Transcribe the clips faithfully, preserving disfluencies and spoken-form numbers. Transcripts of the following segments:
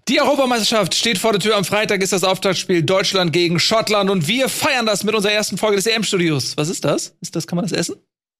Die Europameisterschaft steht vor der Tür. Am Freitag ist das Auftaktspiel Deutschland gegen Schottland und wir feiern das mit unserer ersten Folge des E M-Studios. Was ist das? Ist das, kann man das essen?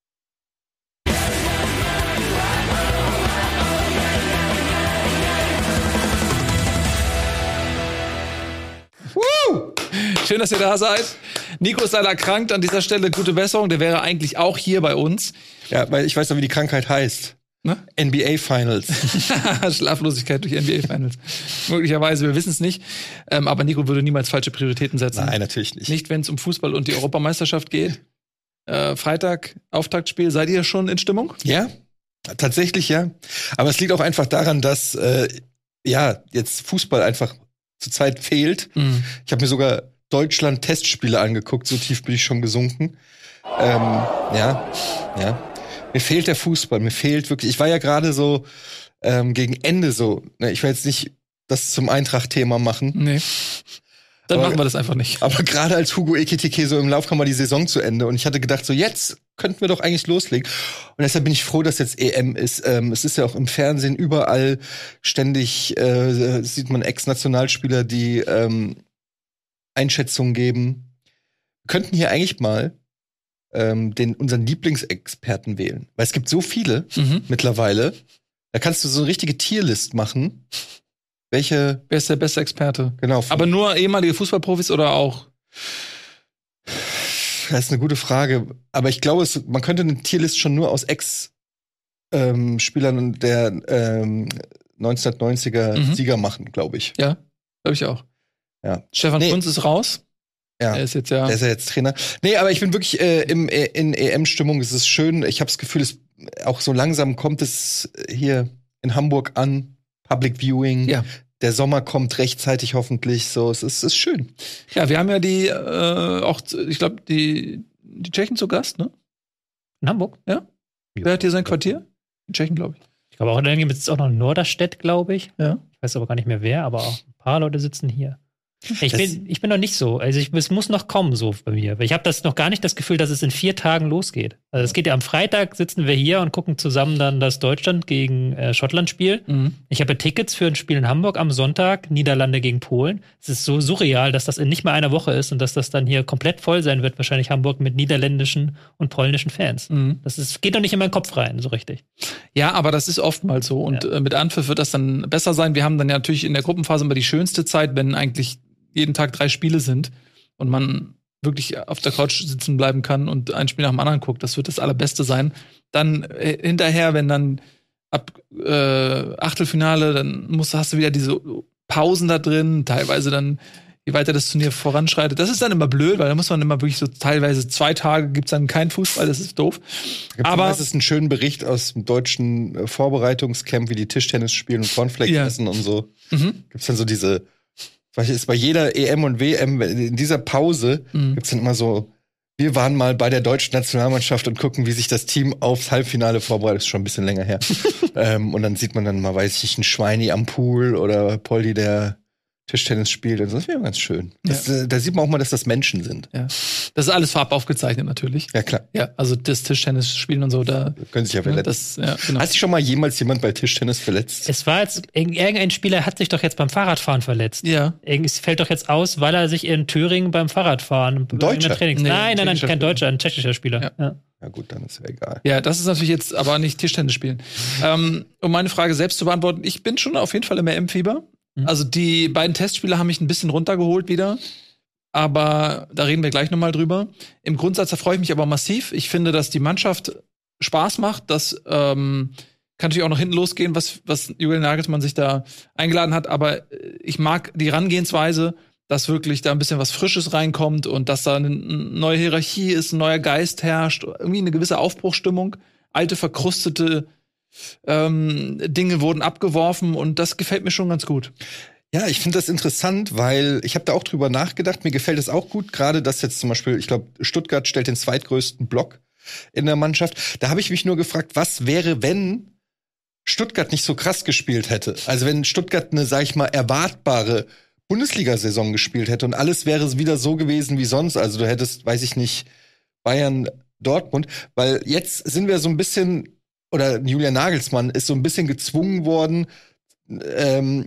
Woo! Schön, dass ihr da seid. Nico ist leider erkrankt. An dieser Stelle gute Besserung. Der wäre eigentlich auch hier bei uns. Ja, weil ich weiß noch, wie die Krankheit heißt. Ne? N B A Finals. Schlaflosigkeit durch N B A Finals. Möglicherweise, wir wissen es nicht. Ähm, aber Nico würde niemals falsche Prioritäten setzen. Nein, natürlich nicht. Nicht, wenn es um Fußball und die Europameisterschaft geht. Äh, Freitag, Auftaktspiel. Seid ihr schon in Stimmung? Ja, tatsächlich ja. Aber es liegt auch einfach daran, dass äh, ja jetzt Fußball einfach zurzeit fehlt. Mhm. Ich habe mir sogar Deutschland-Testspiele angeguckt. So tief bin ich schon gesunken. Ähm, ja, ja. Mir fehlt der Fußball, mir fehlt wirklich, ich war ja gerade so ähm, gegen Ende so, ne, ich will jetzt nicht das zum Eintracht-Thema machen. Nee, dann aber, machen wir das einfach nicht. Aber gerade als Hugo Ekitike so im Lauf kam mal die Saison zu Ende und ich hatte gedacht, so jetzt könnten wir doch eigentlich loslegen. Und deshalb bin ich froh, dass jetzt E M ist. Ähm, es ist ja auch im Fernsehen überall ständig, äh, sieht man Ex-Nationalspieler, die ähm, Einschätzungen geben. Wir könnten hier eigentlich mal Ähm, den unseren Lieblingsexperten wählen. Weil es gibt so viele mhm. mittlerweile. Da kannst du so eine richtige Tierlist machen. Welche? Wer ist der beste Experte? Genau. Aber nur ehemalige Fußballprofis oder auch? Das ist eine gute Frage. Aber ich glaube, es, man könnte eine Tierlist schon nur aus Ex-Spielern ähm, der ähm, neunzehnhundertneunziger mhm. Sieger machen, glaube ich. Ja, glaube ich auch. Ja. Stefan nee. Kunz ist raus. Ja, der ist jetzt ja. Der ist ja jetzt Trainer. Nee, aber ich bin wirklich äh, im, in E M-Stimmung. Es ist schön. Ich habe das Gefühl, es auch so langsam kommt es hier in Hamburg an. Public Viewing. Ja. Der Sommer kommt rechtzeitig hoffentlich. So, es ist, es ist schön. Ja, wir haben ja die äh, auch, ich glaube, die, die Tschechen zu Gast, ne? In Hamburg, ja. ja. Wer hat hier sein Quartier? Die Tschechen, glaube ich. Ich glaube auch, dann gibt es auch noch Norderstedt, glaube ich. Ja. Ich weiß aber gar nicht mehr wer, aber auch ein paar Leute sitzen hier. Ich bin, ich bin noch nicht so. Also ich, es muss noch kommen so bei mir. Ich habe das noch gar nicht das Gefühl, dass es in vier Tagen losgeht. Also es geht ja am Freitag, sitzen wir hier und gucken zusammen dann das Deutschland gegen äh, Schottland Spiel. Mhm. Ich habe Tickets für ein Spiel in Hamburg am Sonntag, Niederlande gegen Polen. Es ist so surreal, dass das in nicht mal einer Woche ist und dass das dann hier komplett voll sein wird, wahrscheinlich Hamburg mit niederländischen und polnischen Fans. Mhm. Das ist, geht doch nicht in meinen Kopf rein, so richtig. Ja, aber das ist oftmals so. Und ja. äh, mit Anpfiff wird das dann besser sein. Wir haben dann ja natürlich in der Gruppenphase immer die schönste Zeit, wenn eigentlich jeden Tag drei Spiele sind und man wirklich auf der Couch sitzen bleiben kann und ein Spiel nach dem anderen guckt. Das wird das Allerbeste sein. Dann äh, hinterher, wenn dann ab äh, Achtelfinale, dann musst, hast du wieder diese Pausen da drin, teilweise dann, je weiter das Turnier voranschreitet. Das ist dann immer blöd, weil da muss man immer wirklich so teilweise zwei Tage gibt's dann keinen Fußball, das ist doof. Aber es ist ein schöner Bericht aus dem deutschen Vorbereitungscamp, wie die Tischtennis spielen und Cornflakes ja. essen und so. Mhm. Gibt's dann so diese ist bei jeder E M und W M, in dieser Pause mhm. gibt's dann immer so, wir waren mal bei der deutschen Nationalmannschaft und gucken, wie sich das Team aufs Halbfinale vorbereitet. Das ist schon ein bisschen länger her. ähm, und dann sieht man dann mal, weiß ich, ein Schweini am Pool oder Poldi, der Tischtennis spielt. Und so. Das wäre ganz schön. Das, ja. äh, da sieht man auch mal, dass das Menschen sind. Ja. Das ist alles farbaufgezeichnet natürlich. Ja, klar. Ja, also das Tischtennis spielen und so, da können sich ja verletzen. Ja, genau. Hat sich schon mal jemals jemand bei Tischtennis verletzt? Es war jetzt, irgendein Spieler hat sich doch jetzt beim Fahrradfahren verletzt. Ja. Es fällt doch jetzt aus, weil er sich in Thüringen beim Fahrradfahren ein Deutscher? Trainings nee, nein, nein, nein, kein Deutscher, ein tschechischer Spieler. Ja. Ja. Ja gut, dann ist ja egal. Ja, das ist natürlich jetzt aber nicht Tischtennis spielen. ähm, um meine Frage selbst zu beantworten, ich bin schon auf jeden Fall im E M-Fieber. Also die beiden Testspiele haben mich ein bisschen runtergeholt wieder. Aber da reden wir gleich noch mal drüber. Im Grundsatz, da freue ich mich aber massiv. Ich finde, dass die Mannschaft Spaß macht. Das ähm, kann natürlich auch noch hinten losgehen, was, was Julian Nagelsmann sich da eingeladen hat. Aber ich mag die Herangehensweise, dass wirklich da ein bisschen was Frisches reinkommt und dass da eine neue Hierarchie ist, ein neuer Geist herrscht. Irgendwie eine gewisse Aufbruchsstimmung. Alte, verkrustete Ähm, Dinge wurden abgeworfen und das gefällt mir schon ganz gut. Ja, ich finde das interessant, weil ich habe da auch drüber nachgedacht. Mir gefällt es auch gut, gerade dass jetzt zum Beispiel, ich glaube, Stuttgart stellt den zweitgrößten Block in der Mannschaft. Da habe ich mich nur gefragt, was wäre, wenn Stuttgart nicht so krass gespielt hätte? Also wenn Stuttgart eine, sag ich mal, erwartbare Bundesliga-Saison gespielt hätte und alles wäre wieder so gewesen wie sonst. Also du hättest, weiß ich nicht, Bayern, Dortmund, weil jetzt sind wir so ein bisschen oder Julian Nagelsmann ist so ein bisschen gezwungen worden, ähm,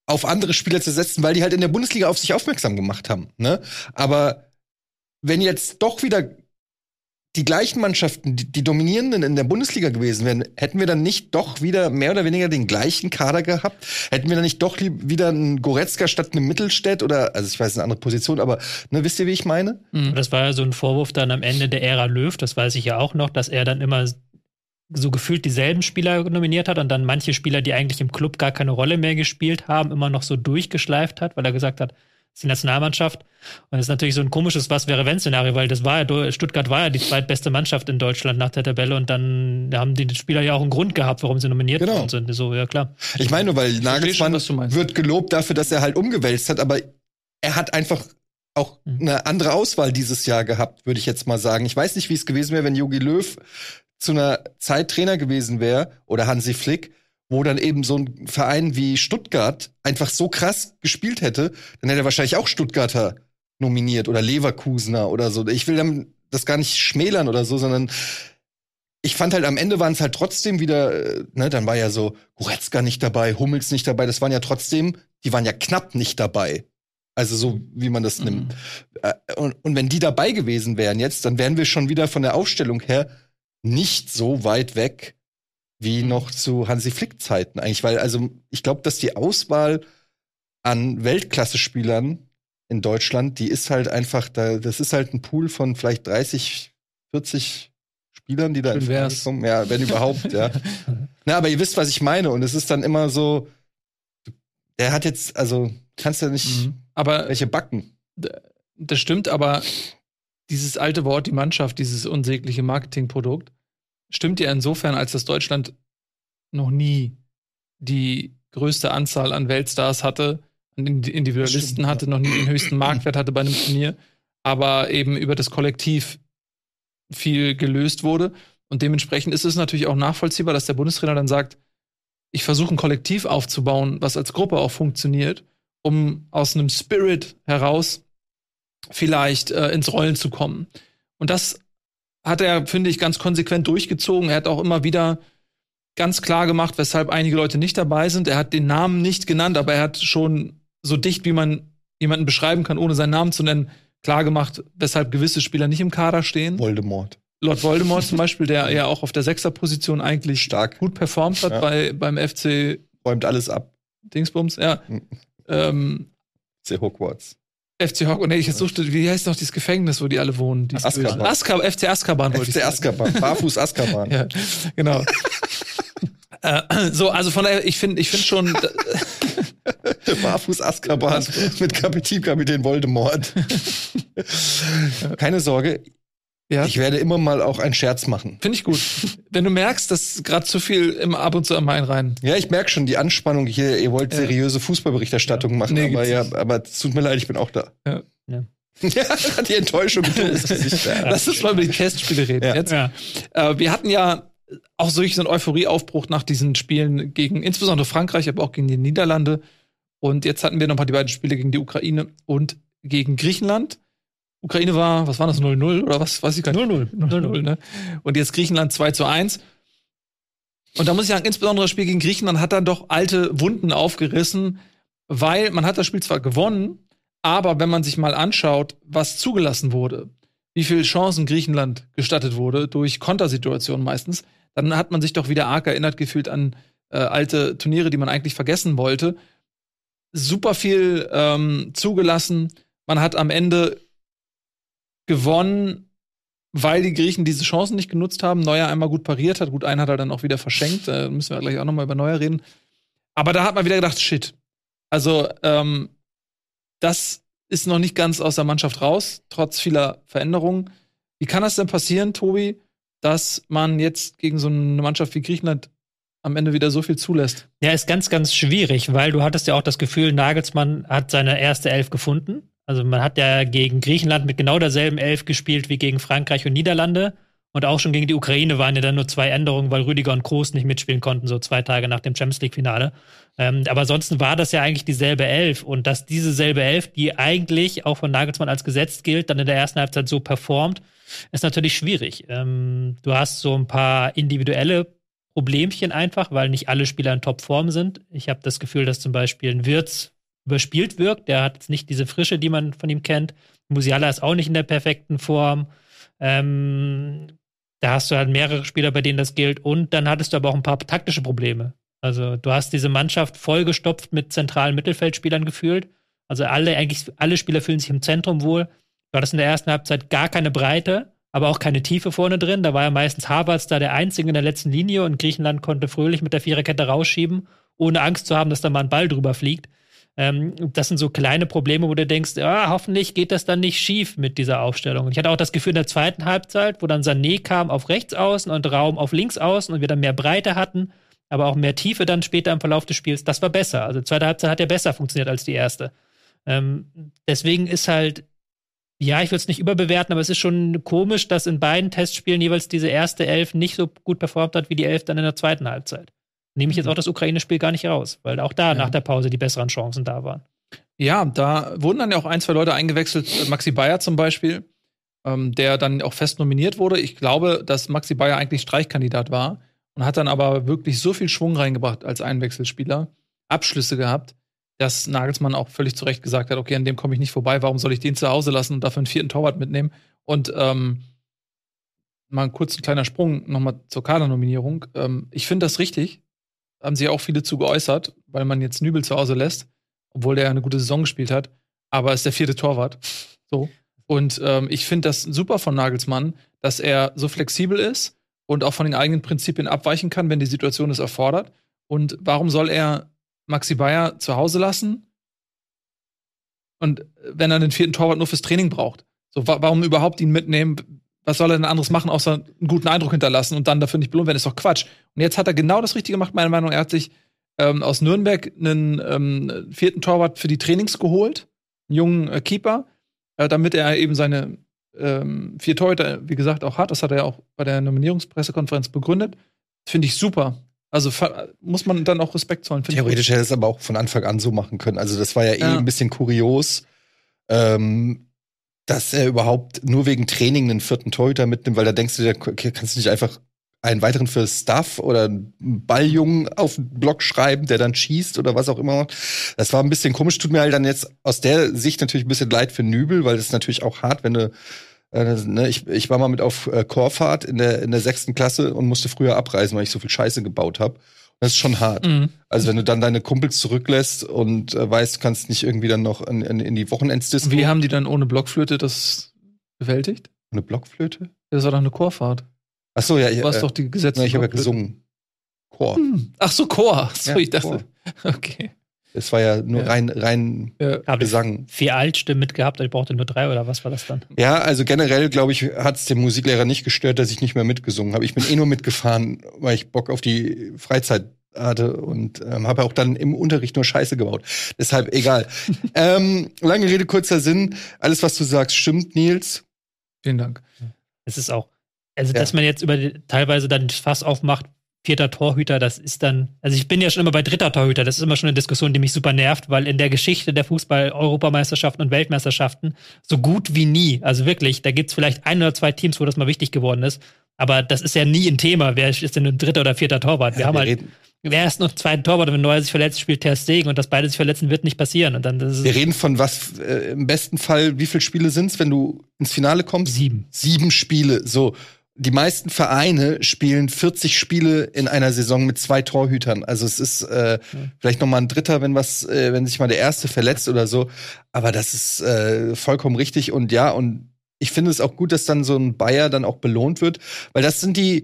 auf andere Spieler zu setzen, weil die halt in der Bundesliga auf sich aufmerksam gemacht haben. Ne? Aber wenn jetzt doch wieder die gleichen Mannschaften, die, die Dominierenden in der Bundesliga gewesen wären, hätten wir dann nicht doch wieder mehr oder weniger den gleichen Kader gehabt? Hätten wir dann nicht doch lieb, wieder einen Goretzka statt einem Mittelstädt oder, also ich weiß, eine andere Position, aber ne, wisst ihr, wie ich meine? Mhm. Das war ja so ein Vorwurf dann am Ende der Ära Löw, das weiß ich ja auch noch, dass er dann immer so gefühlt dieselben Spieler nominiert hat und dann manche Spieler, die eigentlich im Club gar keine Rolle mehr gespielt haben, immer noch so durchgeschleift hat, weil er gesagt hat, das ist die Nationalmannschaft. Und das ist natürlich so ein komisches Was-wäre-wenn-Szenario, weil das war ja, Stuttgart war ja die zweitbeste Mannschaft in Deutschland nach der Tabelle und dann haben die Spieler ja auch einen Grund gehabt, warum sie nominiert genau. worden sind. So, ja klar. Ich meine nur, weil Nagelsmann schon, wird gelobt dafür, dass er halt umgewälzt hat, aber er hat einfach auch eine andere Auswahl dieses Jahr gehabt, würde ich jetzt mal sagen. Ich weiß nicht, wie es gewesen wäre, wenn Jogi Löw zu einer Zeit Trainer gewesen wäre oder Hansi Flick, wo dann eben so ein Verein wie Stuttgart einfach so krass gespielt hätte, dann hätte er wahrscheinlich auch Stuttgarter nominiert oder Leverkusener oder so. Ich will dann das gar nicht schmälern oder so, sondern ich fand halt, am Ende waren es halt trotzdem wieder, ne, dann war ja so Goretzka nicht dabei, Hummels nicht dabei, das waren ja trotzdem, die waren ja knapp nicht dabei. Also so, wie man das mhm. nimmt. Und, und wenn die dabei gewesen wären jetzt, dann wären wir schon wieder von der Aufstellung her nicht so weit weg wie noch zu Hansi Flick-Zeiten eigentlich. Weil, also, ich glaube, dass die Auswahl an Weltklasse-Spielern in Deutschland, die ist halt einfach, da, das ist halt ein Pool von vielleicht dreißig, vierzig Spielern, die da in Frage kommen. Ja, wenn überhaupt, ja. Na, aber ihr wisst, was ich meine. Und es ist dann immer so, der hat jetzt, also, kannst du ja nicht mhm. aber welche backen. Das stimmt, aber dieses alte Wort, die Mannschaft, dieses unsägliche Marketingprodukt, stimmt ja insofern, als dass Deutschland noch nie die größte Anzahl an Weltstars hatte, an Individualisten stimmt, hatte, ja. noch nie den höchsten Marktwert hatte bei einem Turnier, aber eben über das Kollektiv viel gelöst wurde. Und dementsprechend ist es natürlich auch nachvollziehbar, dass der Bundestrainer dann sagt, ich versuche ein Kollektiv aufzubauen, was als Gruppe auch funktioniert, um aus einem Spirit heraus vielleicht äh, ins Rollen zu kommen. Und das hat er, finde ich, ganz konsequent durchgezogen. Er hat auch immer wieder ganz klar gemacht, weshalb einige Leute nicht dabei sind. Er hat den Namen nicht genannt, aber er hat schon so dicht, wie man jemanden beschreiben kann, ohne seinen Namen zu nennen, klar gemacht, weshalb gewisse Spieler nicht im Kader stehen. Voldemort. Lord Voldemort zum Beispiel, der ja auch auf der Sechserposition eigentlich stark gut performt hat, ja. bei, beim F C. Räumt alles ab. Dingsbums, ja. Mhm. Ähm, F C Hogwarts. F C Hogwarts, nee, ich jetzt suchte, wie heißt noch dieses Gefängnis, wo die alle wohnen? Azkaban. Azkaban, F C Azkaban wollte ich sagen. F C Azkaban, Barfuß Azkaban. Ja, genau. äh, so, also von daher, ich finde ich finde schon Barfuß Azkaban mit Kapitän, Kapitän Voldemort. Keine Sorge, ja. Ich werde immer mal auch einen Scherz machen. Finde ich gut. Wenn du merkst, dass gerade zu viel immer ab und zu am Main rein. Ja, ich merke schon die Anspannung hier. Ihr wollt seriöse Fußballberichterstattung ja. machen, nee, aber ja, aber es tut mir leid, ich bin auch da. Ja. Ja. Ja, die Enttäuschung. Lass uns mal über die Testspiele reden. Ja. Jetzt. Ja. Äh, wir hatten ja auch solch so einen Euphorieaufbruch nach diesen Spielen gegen insbesondere Frankreich, aber auch gegen die Niederlande. Und jetzt hatten wir noch mal die beiden Spiele gegen die Ukraine und gegen Griechenland. Ukraine war, was war das, null null oder was, weiß ich gar nicht. null null. null null, ne? Und jetzt Griechenland zwei zu eins. Und da muss ich sagen, insbesondere das Spiel gegen Griechenland hat dann doch alte Wunden aufgerissen, weil man hat das Spiel zwar gewonnen, aber wenn man sich mal anschaut, was zugelassen wurde, wie viele Chancen Griechenland gestattet wurde, durch Kontersituationen meistens, dann hat man sich doch wieder arg erinnert gefühlt an äh, alte Turniere, die man eigentlich vergessen wollte. Super viel ähm, zugelassen. Man hat am Ende gewonnen, weil die Griechen diese Chancen nicht genutzt haben. Neuer einmal gut pariert hat. Gut, einen hat er dann auch wieder verschenkt. Da müssen wir gleich auch noch mal über Neuer reden. Aber da hat man wieder gedacht, shit. Also, ähm, das ist noch nicht ganz aus der Mannschaft raus, trotz vieler Veränderungen. Wie kann das denn passieren, Tobi, dass man jetzt gegen so eine Mannschaft wie Griechenland am Ende wieder so viel zulässt? Ja, ist ganz, ganz schwierig, weil du hattest ja auch das Gefühl, Nagelsmann hat seine erste Elf gefunden. Also man hat ja gegen Griechenland mit genau derselben Elf gespielt wie gegen Frankreich und Niederlande. Und auch schon gegen die Ukraine waren ja dann nur zwei Änderungen, weil Rüdiger und Kroos nicht mitspielen konnten, so zwei Tage nach dem Champions-League-Finale. Ähm, aber ansonsten war das ja eigentlich dieselbe Elf. Und dass diese selbe Elf, die eigentlich auch von Nagelsmann als gesetzt gilt, dann in der ersten Halbzeit so performt, ist natürlich schwierig. Ähm, du hast so ein paar individuelle Problemchen einfach, weil nicht alle Spieler in Topform sind. Ich habe das Gefühl, dass zum Beispiel ein Wirtz überspielt wirkt. Der hat jetzt nicht diese Frische, die man von ihm kennt. Musiala ist auch nicht in der perfekten Form. Ähm, da hast du halt mehrere Spieler, bei denen das gilt. Und dann hattest du aber auch ein paar taktische Probleme. Also du hast diese Mannschaft vollgestopft mit zentralen Mittelfeldspielern gefühlt. Also alle, eigentlich alle Spieler fühlen sich im Zentrum wohl. Du hattest in der ersten Halbzeit gar keine Breite, aber auch keine Tiefe vorne drin. Da war ja meistens Havertz da der Einzige in der letzten Linie und Griechenland konnte fröhlich mit der Viererkette rausschieben, ohne Angst zu haben, dass da mal ein Ball drüber fliegt. Ähm, das sind so kleine Probleme, wo du denkst, ja, hoffentlich geht das dann nicht schief mit dieser Aufstellung. Und ich hatte auch das Gefühl in der zweiten Halbzeit, wo dann Sané kam auf rechts außen und Raum auf links außen und wir dann mehr Breite hatten, aber auch mehr Tiefe dann später im Verlauf des Spiels, das war besser. Also die zweite Halbzeit hat ja besser funktioniert als die erste. Ähm, deswegen ist halt, ja, ich würde es nicht überbewerten, aber es ist schon komisch, dass in beiden Testspielen jeweils diese erste Elf nicht so gut performt hat wie die Elf dann in der zweiten Halbzeit. Nehme ich jetzt auch das Ukraine-Spiel gar nicht raus, weil auch da ja. nach der Pause die besseren Chancen da waren. Ja, da wurden dann ja auch ein, zwei Leute eingewechselt. Maxi Bayer zum Beispiel, ähm, der dann auch fest nominiert wurde. Ich glaube, dass Maxi Bayer eigentlich Streichkandidat war und hat dann aber wirklich so viel Schwung reingebracht als Einwechselspieler, Abschlüsse gehabt, dass Nagelsmann auch völlig zu Recht gesagt hat, okay, an dem komme ich nicht vorbei, warum soll ich den zu Hause lassen und dafür einen vierten Torwart mitnehmen? Und ähm, mal ein kurz ein kleiner Sprung nochmal zur Kadernominierung. Ähm, ich finde das richtig. Haben sich auch viele zu geäußert, weil man jetzt Nübel zu Hause lässt, obwohl der eine gute Saison gespielt hat. Aber ist der vierte Torwart. So. Und ähm, ich finde das super von Nagelsmann, dass er so flexibel ist und auch von den eigenen Prinzipien abweichen kann, wenn die Situation es erfordert. Und warum soll er Maxi Bayer zu Hause lassen? Und wenn er den vierten Torwart nur fürs Training braucht. So, wa- warum überhaupt ihn mitnehmen? Was soll er denn anderes machen, außer einen guten Eindruck hinterlassen und dann dafür nicht belohnt werden? Das ist doch Quatsch. Und jetzt hat er genau das Richtige gemacht, meiner Meinung nach. Er hat sich ähm, aus Nürnberg einen ähm, vierten Torwart für die Trainings geholt, einen jungen äh, Keeper, äh, damit er eben seine ähm, vier Torhüter, wie gesagt, auch hat. Das hat er ja auch bei der Nominierungspressekonferenz begründet. Finde ich super. Also fa- muss man dann auch Respekt zollen. Theoretisch hätte es aber auch von Anfang an so machen können. Also das war ja eh Ja. ein bisschen kurios. Ähm dass er überhaupt nur wegen Training einen vierten Torhüter mitnimmt, weil da denkst du dir, okay, kannst du nicht einfach einen weiteren für Staff oder einen Balljungen auf den Block schreiben, der dann schießt oder was auch immer. Das war ein bisschen komisch. Tut mir halt dann jetzt aus der Sicht natürlich ein bisschen leid für Nübel, weil das ist natürlich auch hart, wenn du äh, ne, ich, ich war mal mit auf äh, Chorfahrt in der in der sechsten Klasse und musste früher abreisen, weil ich so viel Scheiße gebaut habe. Das ist schon hart. Mhm. Also wenn du dann deine Kumpels zurücklässt und äh, weißt, du kannst nicht irgendwie dann noch in, in, in die Wochenendsdisco. Wie haben die dann ohne Blockflöte das bewältigt? Eine Blockflöte? Das war doch eine Chorfahrt. Ach so, ja. Du hast äh, doch die Gesetze. Ich habe ja gesungen. Chor. Hm. Ach so, Chor. So, Ja, ich dachte. Chor. Okay. Es war ja nur Ja. rein, rein Ja. Habe ich Gesang. vier Altstimmen mitgehabt, ich brauchte nur drei oder was war das dann? Ja, also generell, glaube ich, hat es dem Musiklehrer nicht gestört, dass ich nicht mehr mitgesungen habe. Ich bin eh nur mitgefahren, weil ich Bock auf die Freizeit hatte und ähm, habe auch dann im Unterricht nur Scheiße gebaut. Deshalb egal. ähm, lange Rede, kurzer Sinn. Alles, was du sagst, stimmt, Nils. Vielen Dank. Es ist auch, also Ja. dass man jetzt über die, teilweise dann das Fass aufmacht, vierter Torhüter, das ist dann, also ich bin ja schon immer bei dritter Torhüter, das ist immer schon eine Diskussion, die mich super nervt, weil in der Geschichte der Fußball-Europameisterschaften und Weltmeisterschaften so gut wie nie, also wirklich, da gibt's vielleicht ein oder zwei Teams, wo das mal wichtig geworden ist, aber das ist ja nie ein Thema, wer ist denn ein dritter oder vierter Torwart? Wir Ja, haben wir halt, reden- wer ist noch zweiten Torwart, wenn Neuer sich verletzt, spielt Ter Stegen und dass beide sich verletzen, wird nicht passieren und dann, das ist Wir reden von was, äh, im besten Fall, wie viele Spiele sind's, wenn du ins Finale kommst? sieben. Sieben Spiele, so. Die meisten Vereine spielen vierzig Spiele in einer Saison mit zwei Torhütern. Also es ist äh, vielleicht noch mal ein Dritter, wenn was, äh, wenn sich mal der Erste verletzt oder so. Aber das ist äh, vollkommen richtig. Und ja, und ich finde es auch gut, dass dann so ein Bayer dann auch belohnt wird, weil das sind die.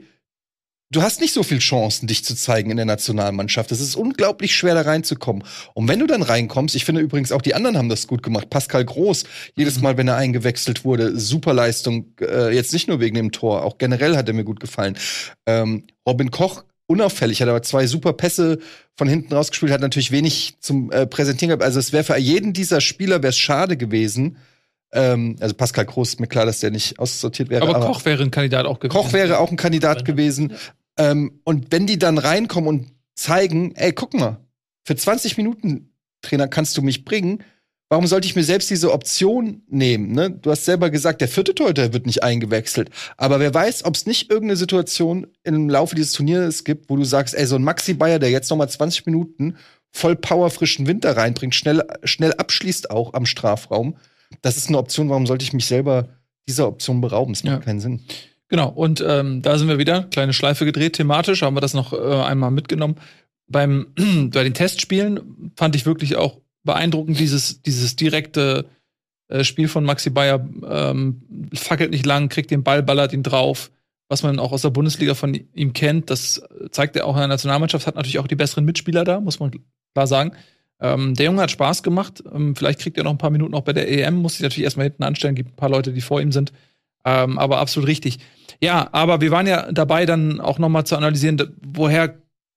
Du hast nicht so viel Chancen, dich zu zeigen in der Nationalmannschaft. Es ist unglaublich schwer, da reinzukommen. Und wenn du dann reinkommst, ich finde übrigens auch die anderen haben das gut gemacht. Pascal Groß, jedes Mal, wenn er eingewechselt wurde, super Leistung. Äh, jetzt nicht nur wegen dem Tor, auch generell hat er mir gut gefallen. Ähm, Robin Koch, unauffällig, hat aber zwei super Pässe von hinten rausgespielt, hat natürlich wenig zum äh, Präsentieren gehabt. Also es wäre für jeden dieser Spieler wäre es schade gewesen. Ähm, also Pascal Groß ist mir klar, dass der nicht aussortiert wäre. Aber, aber Koch wäre ein Kandidat auch gewesen. Koch wäre auch ein Kandidat gewesen. Ähm, und wenn die dann reinkommen und zeigen, ey, guck mal, für zwanzig Minuten, Trainer, kannst du mich bringen, warum sollte ich mir selbst diese Option nehmen? Ne? Du hast selber gesagt, der vierte Torhüter wird nicht eingewechselt. Aber wer weiß, ob es nicht irgendeine Situation im Laufe dieses Turniers gibt, wo du sagst, ey, so ein Maxi Bayer, der jetzt noch mal zwanzig Minuten voll Power frischen Wind da reinbringt, schnell, schnell abschließt auch am Strafraum. Das ist eine Option, warum sollte ich mich selber dieser Option berauben? Das macht ja keinen Sinn. Genau, und ähm, da sind wir wieder, kleine Schleife gedreht, thematisch haben wir das noch äh, einmal mitgenommen. Beim, bei den Testspielen fand ich wirklich auch beeindruckend dieses, dieses direkte äh, Spiel von Maxi Bayer. Ähm, fackelt nicht lang, kriegt den Ball, ballert ihn drauf. Was man auch aus der Bundesliga von ihm kennt, das zeigt er auch in der Nationalmannschaft, hat natürlich auch die besseren Mitspieler da, muss man klar sagen. Ähm, der Junge hat Spaß gemacht. Ähm, vielleicht kriegt er noch ein paar Minuten auch bei der E M, muss sich natürlich erstmal hinten anstellen, gibt ein paar Leute, die vor ihm sind. Ähm, aber absolut richtig. Ja, aber wir waren ja dabei, dann auch noch mal zu analysieren, woher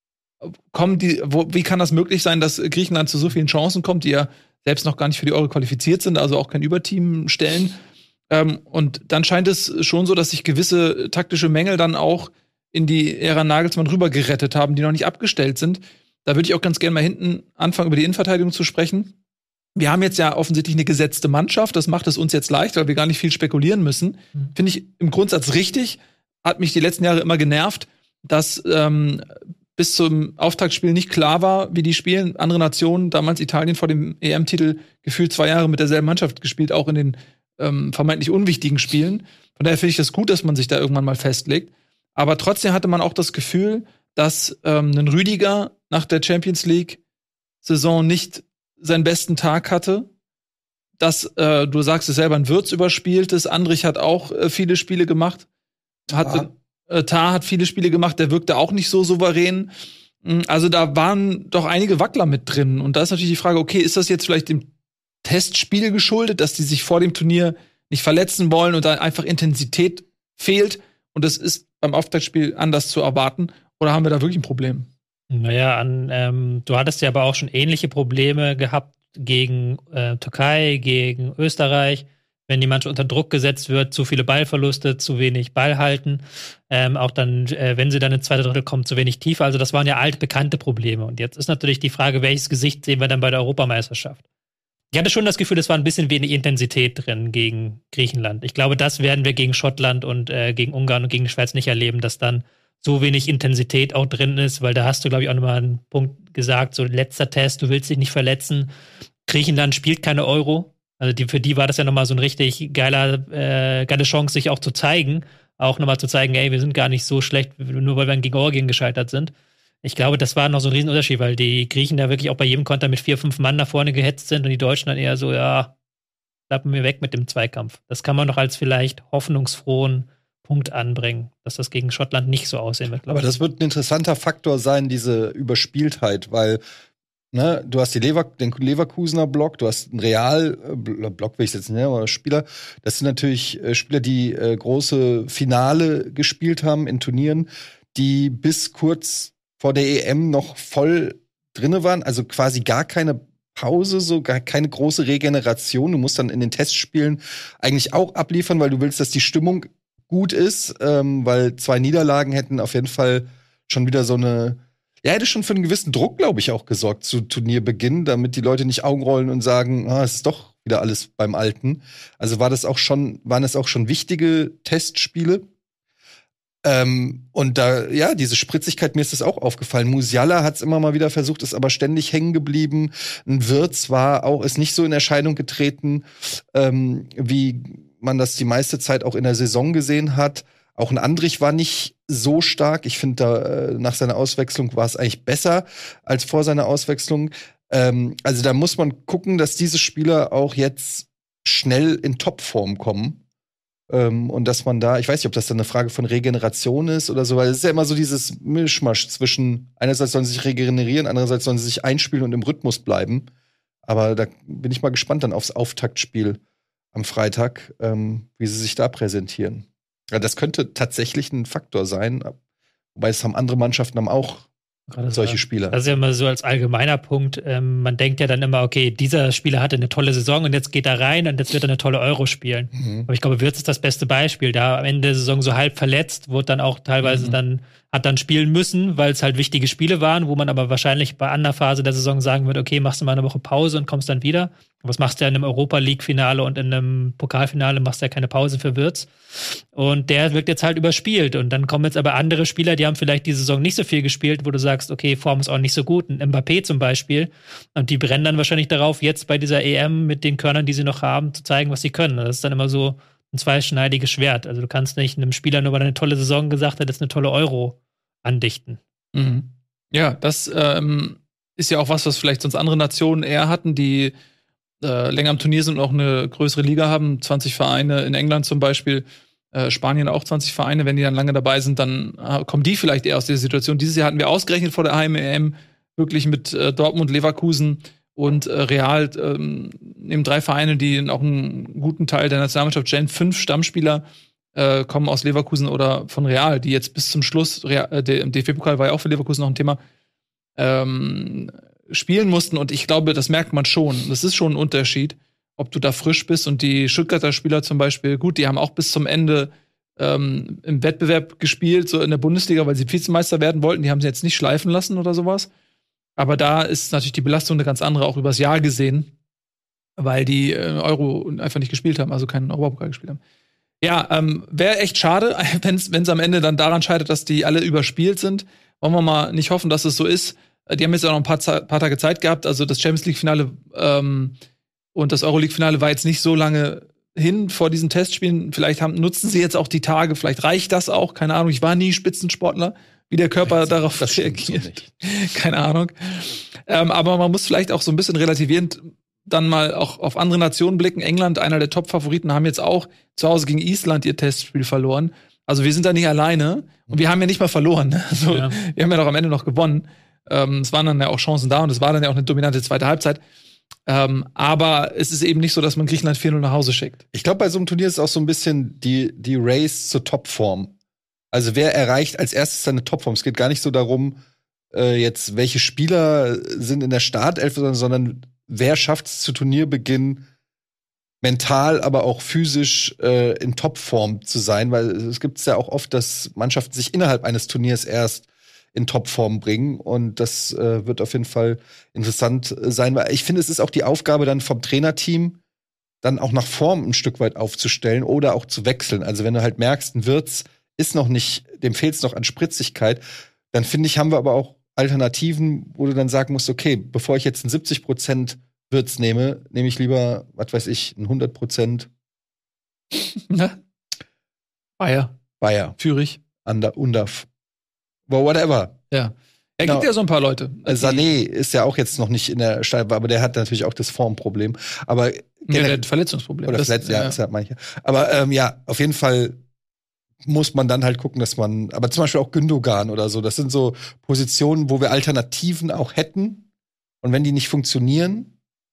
kommen die, wo, wie kann das möglich sein, dass Griechenland zu so vielen Chancen kommt, die ja selbst noch gar nicht für die Euro qualifiziert sind, also auch kein Überteam stellen. Ähm, und dann scheint es schon so, dass sich gewisse taktische Mängel dann auch in die Ära Nagelsmann rüber gerettet haben, die noch nicht abgestellt sind. Da würde ich auch ganz gerne mal hinten anfangen, über die Innenverteidigung zu sprechen. Wir haben jetzt ja offensichtlich eine gesetzte Mannschaft. Das macht es uns jetzt leicht, weil wir gar nicht viel spekulieren müssen. Mhm. Finde ich im Grundsatz richtig. Hat mich die letzten Jahre immer genervt, dass ähm, bis zum Auftaktspiel nicht klar war, wie die spielen. Andere Nationen, damals Italien vor dem E M-Titel, gefühlt zwei Jahre mit derselben Mannschaft gespielt, auch in den ähm, vermeintlich unwichtigen Spielen. Von daher finde ich das gut, dass man sich da irgendwann mal festlegt. Aber trotzdem hatte man auch das Gefühl, dass ähm, ein Rüdiger nach der Champions League-Saison nicht seinen besten Tag hatte. Dass, äh, du sagst es selber, ein Wirtz überspielt ist. Andrich hat auch äh, viele Spiele gemacht. Hatte, äh, Tah hat viele Spiele gemacht, der wirkte auch nicht so souverän. Also da waren doch einige Wackler mit drin. Und da ist natürlich die Frage, okay, ist das jetzt vielleicht dem Testspiel geschuldet, dass die sich vor dem Turnier nicht verletzen wollen und da einfach Intensität fehlt? Und das ist beim Auftaktspiel anders zu erwarten? Oder haben wir da wirklich ein Problem? Naja, an, ähm, du hattest ja aber auch schon ähnliche Probleme gehabt gegen äh, Türkei, gegen Österreich. Wenn die Mannschaft unter Druck gesetzt wird, zu viele Ballverluste, zu wenig Ball halten. Ähm, auch dann, äh, wenn sie dann ins zweite Drittel kommen, zu wenig Tiefe. Also das waren ja altbekannte Probleme. Und jetzt ist natürlich die Frage, welches Gesicht sehen wir dann bei der Europameisterschaft? Ich hatte schon das Gefühl, es war ein bisschen wenig Intensität drin gegen Griechenland. Ich glaube, das werden wir gegen Schottland und äh, gegen Ungarn und gegen die Schweiz nicht erleben, dass dann so wenig Intensität auch drin ist, weil da hast du, glaube ich, auch nochmal einen Punkt gesagt, so letzter Test, du willst dich nicht verletzen. Griechenland spielt keine Euro. Also die, für die war das ja nochmal so ein richtig geiler, äh, geile Chance, sich auch zu zeigen. Auch nochmal zu zeigen, ey, wir sind gar nicht so schlecht, nur weil wir gegen Georgien gescheitert sind. Ich glaube, das war noch so ein Riesenunterschied, weil die Griechen da wirklich auch bei jedem Konter mit vier, fünf Mann nach vorne gehetzt sind und die Deutschen dann eher so, ja, klappen wir weg mit dem Zweikampf. Das kann man noch als vielleicht hoffnungsfrohen Punkt anbringen, dass das gegen Schottland nicht so aussehen wird. Aber das wird ein interessanter Faktor sein, diese Überspieltheit, weil ne, du hast die Lever- den Leverkusener Block, du hast einen Real-Block, will ich jetzt nennen, aber Spieler. Das sind natürlich äh, Spieler, die äh, große Finale gespielt haben in Turnieren, die bis kurz vor der E M noch voll drinne waren, also quasi gar keine Pause, so gar keine große Regeneration. Du musst dann in den Testspielen eigentlich auch abliefern, weil du willst, dass die Stimmung gut ist, ähm, weil zwei Niederlagen hätten auf jeden Fall schon wieder so eine, ja, hätte schon für einen gewissen Druck, glaube ich, auch gesorgt zu Turnierbeginn, damit die Leute nicht Augen rollen und sagen, ah, es ist doch wieder alles beim Alten. Also war das auch schon, waren es auch schon wichtige Testspiele. Ähm, und da, ja, diese Spritzigkeit, mir ist das auch aufgefallen. Musiala hat es immer mal wieder versucht, ist aber ständig hängen geblieben. Ein Wirtz war auch, ist nicht so in Erscheinung getreten, ähm, wie man das die meiste Zeit auch in der Saison gesehen hat. Auch ein Andrich war nicht so stark. Ich finde, da äh, nach seiner Auswechslung war es eigentlich besser als vor seiner Auswechslung. Ähm, also da muss man gucken, dass diese Spieler auch jetzt schnell in Topform kommen. Ähm, und dass man da, ich weiß nicht, ob das dann eine Frage von Regeneration ist oder so, weil es ist ja immer so dieses Mischmasch zwischen, einerseits sollen sie sich regenerieren, andererseits sollen sie sich einspielen und im Rhythmus bleiben. Aber da bin ich mal gespannt dann aufs Auftaktspiel am Freitag, ähm, wie sie sich da präsentieren. Ja, das könnte tatsächlich ein Faktor sein, wobei es haben andere Mannschaften haben auch Gerade solche so. Spieler. Das ist ja immer so als allgemeiner Punkt. Ähm, man denkt ja dann immer, okay, dieser Spieler hatte eine tolle Saison und jetzt geht er rein und jetzt wird er eine tolle Euro spielen. Mhm. Aber ich glaube, Wirtz ist das beste Beispiel. Da am Ende der Saison so halb verletzt, wurde dann auch teilweise mhm. dann hat dann spielen müssen, weil es halt wichtige Spiele waren, wo man aber wahrscheinlich bei einer Phase der Saison sagen würde, okay, machst du mal eine Woche Pause und kommst dann wieder. Was machst du ja in einem Europa-League-Finale und in einem Pokalfinale, machst du ja keine Pause für Wirtz. Und der wirkt jetzt halt überspielt. Und dann kommen jetzt aber andere Spieler, die haben vielleicht die Saison nicht so viel gespielt, wo du sagst, okay, Form ist auch nicht so gut. Ein Mbappé zum Beispiel. Und die brennen dann wahrscheinlich darauf, jetzt bei dieser E M mit den Körnern, die sie noch haben, zu zeigen, was sie können. Das ist dann immer so ein zweischneidiges Schwert. Also du kannst nicht einem Spieler, nur weil er eine tolle Saison gesagt hat, das ist eine tolle Euro andichten. Mhm. Ja, das ähm, ist ja auch was, was vielleicht sonst andere Nationen eher hatten, die äh, länger im Turnier sind und auch eine größere Liga haben. zwanzig Vereine in England zum Beispiel, äh, Spanien auch zwanzig Vereine. Wenn die dann lange dabei sind, dann äh, kommen die vielleicht eher aus dieser Situation. Dieses Jahr hatten wir ausgerechnet vor der Heim-E M wirklich mit äh, Dortmund, Leverkusen und äh, Real ähm, eben drei Vereine, die auch einen guten Teil der Nationalmannschaft stellen. Fünf Stammspieler äh, kommen aus Leverkusen oder von Real, die jetzt bis zum Schluss, Real, äh, der D F B-Pokal war ja auch für Leverkusen noch ein Thema, ähm, spielen mussten. Und ich glaube, das merkt man schon. Das ist schon ein Unterschied, ob du da frisch bist. Und die Stuttgarter Spieler zum Beispiel, gut, die haben auch bis zum Ende ähm, im Wettbewerb gespielt, so in der Bundesliga, weil sie Vizemeister werden wollten. Die haben sie jetzt nicht schleifen lassen oder sowas. Aber da ist natürlich die Belastung eine ganz andere, auch übers Jahr gesehen, weil die äh, Euro einfach nicht gespielt haben, also keinen Europapokal gespielt haben. Ja, ähm, wäre echt schade, wenn es am Ende dann daran scheitert, dass die alle überspielt sind. Wollen wir mal nicht hoffen, dass es so ist. Die haben jetzt auch noch ein paar, paar Tage Zeit gehabt. Also das Champions League-Finale ähm, und das Euroleague-Finale war jetzt nicht so lange hin vor diesen Testspielen. Vielleicht haben, nutzen sie jetzt auch die Tage, vielleicht reicht das auch, keine Ahnung. Ich war nie Spitzensportler, wie der Körper das darauf das reagiert. So nicht. Keine Ahnung. Ähm, aber man muss vielleicht auch so ein bisschen relativierend dann mal auch auf andere Nationen blicken. England, einer der Top-Favoriten, haben jetzt auch zu Hause gegen Island ihr Testspiel verloren. Also wir sind da nicht alleine. Und wir haben ja nicht mal verloren. Also, ja. Wir haben ja doch am Ende noch gewonnen. Ähm, es waren dann ja auch Chancen da und es war dann ja auch eine dominante zweite Halbzeit. Ähm, aber es ist eben nicht so, dass man Griechenland vier null nach Hause schickt. Ich glaube, bei so einem Turnier ist auch so ein bisschen die, die Race zur Topform. Also wer erreicht als erstes seine Topform? Es geht gar nicht so darum, äh, jetzt welche Spieler sind in der Startelf, sondern, sondern wer schafft es zu Turnierbeginn mental, aber auch physisch äh, in Topform zu sein, weil es gibt es ja auch oft, dass Mannschaften sich innerhalb eines Turniers erst in Topform bringen und das äh, wird auf jeden Fall interessant sein, weil ich finde, es ist auch die Aufgabe dann vom Trainerteam, dann auch nach Form ein Stück weit aufzustellen oder auch zu wechseln. Also wenn du halt merkst, ein Wirtz ist noch nicht, dem fehlt es noch an Spritzigkeit, dann finde ich, haben wir aber auch Alternativen, wo du dann sagen musst, okay, bevor ich jetzt einen siebzig Prozent Wirtz nehme, nehme ich lieber, was weiß ich, einen hundert Prozent Bayer. Bayer. Fürich. Ander, Undaf. Well, whatever. Ja. Er gibt no. ja so ein paar Leute. Sané ist ja auch jetzt noch nicht in der Stall, aber der hat natürlich auch das Formproblem. Aber ja, der hat Verletzungsproblem. Oder Verletz, ja, ja. Ist ja manche. Aber ähm, ja, auf jeden Fall muss man dann halt gucken, dass man, aber zum Beispiel auch Gündogan oder so, das sind so Positionen, wo wir Alternativen auch hätten. Und wenn die nicht funktionieren,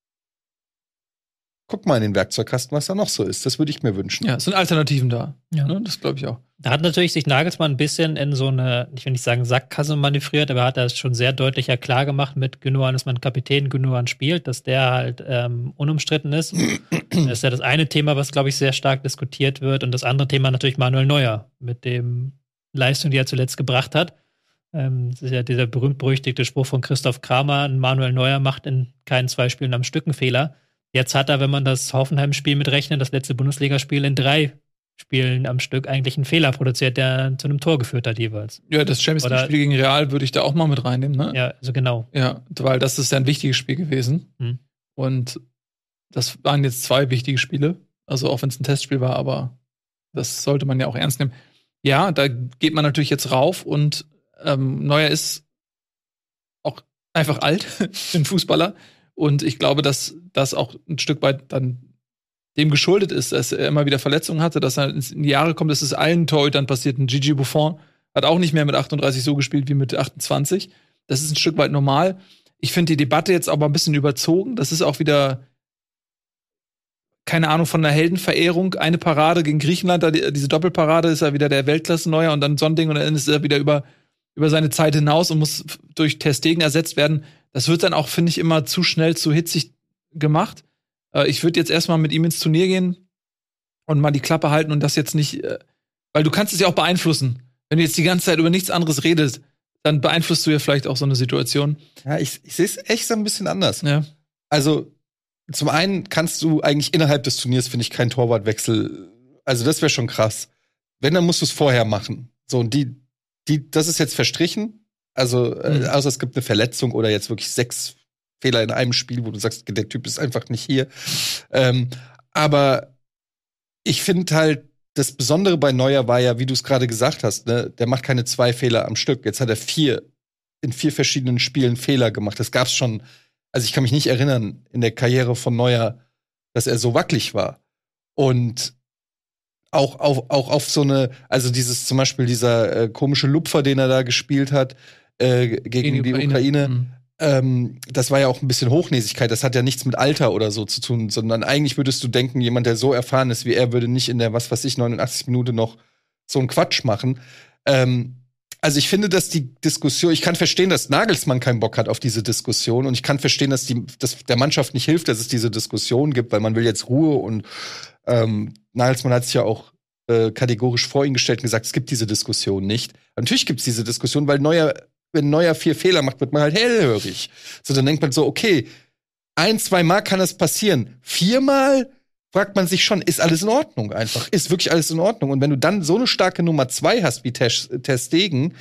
guck mal in den Werkzeugkasten, was da noch so ist. Das würde ich mir wünschen. Ja, es sind Alternativen da. Ja. Ne, das glaube ich auch. Da hat natürlich sich Nagelsmann ein bisschen in so eine, ich will nicht sagen Sackgasse manövriert, aber er hat das schon sehr deutlich ja klar gemacht mit Gündogan, dass man Kapitän Gündogan spielt, dass der halt ähm, unumstritten ist. Das ist ja das eine Thema, was, glaube ich, sehr stark diskutiert wird. Und das andere Thema natürlich Manuel Neuer mit dem Leistung, die er zuletzt gebracht hat. Ähm, das ist ja dieser berühmt-berüchtigte Spruch von Christoph Kramer, Manuel Neuer macht in keinen zwei Spielen am Stück einen Fehler. Jetzt hat er, wenn man das Hoffenheim-Spiel mitrechnet, das letzte Bundesligaspiel in drei Spielen am Stück eigentlich einen Fehler produziert, der zu einem Tor geführt hat jeweils. Ja, das Champions League-Spiel gegen Real würde ich da auch mal mit reinnehmen, ne? Ja, also genau. Ja, weil das ist ja ein wichtiges Spiel gewesen. Hm. Und das waren jetzt zwei wichtige Spiele. Also auch wenn es ein Testspiel war, aber das sollte man ja auch ernst nehmen. Ja, da geht man natürlich jetzt rauf und ähm, Neuer ist auch einfach alt, ein Fußballer. Und ich glaube, dass das auch ein Stück weit dann dem geschuldet ist, dass er immer wieder Verletzungen hatte, dass er in die Jahre kommt. Das ist allen Torhütern passiert. Ein Gigi Buffon hat auch nicht mehr mit achtunddreißig so gespielt wie mit achtundzwanzig. Das ist ein Stück weit normal. Ich finde die Debatte jetzt aber ein bisschen überzogen. Das ist auch wieder, keine Ahnung, von einer Heldenverehrung. Eine Parade gegen Griechenland, diese Doppelparade ist er wieder der Weltklasse-Neuer und dann so ein Ding und dann ist er wieder über, über seine Zeit hinaus und muss durch Ter Stegen ersetzt werden. Das wird dann auch, finde ich, immer zu schnell, zu hitzig gemacht. Äh, ich würde jetzt erstmal mit ihm ins Turnier gehen und mal die Klappe halten und das jetzt nicht, äh, weil du kannst es ja auch beeinflussen. Wenn du jetzt die ganze Zeit über nichts anderes redest, dann beeinflusst du ja vielleicht auch so eine Situation. Ja, ich, ich sehe es echt so ein bisschen anders. Ja. Also, zum einen kannst du eigentlich innerhalb des Turniers, finde ich, keinen Torwartwechsel. Also, das wäre schon krass. Wenn, dann musst du es vorher machen. So, und die, die, das ist jetzt verstrichen. Also, mhm. äh, außer es gibt eine Verletzung oder jetzt wirklich sechs Fehler in einem Spiel, wo du sagst, der Typ ist einfach nicht hier. Ähm, aber ich finde halt, das Besondere bei Neuer war ja, wie du es gerade gesagt hast, ne, der macht keine zwei Fehler am Stück. Jetzt hat er vier, in vier verschiedenen Spielen Fehler gemacht. Das gab's schon, also ich kann mich nicht erinnern in der Karriere von Neuer, dass er so wackelig war. Und auch auf, auch auf so eine, also dieses zum Beispiel dieser äh, komische Lupfer, den er da gespielt hat äh, gegen die Ukraine, Ukraine mhm. ähm, das war ja auch ein bisschen Hochnäsigkeit. Das hat ja nichts mit Alter oder so zu tun, sondern eigentlich würdest du denken, jemand, der so erfahren ist wie er, würde nicht in der, was weiß ich, neunundachtzig Minute noch so einen Quatsch machen. Ähm, also ich finde, dass die Diskussion, ich kann verstehen, dass Nagelsmann keinen Bock hat auf diese Diskussion und ich kann verstehen, dass, die, dass der Mannschaft nicht hilft, dass es diese Diskussion gibt, weil man will jetzt Ruhe und ähm, Nagelsmann hat sich ja auch äh, kategorisch vor ihn gestellt und gesagt, es gibt diese Diskussion nicht. Natürlich gibt es diese Diskussion, weil Neuer, wenn Neuer vier Fehler macht, wird man halt hellhörig. So, dann denkt man so, okay, ein, zwei Mal kann das passieren. Viermal fragt man sich schon, ist alles in Ordnung einfach? Ist wirklich alles in Ordnung? Und wenn du dann so eine starke Nummer zwei hast wie Ter Stegen,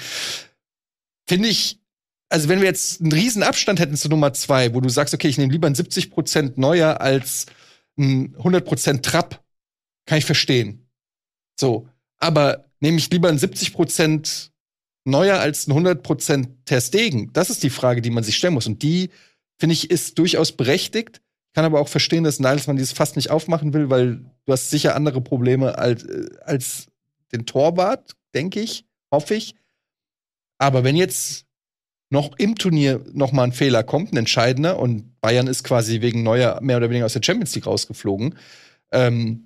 finde ich, also wenn wir jetzt einen riesen Abstand hätten zu Nummer zwei, wo du sagst, okay, ich nehme lieber einen siebzig Prozent Neuer als einen hundert Prozent Trapp, kann ich verstehen. So, aber nehme ich lieber einen siebzig Prozent Neuer als einen hundert Prozent Ter Stegen? Das ist die Frage, die man sich stellen muss. Und die, finde ich, ist durchaus berechtigt. Kann aber auch verstehen, dass Nagelsmann dieses fast nicht aufmachen will, weil du hast sicher andere Probleme als, als den Torwart, denke ich, hoffe ich. Aber wenn jetzt noch im Turnier noch mal ein Fehler kommt, ein entscheidender, und Bayern ist quasi wegen Neuer mehr oder weniger aus der Champions League rausgeflogen, ähm,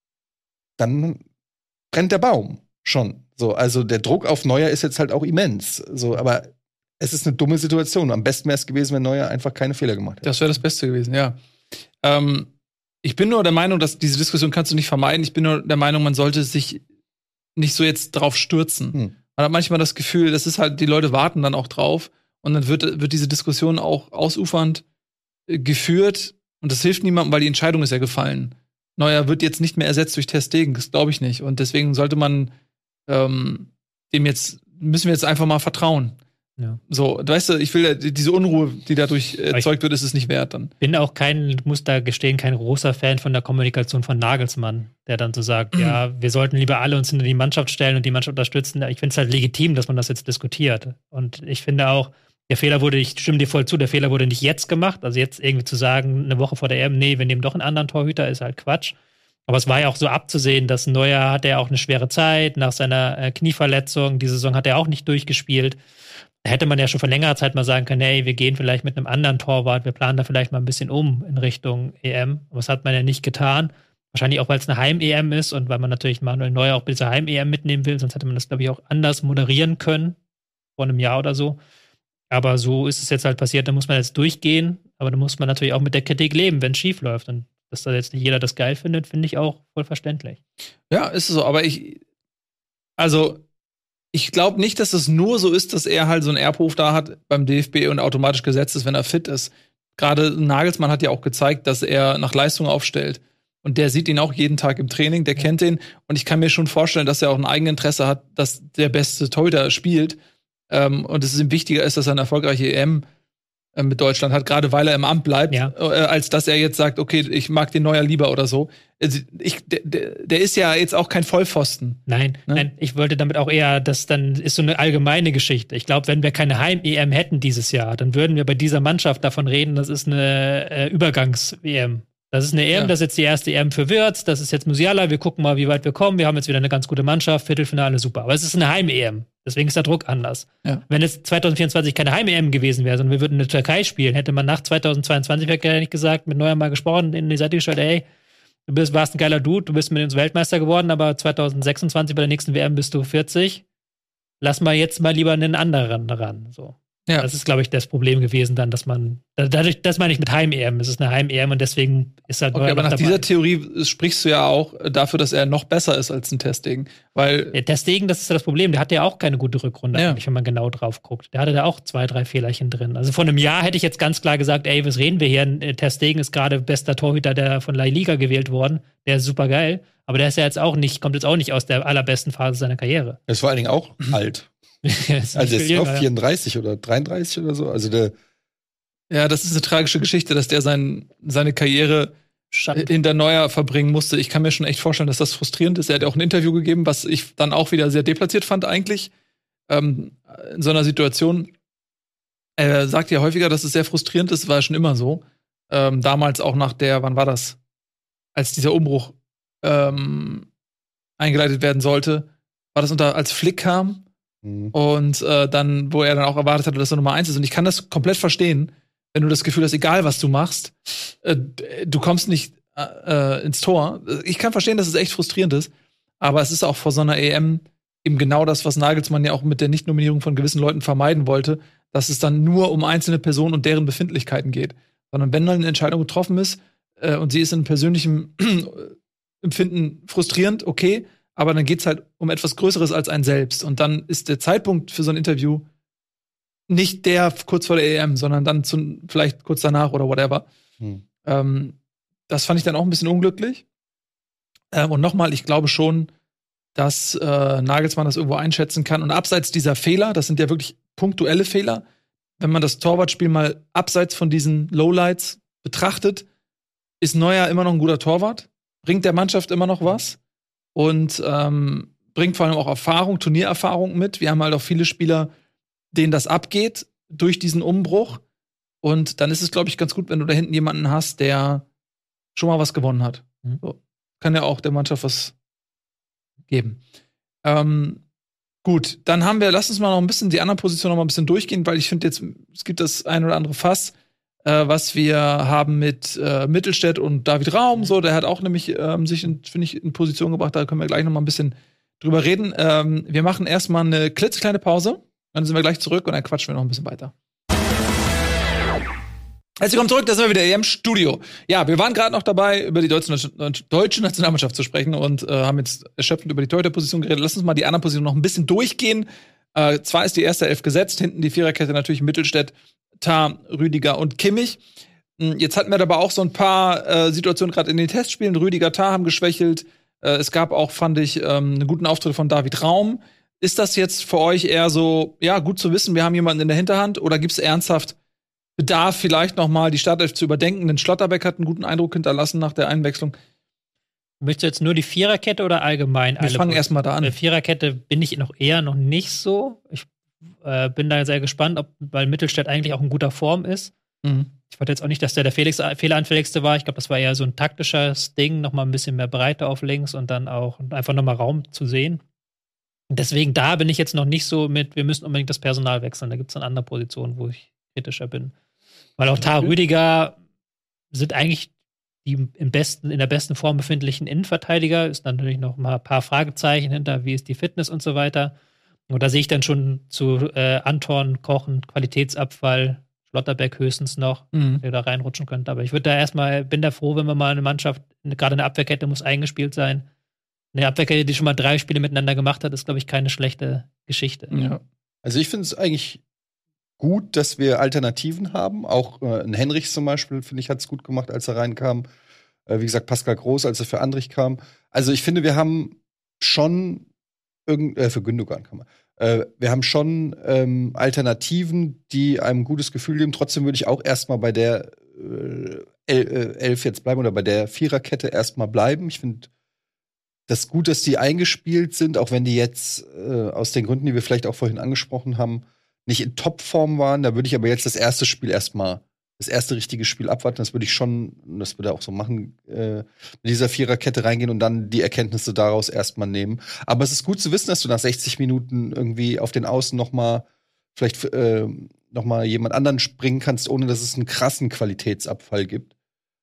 dann brennt der Baum schon. So, also der Druck auf Neuer ist jetzt halt auch immens. So, aber es ist eine dumme Situation. Am besten wäre es gewesen, wenn Neuer einfach keine Fehler gemacht hätte. Das wäre das Beste gewesen, ja. Ähm, ich bin nur der Meinung, dass diese Diskussion kannst du nicht vermeiden. Ich bin nur der Meinung, man sollte sich nicht so jetzt drauf stürzen. Hm. Man hat manchmal das Gefühl, das ist halt, die Leute warten dann auch drauf und dann wird, wird diese Diskussion auch ausufernd äh, geführt und das hilft niemandem, weil die Entscheidung ist ja gefallen. Neuer wird jetzt nicht mehr ersetzt durch Ter Stegen, das glaube ich nicht. Und deswegen sollte man ähm, dem jetzt, müssen wir jetzt einfach mal vertrauen. Ja. So, weißt du, ich will diese Unruhe, die dadurch erzeugt wird, ist es nicht wert dann. Bin auch kein, muss da gestehen, kein großer Fan von der Kommunikation von Nagelsmann, der dann so sagt, mhm. ja, wir sollten lieber alle uns hinter die Mannschaft stellen und die Mannschaft unterstützen. Ich finde es halt legitim, dass man das jetzt diskutiert. Und ich finde auch, der Fehler wurde, ich stimme dir voll zu, der Fehler wurde nicht jetzt gemacht. Also jetzt irgendwie zu sagen, eine Woche vor der E M, nee, wir nehmen doch einen anderen Torhüter, ist halt Quatsch. Aber es war ja auch so abzusehen, dass Neuer hatte ja auch eine schwere Zeit nach seiner äh, Knieverletzung. Die Saison hat er auch nicht durchgespielt. Da hätte man ja schon vor längerer Zeit mal sagen können, hey, wir gehen vielleicht mit einem anderen Torwart, wir planen da vielleicht mal ein bisschen um in Richtung E M. Aber das hat man ja nicht getan. Wahrscheinlich auch, weil es eine Heim-E M ist und weil man natürlich Manuel Neuer auch bei dieser Heim-E M mitnehmen will. Sonst hätte man das, glaube ich, auch anders moderieren können, vor einem Jahr oder so. Aber so ist es jetzt halt passiert, da muss man jetzt durchgehen. Aber da muss man natürlich auch mit der Kritik leben, wenn es schief läuft. Und dass da jetzt nicht jeder das geil findet, finde ich auch voll verständlich. Ja, ist so. Aber ich, also ich glaube nicht, dass es nur so ist, dass er halt so einen Erbhof da hat beim D F B und automatisch gesetzt ist, wenn er fit ist. Gerade Nagelsmann hat ja auch gezeigt, dass er nach Leistung aufstellt. Und der sieht ihn auch jeden Tag im Training, der ja. kennt ihn. Und ich kann mir schon vorstellen, dass er auch ein Eigeninteresse hat, dass der beste Torhüter spielt. Ähm, und es ihm wichtiger ist, dass er eine erfolgreiche E M äh, mit Deutschland hat, gerade weil er im Amt bleibt, ja. äh, als dass er jetzt sagt, okay, ich mag den Neuer lieber oder so. Also ich, der, der ist ja jetzt auch kein Vollpfosten. Nein, ne? nein, ich wollte damit auch eher, das dann ist so eine allgemeine Geschichte. Ich glaube, wenn wir keine Heim-E M hätten dieses Jahr, dann würden wir bei dieser Mannschaft davon reden, das ist eine äh, Übergangs-E M. Das ist eine E M, ja. das ist jetzt die erste E M für Wirtz, das ist jetzt Musiala, wir gucken mal, wie weit wir kommen. Wir haben jetzt wieder eine ganz gute Mannschaft, Viertelfinale, super. Aber es ist eine Heim-E M, deswegen ist der Druck anders. Ja. Wenn es zwanzig vierundzwanzig keine Heim-E M gewesen wäre, sondern wir würden in der Türkei spielen, hätte man nach zwanzig zweiundzwanzig nicht gesagt, mit Neuer mal gesprochen, in die Seite gestellt, ey, du bist, warst ein geiler Dude, du bist mit uns Weltmeister geworden, aber zwanzig sechsundzwanzig bei der nächsten W M bist du vierzig. Lass mal jetzt mal lieber einen anderen ran. So. Ja. Das ist, glaube ich, das Problem gewesen dann, dass man, dadurch, das meine ich mit Heim-E M. Es ist eine Heim-E M und deswegen ist halt okay, aber nach dabei. Dieser Theorie sprichst du ja auch dafür, dass er noch besser ist als ein Ter Stegen, weil der Ter Stegen, das ist ja das Problem, der hatte ja auch keine gute Rückrunde, ja. eigentlich, wenn man genau drauf guckt. Der hatte da auch zwei, drei Fehlerchen drin. Also vor einem Jahr hätte ich jetzt ganz klar gesagt, ey, was reden wir hier? Ter Stegen ist gerade bester Torhüter der von La Liga gewählt worden. Der ist super geil, aber der ist ja jetzt auch nicht, kommt jetzt auch nicht aus der allerbesten Phase seiner Karriere. Er ist vor allen Dingen auch alt. Also er ist auch vierunddreißig oder dreiunddreißig oder so. Also der ja, das ist eine tragische Geschichte, dass der sein, seine Karriere Schatten. hinter Neuer verbringen musste. Ich kann mir schon echt vorstellen, dass das frustrierend ist. Er hat auch ein Interview gegeben, was ich dann auch wieder sehr deplatziert fand eigentlich. Ähm, in so einer Situation. Er sagt ja häufiger, dass es sehr frustrierend ist, war ja schon immer so. Ähm, damals auch nach der, wann war das? Als dieser Umbruch ähm, eingeleitet werden sollte, war das unter, als Flick kam. Mhm. Und äh, dann, wo er dann auch erwartet hatte, dass er Nummer eins ist. Und ich kann das komplett verstehen, wenn du das Gefühl hast, egal was du machst, äh, du kommst nicht äh, ins Tor. Ich kann verstehen, dass es echt frustrierend ist, aber es ist auch vor so einer E M eben genau das, was Nagelsmann ja auch mit der Nichtnominierung von gewissen Leuten vermeiden wollte, dass es dann nur um einzelne Personen und deren Befindlichkeiten geht. Sondern wenn dann eine Entscheidung getroffen ist äh, und sie ist in persönlichem Empfinden frustrierend, okay, aber dann geht's halt um etwas Größeres als ein selbst. Und dann ist der Zeitpunkt für so ein Interview nicht der kurz vor der E M, sondern dann zu, vielleicht kurz danach oder whatever. Hm. Ähm, das fand ich dann auch ein bisschen unglücklich. Ähm, und nochmal, ich glaube schon, dass äh, Nagelsmann das irgendwo einschätzen kann. Und abseits dieser Fehler, das sind ja wirklich punktuelle Fehler, wenn man das Torwartspiel mal abseits von diesen Lowlights betrachtet, ist Neuer immer noch ein guter Torwart, bringt der Mannschaft immer noch was. Und ähm, bringt vor allem auch Erfahrung, Turniererfahrung mit. Wir haben halt auch viele Spieler, denen das abgeht durch diesen Umbruch. Und dann ist es, glaube ich, ganz gut, wenn du da hinten jemanden hast, der schon mal was gewonnen hat. Mhm. So. Kann ja auch der Mannschaft was geben. Ähm, gut, dann haben wir, lass uns mal noch ein bisschen die anderen Positionen noch mal ein bisschen durchgehen, weil ich finde jetzt, es gibt das ein oder andere Fass, äh, was wir haben mit äh, Mittelstädt und David Raum, so, der hat auch nämlich ähm, sich, finde ich, in Position gebracht, da können wir gleich noch mal ein bisschen drüber reden. Ähm, wir machen erstmal eine klitzekleine Pause, dann sind wir gleich zurück und dann quatschen wir noch ein bisschen weiter. Herzlich willkommen zurück, da sind wir wieder hier im Studio. Ja, wir waren gerade noch dabei, über die deutsche, deutsche Nationalmannschaft zu sprechen und äh, haben jetzt erschöpfend über die Torhüterposition geredet. Lass uns mal die anderen Positionen noch ein bisschen durchgehen. Äh, zwar ist die erste Elf gesetzt, hinten die Viererkette natürlich Mittelstädt, Tah, Rüdiger und Kimmich. Jetzt hatten wir aber auch so ein paar äh, Situationen gerade in den Testspielen. Rüdiger, Tah haben geschwächelt. Äh, es gab auch, fand ich, ähm, einen guten Auftritt von David Raum. Ist das jetzt für euch eher so, ja, gut zu wissen, wir haben jemanden in der Hinterhand, oder gibt es ernsthaft Bedarf, vielleicht noch mal die Startelf zu überdenken? Denn Schlotterbeck hat einen guten Eindruck hinterlassen nach der Einwechslung. Möchtest du jetzt nur die Viererkette oder allgemein? Wir fangen erstmal da an. Bei Viererkette bin ich noch eher noch nicht so. Ich äh, bin da sehr gespannt, ob, weil Mittelstädt eigentlich auch in guter Form ist. Mhm. Ich fand jetzt auch nicht, dass der der Felix, fehleranfälligste war. Ich glaube, das war eher so ein taktisches Ding, noch mal ein bisschen mehr Breite auf links und dann auch einfach noch mal Raum zu sehen. Und deswegen, da bin ich jetzt noch nicht so mit, wir müssen unbedingt das Personal wechseln. Da gibt es dann andere Positionen, wo ich kritischer bin. Weil auch Tah, Rüdiger sind eigentlich die im besten, in der besten Form befindlichen Innenverteidiger. Ist natürlich noch mal ein paar Fragezeichen hinter, wie ist die Fitness und so weiter. Und da sehe ich dann schon zu äh, Anton, Kochen, Qualitätsabfall, Schlotterbeck höchstens noch, mhm. der da reinrutschen könnte. Aber ich würde da erstmal, bin da froh, wenn wir mal eine Mannschaft, gerade eine Abwehrkette muss eingespielt sein. Eine Abwehrkette, die schon mal drei Spiele miteinander gemacht hat, ist, glaube ich, keine schlechte Geschichte. Ja. Also ich finde es eigentlich gut, dass wir Alternativen haben. Auch äh, ein Henrichs zum Beispiel, finde ich, hat es gut gemacht, als er reinkam. Äh, wie gesagt, Pascal Groß, als er für Andrich kam. Also ich finde, wir haben schon irgend äh, für Gündogan kann man. Äh, wir haben schon ähm, Alternativen, die einem ein gutes Gefühl geben. Trotzdem würde ich auch erstmal bei der äh, El äh, Elf jetzt bleiben oder bei der Viererkette erstmal bleiben. Ich finde das gut, dass die eingespielt sind, auch wenn die jetzt äh, aus den Gründen, die wir vielleicht auch vorhin angesprochen haben, nicht in Topform waren. Da würde ich aber jetzt das erste Spiel erstmal, das erste richtige Spiel abwarten. Das würde ich schon, das würde auch so machen, äh, mit dieser Viererkette reingehen und dann die Erkenntnisse daraus erstmal nehmen. Aber es ist gut zu wissen, dass du nach sechzig Minuten irgendwie auf den Außen noch mal vielleicht äh, noch mal jemand anderen springen kannst, ohne dass es einen krassen Qualitätsabfall gibt.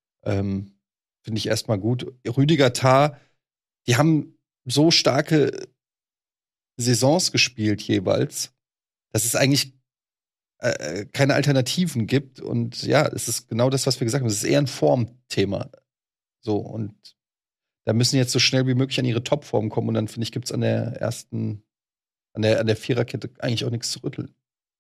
Ähm, Finde ich erstmal gut. Rüdiger, Tah, die haben so starke Saisons gespielt jeweils. Das ist eigentlich äh, keine Alternativen gibt. Und ja, es ist genau das, was wir gesagt haben. Es ist eher ein Formthema. So, und da müssen jetzt so schnell wie möglich an ihre Topform kommen. Und dann, finde ich, gibt's an der ersten, an der, an der Viererkette eigentlich auch nichts zu rütteln.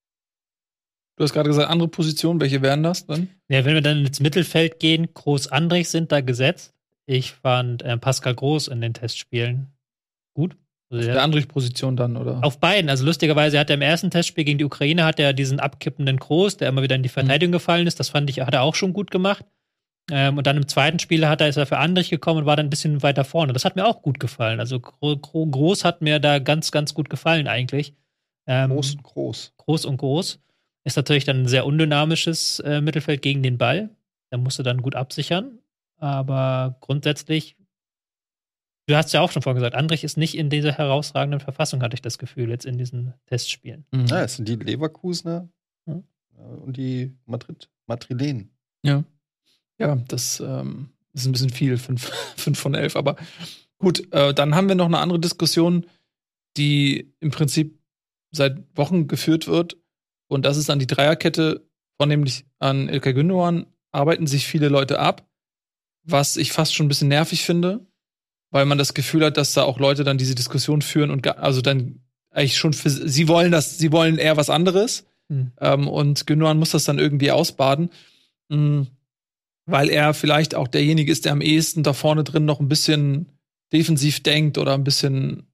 Du hast gerade gesagt, andere Positionen, welche wären das dann? Ja, wenn wir dann ins Mittelfeld gehen, Groß Andrich sind da gesetzt. Ich fand äh, Pascal Groß in den Testspielen gut. Also der Andrich-Position dann, oder? Auf beiden. Also lustigerweise hat er im ersten Testspiel gegen die Ukraine hat er diesen abkippenden Groß, der immer wieder in die Verteidigung mhm. gefallen ist. Das fand ich, hat er auch schon gut gemacht. Ähm, und dann im zweiten Spiel hat er, ist er für Andrich gekommen und war dann ein bisschen weiter vorne. Das hat mir auch gut gefallen. Also Gro Gro Groß hat mir da ganz, ganz gut gefallen eigentlich. Ähm, groß und groß. Groß und groß. Ist natürlich dann ein sehr undynamisches äh, Mittelfeld gegen den Ball. Da musst du dann gut absichern. Aber grundsätzlich, du hast ja auch schon vorhin gesagt, Andrich ist nicht in dieser herausragenden Verfassung, hatte ich das Gefühl, jetzt in diesen Testspielen. Mhm. Ja, es sind die Leverkusener mhm. und die Madrid, Madrilenen. Ja. Ja, das ähm, ist ein bisschen viel, fünf, fünf von elf. Aber gut, äh, dann haben wir noch eine andere Diskussion, die im Prinzip seit Wochen geführt wird. Und das ist dann die Dreierkette, vornehmlich an İlkay Gündoğan, arbeiten sich viele Leute ab, was ich fast schon ein bisschen nervig finde, weil man das Gefühl hat, dass da auch Leute dann diese Diskussion führen und also dann eigentlich schon für sie wollen das, sie wollen eher was anderes. Mhm. Ähm, und Gündoğan muss das dann irgendwie ausbaden. Mhm. Weil er vielleicht auch derjenige ist, der am ehesten da vorne drin noch ein bisschen defensiv denkt oder ein bisschen,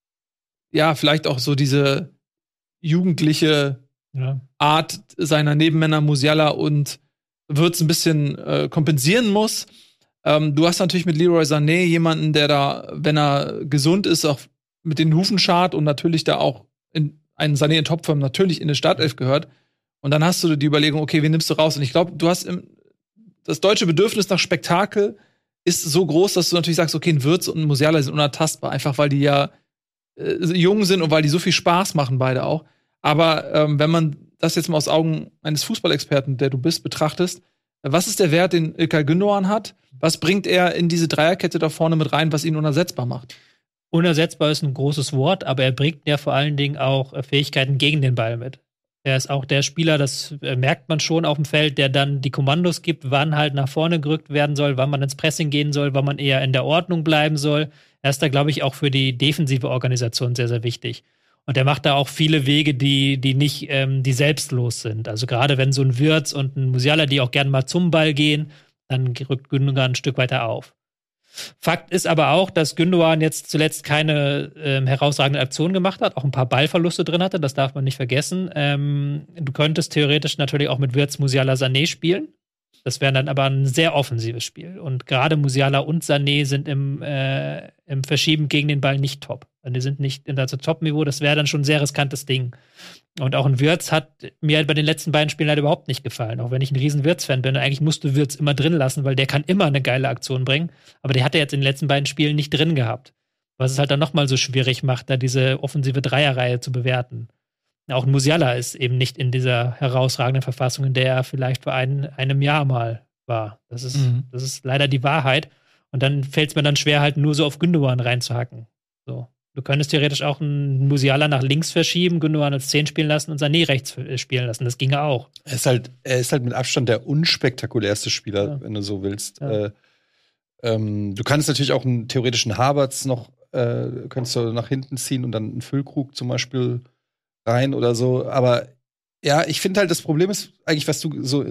ja, vielleicht auch so diese jugendliche ja. Art seiner Nebenmänner Musiala und Wirtz ein bisschen äh, kompensieren muss. Ähm, du hast natürlich mit Leroy Sané jemanden, der da, wenn er gesund ist, auch mit den Hufen schart und natürlich da auch in einen Sané in Topform natürlich in eine Startelf gehört. Und dann hast du die Überlegung, okay, wen nimmst du raus? Und ich glaube, du hast im das deutsche Bedürfnis nach Spektakel ist so groß, dass du natürlich sagst, okay, ein Wirtz und ein Musiala sind unantastbar, einfach weil die ja äh, jung sind und weil die so viel Spaß machen, beide auch. Aber ähm, wenn man das jetzt mal aus Augen eines Fußballexperten, der du bist, betrachtest, was ist der Wert, den İlkay Gündoğan hat? Was bringt er in diese Dreierkette da vorne mit rein, was ihn unersetzbar macht? Unersetzbar ist ein großes Wort, aber er bringt ja vor allen Dingen auch Fähigkeiten gegen den Ball mit. Er ist auch der Spieler, das merkt man schon auf dem Feld, der dann die Kommandos gibt, wann halt nach vorne gerückt werden soll, wann man ins Pressing gehen soll, wann man eher in der Ordnung bleiben soll. Er ist da, glaube ich, auch für die defensive Organisation sehr, sehr wichtig. Und er macht da auch viele Wege, die, die nicht, ähm, die selbstlos sind. Also gerade wenn so ein Wirtz und ein Musiala, die auch gerne mal zum Ball gehen, dann rückt Gündoğan ein Stück weiter auf. Fakt ist aber auch, dass Gündoğan jetzt zuletzt keine ähm, herausragende Aktion gemacht hat, auch ein paar Ballverluste drin hatte, das darf man nicht vergessen. Ähm, du könntest theoretisch natürlich auch mit Wirtz, Musiala, Sané spielen. Das wäre dann aber ein sehr offensives Spiel. Und gerade Musiala und Sané sind im, äh, im Verschieben gegen den Ball nicht top. Die sind nicht in also Top-Niveau, das wäre dann schon ein sehr riskantes Ding. Und auch ein Wirtz hat mir bei den letzten beiden Spielen halt überhaupt nicht gefallen. Auch wenn ich ein riesen Wirtz-Fan bin. Eigentlich musst du Wirtz immer drin lassen, weil der kann immer eine geile Aktion bringen. Aber der hat er jetzt in den letzten beiden Spielen nicht drin gehabt. Was es halt dann nochmal so schwierig macht, da diese offensive Dreierreihe zu bewerten. Auch ein Musiala ist eben nicht in dieser herausragenden Verfassung, in der er vielleicht vor ein, einem Jahr mal war. Das ist, mhm. das ist leider die Wahrheit. Und dann fällt es mir dann schwer, halt nur so auf Gündoğan reinzuhacken. So. Du könntest theoretisch auch einen Musiala nach links verschieben, Gündoğan als zehn spielen lassen und Sané rechts spielen lassen. Das ginge auch. Er ist halt, er ist halt mit Abstand der unspektakulärste Spieler, ja. wenn du so willst. Ja. Äh, ähm, du kannst natürlich auch einen theoretischen Havertz noch äh, könntest du nach hinten ziehen und dann einen Füllkrug zum Beispiel rein oder so. Aber ja, ich finde halt, das Problem ist eigentlich, was du so,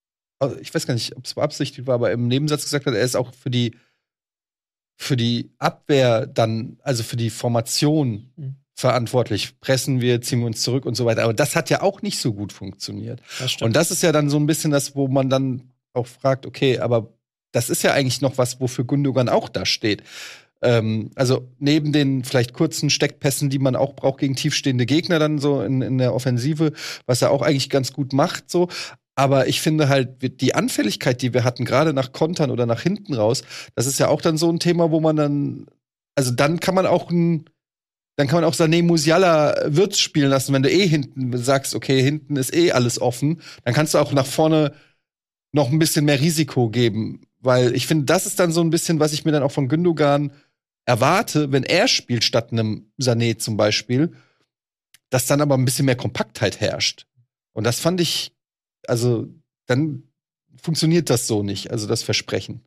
ich weiß gar nicht, ob es beabsichtigt war, aber im Nebensatz gesagt hat, er ist auch für die für die Abwehr dann, also für die Formation mhm. verantwortlich. Pressen wir, ziehen wir uns zurück und so weiter. Aber das hat ja auch nicht so gut funktioniert. Das und das ist ja dann so ein bisschen das, wo man dann auch fragt, okay, aber das ist ja eigentlich noch was, wofür Gündoğan auch da steht. Ähm, also neben den vielleicht kurzen Steckpässen, die man auch braucht gegen tiefstehende Gegner dann so in, in der Offensive, was er auch eigentlich ganz gut macht, so. Aber ich finde halt, die Anfälligkeit, die wir hatten, gerade nach Kontern oder nach hinten raus, das ist ja auch dann so ein Thema, wo man dann, also dann kann man auch ein, dann kann man auch Sané, Musiala, Wirtz spielen lassen, wenn du eh hinten sagst, okay, hinten ist eh alles offen, dann kannst du auch nach vorne noch ein bisschen mehr Risiko geben, weil ich finde, das ist dann so ein bisschen, was ich mir dann auch von Gündoğan erwarte, wenn er spielt statt einem Sané zum Beispiel, dass dann aber ein bisschen mehr Kompaktheit herrscht. Und das fand ich, also dann funktioniert das so nicht, also das Versprechen.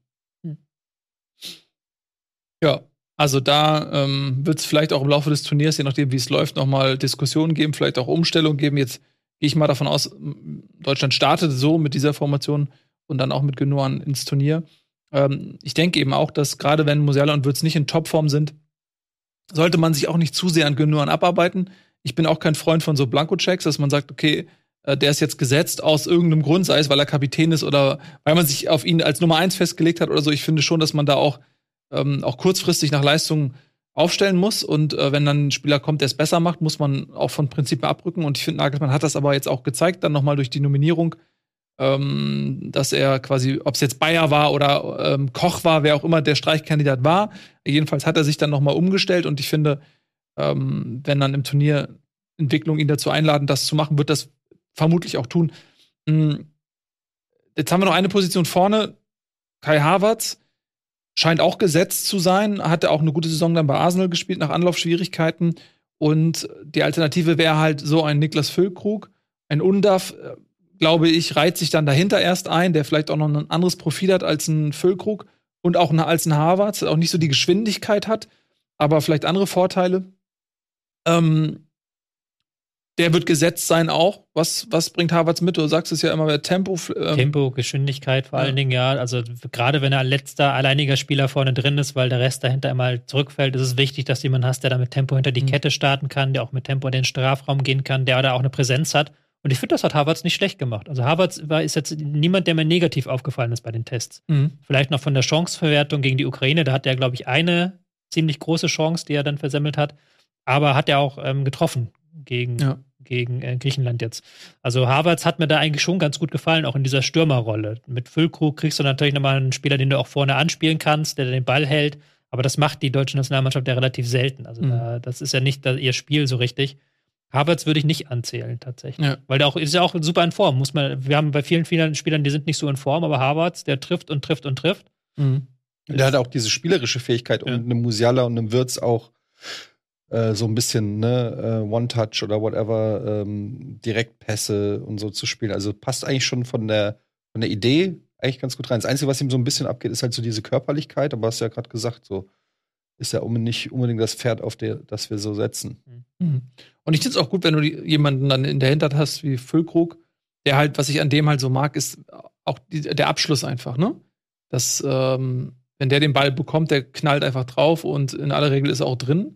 Ja, also da ähm, wird es vielleicht auch im Laufe des Turniers, je nachdem, wie es läuft, noch mal Diskussionen geben, vielleicht auch Umstellungen geben. Jetzt gehe ich mal davon aus, Deutschland startet so mit dieser Formation und dann auch mit Gündoğan ins Turnier. Ähm, ich denke eben auch, dass gerade wenn Musiala und Wirtz nicht in Topform sind, sollte man sich auch nicht zu sehr an Gündoğan abarbeiten. Ich bin auch kein Freund von so Blanko-Checks, dass man sagt, okay, äh, der ist jetzt gesetzt aus irgendeinem Grund, sei es, weil er Kapitän ist oder weil man sich auf ihn als Nummer eins festgelegt hat oder so. Ich finde schon, dass man da auch ähm, auch kurzfristig nach Leistung aufstellen muss. Und äh, wenn dann ein Spieler kommt, der es besser macht, muss man auch von Prinzip abrücken. Und ich finde, Nagelsmann hat das aber jetzt auch gezeigt, dann nochmal durch die Nominierung, ähm, dass er quasi, ob es jetzt Bayer war oder ähm, Koch war, wer auch immer der Streichkandidat war, jedenfalls hat er sich dann nochmal umgestellt. Und ich finde, ähm, wenn dann im Turnier Entwicklung ihn dazu einladen, das zu machen, wird das vermutlich auch tun. Mhm. Jetzt haben wir noch eine Position vorne. Kai Havertz scheint auch gesetzt zu sein, hatte auch eine gute Saison dann bei Arsenal gespielt, nach Anlaufschwierigkeiten. Und die Alternative wäre halt so ein Niklas Füllkrug. Ein Undav, glaube ich, reiht sich dann dahinter erst ein, der vielleicht auch noch ein anderes Profil hat als ein Füllkrug und auch als ein Havertz, auch nicht so die Geschwindigkeit hat, aber vielleicht andere Vorteile. Ähm, Der wird gesetzt sein auch. Was, was bringt Havertz mit? Du sagst es ja immer, Tempo. Ähm Tempo, Geschwindigkeit vor ja. allen Dingen, ja. Also gerade wenn er letzter, alleiniger Spieler vorne drin ist, weil der Rest dahinter immer zurückfällt, ist es wichtig, dass du jemanden hast, der da mit Tempo hinter die mhm. Kette starten kann, der auch mit Tempo in den Strafraum gehen kann, der da auch eine Präsenz hat. Und ich finde, das hat Havertz nicht schlecht gemacht. Also Havertz war, ist jetzt niemand, der mir negativ aufgefallen ist bei den Tests. Mhm. Vielleicht noch von der Chanceverwertung gegen die Ukraine. Da hat er, glaube ich, eine ziemlich große Chance, die er dann versemmelt hat. Aber hat er auch ähm, getroffen gegen, ja. gegen äh, Griechenland jetzt. Also Havertz hat mir da eigentlich schon ganz gut gefallen, auch in dieser Stürmerrolle. Mit Füllkrug kriegst du natürlich nochmal einen Spieler, den du auch vorne anspielen kannst, der den Ball hält. Aber das macht die deutsche Nationalmannschaft ja relativ selten. Also mhm. da, das ist ja nicht da, ihr Spiel so richtig. Havertz würde ich nicht anzählen, tatsächlich. Ja. Weil der auch, ist ja auch super in Form. Muss man, wir haben bei vielen, vielen Spielern, die sind nicht so in Form, aber Havertz, der trifft und trifft und trifft. Mhm. Der hat auch diese spielerische Fähigkeit, um ja. einem Musiala und einem Wirtz auch äh, so ein bisschen, ne, äh, One-Touch oder whatever, ähm, Direktpässe und so zu spielen. Also passt eigentlich schon von der, von der Idee eigentlich ganz gut rein. Das Einzige, was ihm so ein bisschen abgeht, ist halt so diese Körperlichkeit, aber hast du ja gerade gesagt, so ist ja nicht unbedingt das Pferd, auf der, das wir so setzen. Mhm. Und ich finde es auch gut, wenn du die, jemanden dann in der Hinterhand hast wie Füllkrug, der halt, was ich an dem halt so mag, ist auch die, der Abschluss einfach, ne? Das, ähm, wenn der den Ball bekommt, der knallt einfach drauf und in aller Regel ist er auch drin.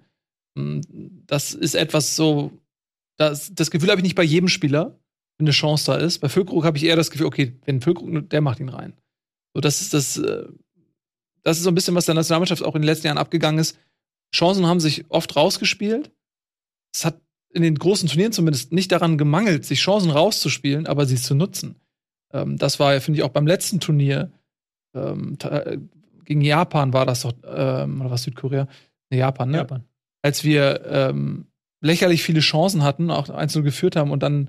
Das ist etwas so, das, das Gefühl habe ich nicht bei jedem Spieler, wenn eine Chance da ist. Bei Füllkrug habe ich eher das Gefühl, okay, wenn Füllkrug, der macht ihn rein. So, das ist das, das ist so ein bisschen, was der Nationalmannschaft auch in den letzten Jahren abgegangen ist. Chancen haben sich oft rausgespielt. Es hat in den großen Turnieren zumindest nicht daran gemangelt, sich Chancen rauszuspielen, aber sie zu nutzen. Ähm, das war ja, finde ich, auch beim letzten Turnier ähm, gegen Japan war das doch, ähm, oder was, Südkorea? Nee, Japan, ne? Japan. Als wir ähm, lächerlich viele Chancen hatten, auch eins null geführt haben und dann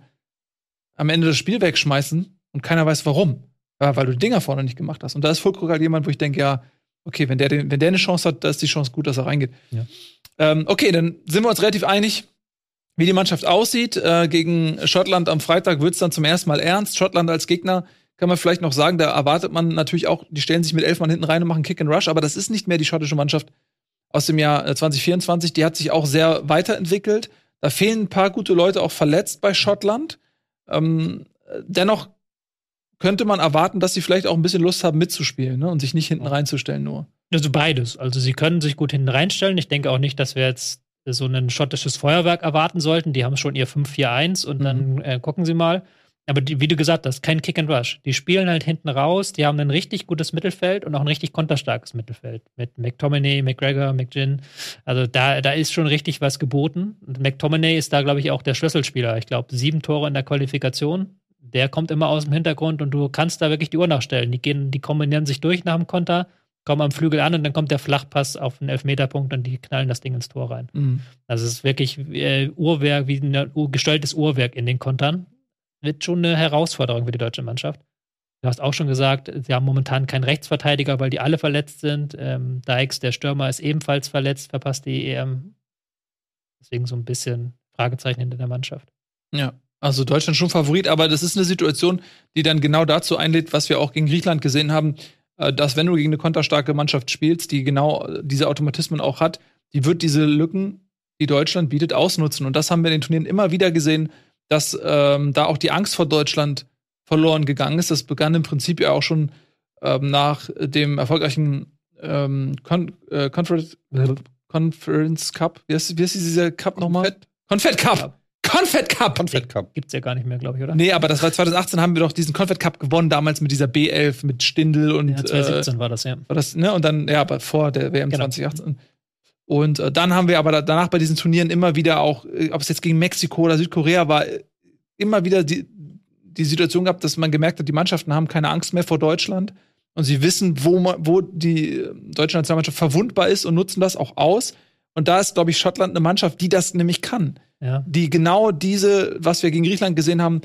am Ende das Spiel wegschmeißen und keiner weiß warum. Ja, weil du die Dinger vorne nicht gemacht hast. Und da ist Füllkrug halt jemand, wo ich denke, ja, okay, wenn der, den, wenn der eine Chance hat, da ist die Chance gut, dass er reingeht. Ja. Ähm, okay, dann sind wir uns relativ einig, wie die Mannschaft aussieht. Äh, gegen Schottland am Freitag wird es dann zum ersten Mal ernst. Schottland als Gegner kann man vielleicht noch sagen, da erwartet man natürlich auch, die stellen sich mit elf Mann hinten rein und machen Kick and Rush, aber das ist nicht mehr die schottische Mannschaft aus dem Jahr zwanzig vierundzwanzig. Die hat sich auch sehr weiterentwickelt. Da fehlen ein paar gute Leute auch verletzt bei Schottland. Ähm, dennoch könnte man erwarten, dass sie vielleicht auch ein bisschen Lust haben mitzuspielen, ne? Und sich nicht hinten reinzustellen nur. Also beides. Also sie können sich gut hinten reinstellen. Ich denke auch nicht, dass wir jetzt so ein schottisches Feuerwerk erwarten sollten. Die haben schon ihr fünf vier eins und mhm. dann äh, gucken sie mal. Aber die, wie du gesagt hast, kein Kick and Rush. Die spielen halt hinten raus, die haben ein richtig gutes Mittelfeld und auch ein richtig konterstarkes Mittelfeld. Mit McTominay, McGregor, McGinn. Also da, da ist schon richtig was geboten. Und McTominay ist da, glaube ich, auch der Schlüsselspieler. Ich glaube, sieben Tore in der Qualifikation. Der kommt immer aus dem Hintergrund und du kannst da wirklich die Uhr nachstellen. Die gehen, die kombinieren sich durch nach dem Konter, kommen am Flügel an und dann kommt der Flachpass auf den Elfmeterpunkt und die knallen das Ding ins Tor rein. Mhm. Also es ist wirklich äh, Uhrwerk, wie ein gestelltes Uhrwerk in den Kontern. Wird schon eine Herausforderung für die deutsche Mannschaft. Du hast auch schon gesagt, sie haben momentan keinen Rechtsverteidiger, weil die alle verletzt sind. Ähm, Dykes, der Stürmer, ist ebenfalls verletzt, verpasst die E M. Deswegen so ein bisschen Fragezeichen hinter der Mannschaft. Ja. Also Deutschland schon Favorit, aber das ist eine Situation, die dann genau dazu einlädt, was wir auch gegen Griechenland gesehen haben, dass wenn du gegen eine konterstarke Mannschaft spielst, die genau diese Automatismen auch hat, die wird diese Lücken, die Deutschland bietet, ausnutzen. Und das haben wir in den Turnieren immer wieder gesehen, dass ähm, da auch die Angst vor Deutschland verloren gegangen ist. Das begann im Prinzip ja auch schon ähm, nach dem erfolgreichen ähm, Con äh, Conference, Conference Cup. Wie heißt, wie heißt dieser Cup nochmal? Confed Cup. Confed Cup. Confed Cup. Gibt's ja gar nicht mehr, glaube ich, oder? Nee, aber das war zwanzig achtzehn, haben wir doch diesen Confed Cup gewonnen, damals mit dieser B elf, mit Stindl und. Ja, zwanzig siebzehn äh, war das, ja. War das, ne? Und dann, ja, aber vor der W M genau. zwanzig achtzehn. Und äh, dann haben wir aber da, danach bei diesen Turnieren immer wieder auch, äh, ob es jetzt gegen Mexiko oder Südkorea war, äh, immer wieder die, die Situation gehabt, dass man gemerkt hat, die Mannschaften haben keine Angst mehr vor Deutschland. Und sie wissen, wo, man, wo die deutsche Nationalmannschaft verwundbar ist und nutzen das auch aus. Und da ist, glaube ich, Schottland eine Mannschaft, die das nämlich kann. Ja. Die genau diese, was wir gegen Griechenland gesehen haben,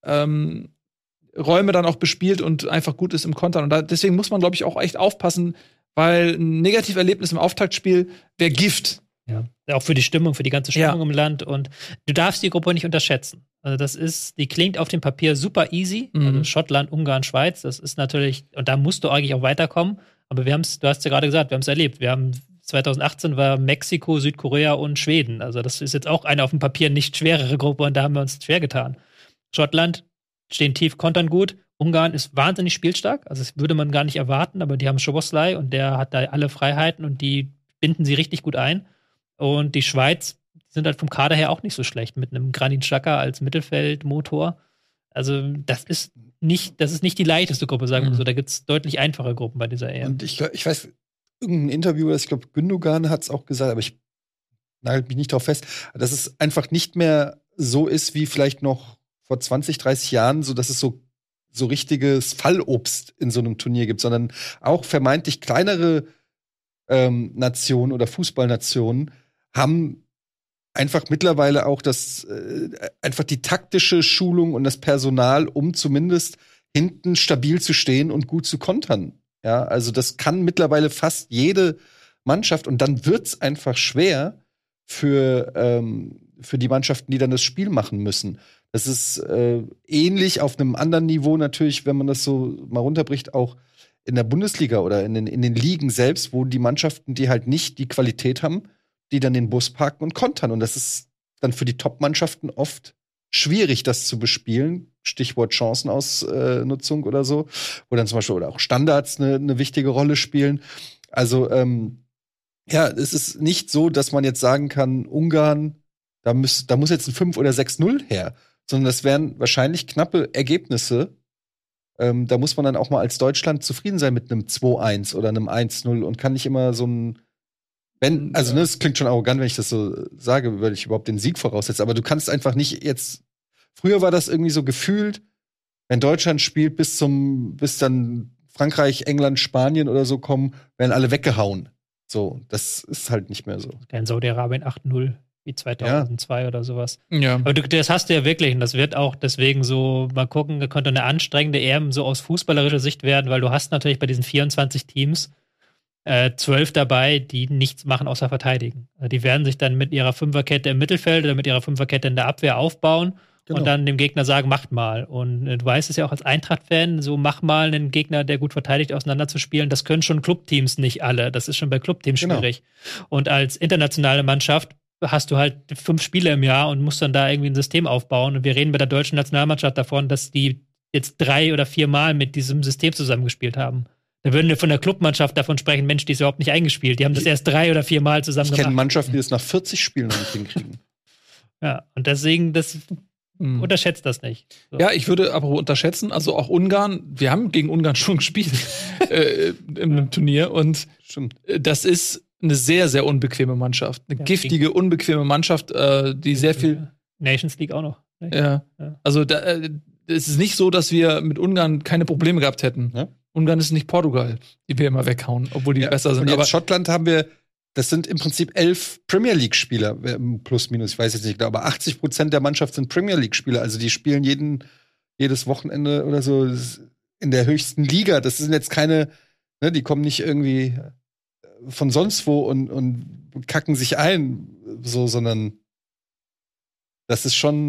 ähm, Räume dann auch bespielt und einfach gut ist im Kontern. Und da, deswegen muss man, glaube ich, auch echt aufpassen, weil ein Negativerlebnis im Auftaktspiel wäre Gift. Ja. Auch für die Stimmung, für die ganze Stimmung ja. im Land. Und du darfst die Gruppe nicht unterschätzen. Also das ist, die klingt auf dem Papier super easy. Mhm. Also Schottland, Ungarn, Schweiz, das ist natürlich, und da musst du eigentlich auch weiterkommen. Aber wir haben es, du hast ja gerade gesagt, wir haben es erlebt. Wir haben zwanzig achtzehn war Mexiko, Südkorea und Schweden. Also das ist jetzt auch eine auf dem Papier nicht schwerere Gruppe und da haben wir uns schwer getan. Schottland stehen tief, kontern gut. Ungarn ist wahnsinnig spielstark. Also das würde man gar nicht erwarten, aber die haben Szoboszlai und der hat da alle Freiheiten und die binden sie richtig gut ein. Und die Schweiz sind halt vom Kader her auch nicht so schlecht mit einem Granit Xhaka als Mittelfeldmotor. Also das ist nicht, das ist nicht die leichteste Gruppe, sagen wir mhm. so. Da gibt es deutlich einfache Gruppen bei dieser E M. Und ich, ich weiß, irgendein Interview, ich glaube, Gündogan hat es auch gesagt, aber ich nagelt mich nicht darauf fest, dass es einfach nicht mehr so ist, wie vielleicht noch vor zwanzig, dreißig Jahren, so dass es so, so richtiges Fallobst in so einem Turnier gibt, sondern auch vermeintlich kleinere ähm, Nationen oder Fußballnationen haben einfach mittlerweile auch das, äh, einfach die taktische Schulung und das Personal, um zumindest hinten stabil zu stehen und gut zu kontern. Ja, also das kann mittlerweile fast jede Mannschaft und dann wird's einfach schwer für, ähm, für die Mannschaften, die dann das Spiel machen müssen. Das ist äh, ähnlich auf einem anderen Niveau natürlich, wenn man das so mal runterbricht, auch in der Bundesliga oder in den, in den Ligen selbst, wo die Mannschaften, die halt nicht die Qualität haben, die dann den Bus parken und kontern. Und das ist dann für die Top-Mannschaften oft schwierig, das zu bespielen. Stichwort Chancenausnutzung oder so, wo dann zum Beispiel oder auch Standards eine, eine wichtige Rolle spielen. Also ähm, ja, es ist nicht so, dass man jetzt sagen kann, Ungarn, da muss, da muss jetzt ein fünf oder sechs null her, sondern das wären wahrscheinlich knappe Ergebnisse. Ähm, da muss man dann auch mal als Deutschland zufrieden sein mit einem zwei eins oder einem eins null und kann nicht immer so ein wenn, also ne, es klingt schon arrogant, wenn ich das so sage, weil ich überhaupt den Sieg voraussetze, aber du kannst einfach nicht jetzt. Früher war das irgendwie so gefühlt, wenn Deutschland spielt, bis zum, bis dann Frankreich, England, Spanien oder so kommen, werden alle weggehauen. So, das ist halt nicht mehr so. In Saudi-Arabien acht null, wie zweitausendzwei ja. oder sowas. Ja. Aber du, das hast du ja wirklich, und das wird auch deswegen so, mal gucken, könnte eine anstrengende E M so aus fußballerischer Sicht werden, weil du hast natürlich bei diesen vierundzwanzig Teams äh, zwölf dabei, die nichts machen außer verteidigen. Also die werden sich dann mit ihrer Fünferkette im Mittelfeld oder mit ihrer Fünferkette in der Abwehr aufbauen. Genau. Und dann dem Gegner sagen, macht mal. Und äh, du weißt es ja auch als Eintracht-Fan, so mach mal einen Gegner, der gut verteidigt, auseinanderzuspielen. Das können schon Clubteams nicht alle. Das ist schon bei Clubteams genau. schwierig. Und als internationale Mannschaft hast du halt fünf Spiele im Jahr und musst dann da irgendwie ein System aufbauen. Und wir reden bei der deutschen Nationalmannschaft davon, dass die jetzt drei oder vier Mal mit diesem System zusammengespielt haben. Da würden wir von der Clubmannschaft davon sprechen, Mensch, die ist überhaupt nicht eingespielt. Die haben das erst drei oder vier Mal zusammen ich gemacht. Ich kenne Mannschaften, die es nach vierzig Spielen noch nicht hinkriegen. Ja, und deswegen, das hm. unterschätzt das nicht. So. Ja, ich würde aber unterschätzen, also auch Ungarn, wir haben gegen Ungarn schon gespielt äh, im Turnier und Stimmt. das ist eine sehr, sehr unbequeme Mannschaft. Eine ja, giftige, unbequeme Mannschaft, äh, die sehr viel Nations League auch noch. Ja, ja. Also da, äh, es ist nicht so, dass wir mit Ungarn keine Probleme gehabt hätten. Ja? Ungarn ist nicht Portugal, die wir immer weghauen, obwohl die ja, besser sind. Und aber Schottland haben wir, das sind im Prinzip elf Premier League-Spieler, plus minus, ich weiß jetzt nicht, aber achtzig Prozent der Mannschaft sind Premier League-Spieler. Also die spielen jeden, jedes Wochenende oder so in der höchsten Liga. Das sind jetzt keine, ne, die kommen nicht irgendwie von sonst wo und, und kacken sich ein, so, sondern das ist schon,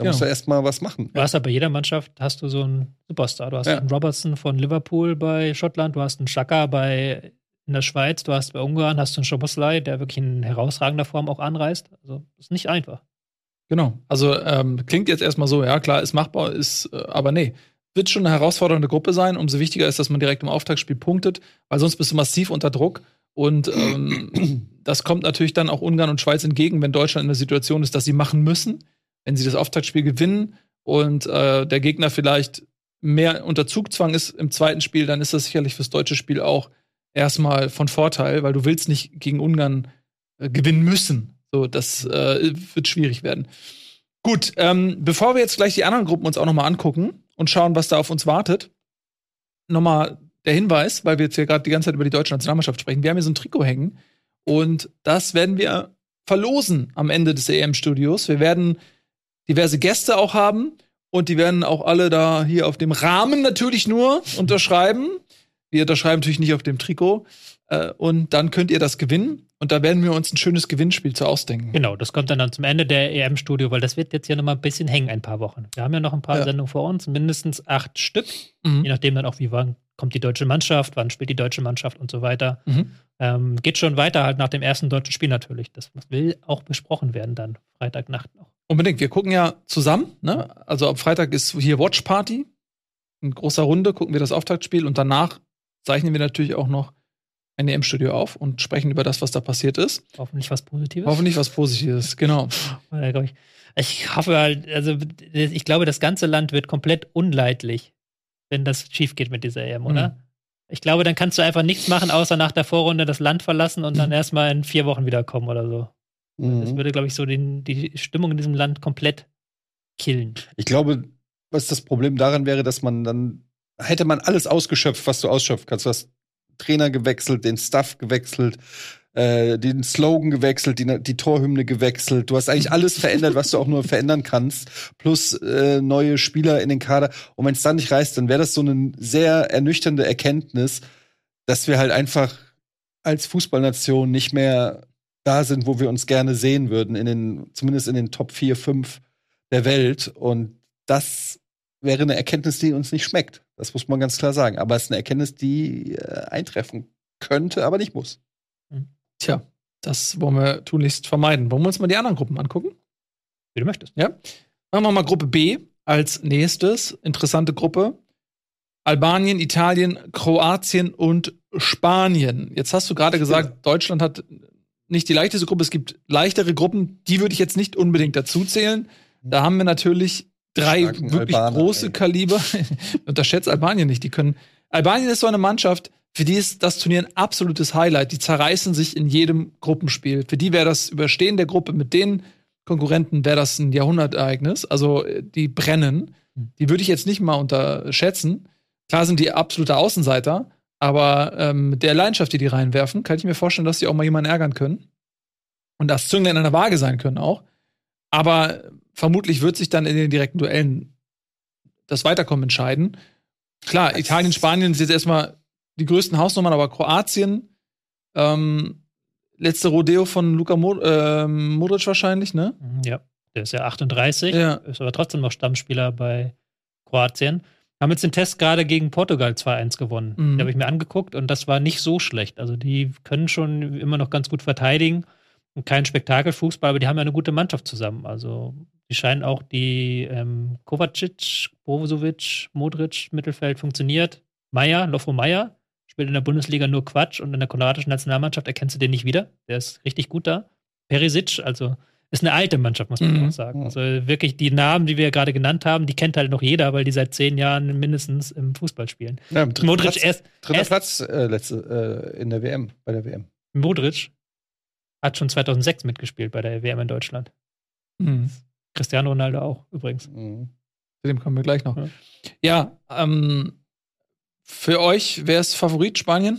Da musst du erst mal was machen. Du hast ja bei jeder Mannschaft hast du so einen Superstar. Du hast Ja. einen Robertson von Liverpool bei Schottland, du hast einen Xhaka bei in der Schweiz, du hast bei Ungarn hast du einen Szoboszlai, der wirklich in herausragender Form auch anreist. Also ist nicht einfach. Genau. Also ähm, klingt jetzt erstmal so, ja klar, ist machbar, ist, äh, aber nee. Wird schon eine herausfordernde Gruppe sein. Umso wichtiger ist, dass man direkt im Auftaktspiel punktet, weil sonst bist du massiv unter Druck. Und ähm, das kommt natürlich dann auch Ungarn und Schweiz entgegen, wenn Deutschland in der Situation ist, dass sie machen müssen, wenn sie das Auftaktspiel gewinnen und äh, der Gegner vielleicht mehr unter Zugzwang ist im zweiten Spiel, dann ist das sicherlich fürs deutsche Spiel auch erstmal von Vorteil, weil du willst nicht gegen Ungarn äh, gewinnen müssen. So, das äh, wird schwierig werden. Gut, ähm, bevor wir jetzt gleich die anderen Gruppen uns auch noch mal angucken und schauen, was da auf uns wartet, noch mal der Hinweis, weil wir jetzt hier gerade die ganze Zeit über die deutsche Nationalmannschaft sprechen. Wir haben hier so ein Trikot hängen und das werden wir verlosen am Ende des E M-Studios. Wir werden diverse Gäste auch haben und die werden auch alle da hier auf dem Rahmen natürlich nur unterschreiben. Wir unterschreiben natürlich nicht auf dem Trikot. Äh, und dann könnt ihr das gewinnen. Und da werden wir uns ein schönes Gewinnspiel zu ausdenken. Genau, das kommt dann, dann zum Ende der E M-Studio, weil das wird jetzt ja noch mal ein bisschen hängen, ein paar Wochen. Wir haben ja noch ein paar ja. Sendungen vor uns, mindestens acht Stück. Mhm. Je nachdem dann auch, wie wann kommt die deutsche Mannschaft, wann spielt die deutsche Mannschaft und so weiter. Mhm. Ähm, geht schon weiter halt nach dem ersten deutschen Spiel natürlich. Das will auch besprochen werden dann Freitagnacht noch. Unbedingt. Wir gucken ja zusammen. Ne? Also am Freitag ist hier Watch Party. In großer Runde gucken wir das Auftaktspiel und danach zeichnen wir natürlich auch noch ein E M-Studio auf und sprechen über das, was da passiert ist. Hoffentlich was Positives. Hoffentlich was Positives, genau. Ja, ich, ich hoffe halt, also ich glaube, das ganze Land wird komplett unleidlich, wenn das schief geht mit dieser E M, oder? Mhm. Ich glaube, dann kannst du einfach nichts machen, außer nach der Vorrunde das Land verlassen und dann mhm. erstmal in vier Wochen wiederkommen oder so. Mhm. Das würde, glaube ich, so den, die Stimmung in diesem Land komplett killen. Ich glaube, was das Problem daran wäre, dass man dann, hätte man alles ausgeschöpft, was du ausschöpfen kannst. Du hast Trainer gewechselt, den Staff gewechselt, äh, den Slogan gewechselt, die, die Torhymne gewechselt. Du hast eigentlich alles verändert, was du auch nur verändern kannst. Plus äh, neue Spieler in den Kader. Und wenn es dann nicht reißt, dann wäre das so eine sehr ernüchternde Erkenntnis, dass wir halt einfach als Fußballnation nicht mehr da sind, wo wir uns gerne sehen würden, in den, zumindest in den Top vier, fünf der Welt. Und das wäre eine Erkenntnis, die uns nicht schmeckt. Das muss man ganz klar sagen. Aber es ist eine Erkenntnis, die äh, eintreffen könnte, aber nicht muss. Tja, das wollen wir tunlichst vermeiden. Wollen wir uns mal die anderen Gruppen angucken? Wie du möchtest. Ja. Machen wir mal Gruppe B als nächstes. Interessante Gruppe. Albanien, Italien, Kroatien und Spanien. Jetzt hast du gerade gesagt, ja. Deutschland hat nicht die leichteste Gruppe. Es gibt leichtere Gruppen. Die würde ich jetzt nicht unbedingt dazu zählen. Da haben wir natürlich drei wirklich Albaner, große ey. Kaliber. Unterschätzt Albanien nicht. Die können. Albanien ist so eine Mannschaft, für die ist das Turnier ein absolutes Highlight. Die zerreißen sich in jedem Gruppenspiel. Für die wäre das Überstehen der Gruppe mit den Konkurrenten wäre das ein Jahrhundertereignis. Also die brennen. Die würde ich jetzt nicht mal unterschätzen. Klar sind die absolute Außenseiter, aber ähm, mit der Leidenschaft, die die reinwerfen, kann ich mir vorstellen, dass die auch mal jemanden ärgern können. Und das Zünglein in der Waage sein können auch. Aber vermutlich wird sich dann in den direkten Duellen das Weiterkommen entscheiden. Klar, Italien, Spanien sind jetzt erstmal die größten Hausnummern, aber Kroatien, ähm, letzte Rodeo von Luka Mod- äh, Modric wahrscheinlich, ne? Ja, der ist ja achtunddreißig, ja. Ist aber trotzdem noch Stammspieler bei Kroatien. Haben jetzt den Test gerade gegen Portugal zwei eins gewonnen. Mhm. Den habe ich mir angeguckt und das war nicht so schlecht. Also die können schon immer noch ganz gut verteidigen. Und kein Spektakelfußball, aber die haben ja eine gute Mannschaft zusammen. Also die scheinen auch die ähm, Kovacic, Brozovic, Modric, Mittelfeld funktioniert. Meier, Lofo Meier, spielt in der Bundesliga nur Quatsch und in der kroatischen Nationalmannschaft erkennst du den nicht wieder. Der ist richtig gut da. Perisic, also ist eine alte Mannschaft, muss man mhm. auch sagen. Also wirklich die Namen, die wir gerade genannt haben, die kennt halt noch jeder, weil die seit zehn Jahren mindestens im Fußball spielen. Ja, Modric Platz, erst dritter erst, Platz äh, letzte, äh, in der W M, bei der W M. Modric hat schon zweitausendsechs mitgespielt bei der W M in Deutschland. Mhm. Cristiano Ronaldo auch, übrigens. Mhm. Zu dem kommen wir gleich noch. Ja, ja ähm, für euch, wer ist Favorit, Spanien?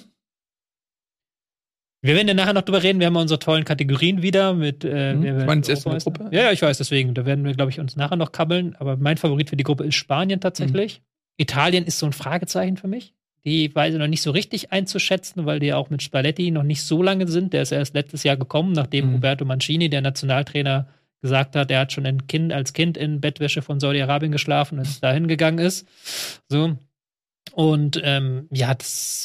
Wir werden ja nachher noch drüber reden. Wir haben ja unsere tollen Kategorien wieder mit. Äh, mhm. wir ich meine jetzt erst in der Gruppe. Ja, ja, ich weiß, deswegen. Da werden wir, glaube ich, uns nachher noch kabbeln. Aber mein Favorit für die Gruppe ist Spanien tatsächlich. Mhm. Italien ist so ein Fragezeichen für mich. Die weiß ich noch nicht so richtig einzuschätzen, weil die auch mit Spalletti noch nicht so lange sind. Der ist erst letztes Jahr gekommen, nachdem mhm. Roberto Mancini, der Nationaltrainer, gesagt hat, er hat schon ein Kind, als Kind in Bettwäsche von Saudi-Arabien geschlafen, als es dahin gegangen ist. So. Und ähm, ja, das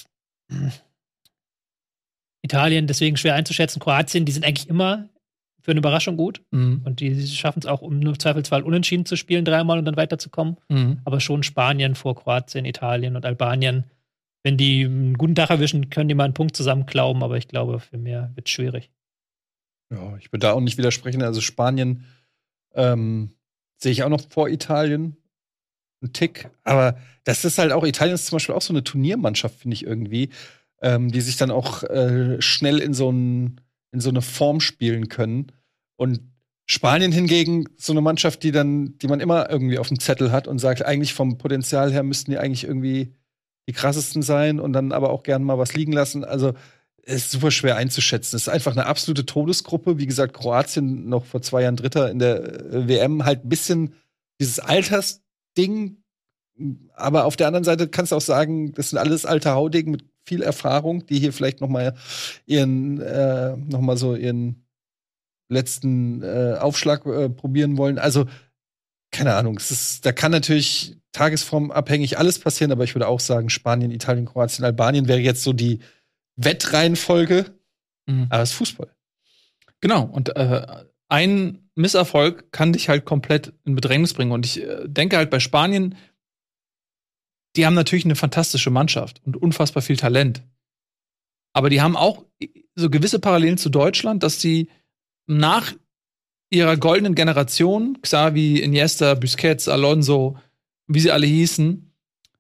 Italien deswegen schwer einzuschätzen. Kroatien, die sind eigentlich immer für eine Überraschung gut. Mhm. Und die schaffen es auch, um nur Zweifelsfall unentschieden zu spielen, dreimal und dann weiterzukommen. Mhm. Aber schon Spanien vor Kroatien, Italien und Albanien. Wenn die einen guten Tag erwischen, können die mal einen Punkt zusammenklauben, aber ich glaube, für mehr wird es schwierig. Ja, ich würde da auch nicht widersprechen. Also Spanien ähm, sehe ich auch noch vor Italien. Ein Tick. Aber das ist halt auch, Italien ist zum Beispiel auch so eine Turniermannschaft, finde ich irgendwie, ähm, die sich dann auch äh, schnell in so, ein, in so eine Form spielen können. Und Spanien hingegen so eine Mannschaft, die dann, die man immer irgendwie auf dem Zettel hat und sagt, eigentlich vom Potenzial her müssten die eigentlich irgendwie die krassesten sein und dann aber auch gern mal was liegen lassen. Also es ist super schwer einzuschätzen. Es ist einfach eine absolute Todesgruppe. Wie gesagt, Kroatien noch vor zwei Jahren Dritter in der W M, halt ein bisschen dieses Altersding. Aber auf der anderen Seite kannst du auch sagen, das sind alles alte Haudegen mit viel Erfahrung, die hier vielleicht noch mal ihren, äh, noch mal so ihren letzten äh, Aufschlag äh, probieren wollen. Also keine Ahnung. Es ist, da kann natürlich tagesformabhängig alles passieren, aber ich würde auch sagen, Spanien, Italien, Kroatien, Albanien wäre jetzt so die Wettreihenfolge, mhm. aber es ist Fußball. Genau, und äh, ein Misserfolg kann dich halt komplett in Bedrängnis bringen. Und ich äh, denke halt bei Spanien, die haben natürlich eine fantastische Mannschaft und unfassbar viel Talent. Aber die haben auch so gewisse Parallelen zu Deutschland, dass sie nach ihrer goldenen Generation, Xavi, Iniesta, Busquets, Alonso, wie sie alle hießen,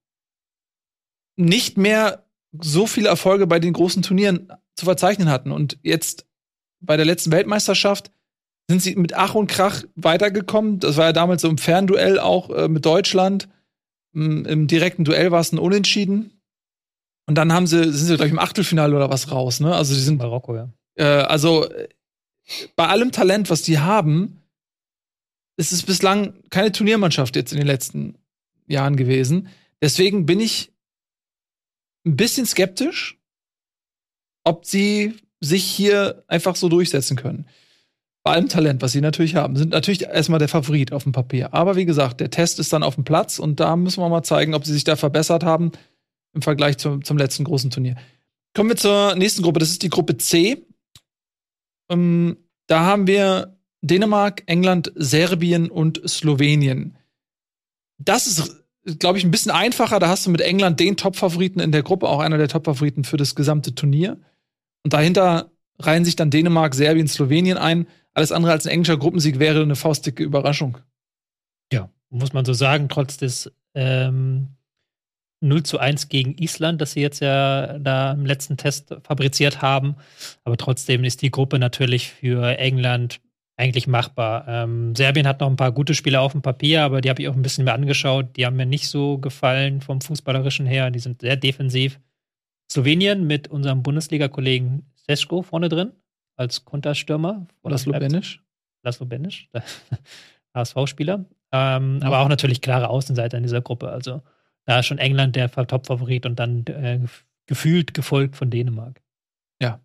nicht mehr so viele Erfolge bei den großen Turnieren zu verzeichnen hatten. Und jetzt bei der letzten Weltmeisterschaft sind sie mit Ach und Krach weitergekommen. Das war ja damals so im Fernduell auch äh, mit Deutschland. Im, Im direkten Duell war es ein Unentschieden. Und dann haben sie, sind sie, glaube ich, im Achtelfinale oder was raus, ne? Also die sind Marokko, ja. Äh, also bei allem Talent, was die haben, ist es bislang keine Turniermannschaft jetzt in den letzten Jahren gewesen. Deswegen bin ich ein bisschen skeptisch, ob sie sich hier einfach so durchsetzen können. Bei allem Talent, was sie natürlich haben, sind natürlich erstmal der Favorit auf dem Papier. Aber wie gesagt, der Test ist dann auf dem Platz und da müssen wir mal zeigen, ob sie sich da verbessert haben im Vergleich zum, zum letzten großen Turnier. Kommen wir zur nächsten Gruppe, das ist die Gruppe C. Ähm, da haben wir Dänemark, England, Serbien und Slowenien. Das ist, glaube ich, ein bisschen einfacher. Da hast du mit England den Top-Favoriten in der Gruppe, auch einer der Top-Favoriten für das gesamte Turnier. Und dahinter reihen sich dann Dänemark, Serbien, Slowenien ein. Alles andere als ein englischer Gruppensieg wäre eine faustdicke Überraschung. Ja, muss man so sagen, trotz des ähm, null zu eins gegen Island, das sie jetzt ja da im letzten Test fabriziert haben. Aber trotzdem ist die Gruppe natürlich für England eigentlich machbar. Ähm, Serbien hat noch ein paar gute Spieler auf dem Papier, aber die habe ich auch ein bisschen mehr angeschaut. Die haben mir nicht so gefallen vom Fußballerischen her. Die sind sehr defensiv. Slowenien mit unserem Bundesliga-Kollegen Seško vorne drin als Konterstürmer. Laszlo Beniš. Laszlo Beniš, der H S V-Spieler. Ähm, ja. Aber auch natürlich klare Außenseiter in dieser Gruppe. Also da ist schon England der Top-Favorit und dann äh, gefühlt gefolgt von Dänemark. Ja.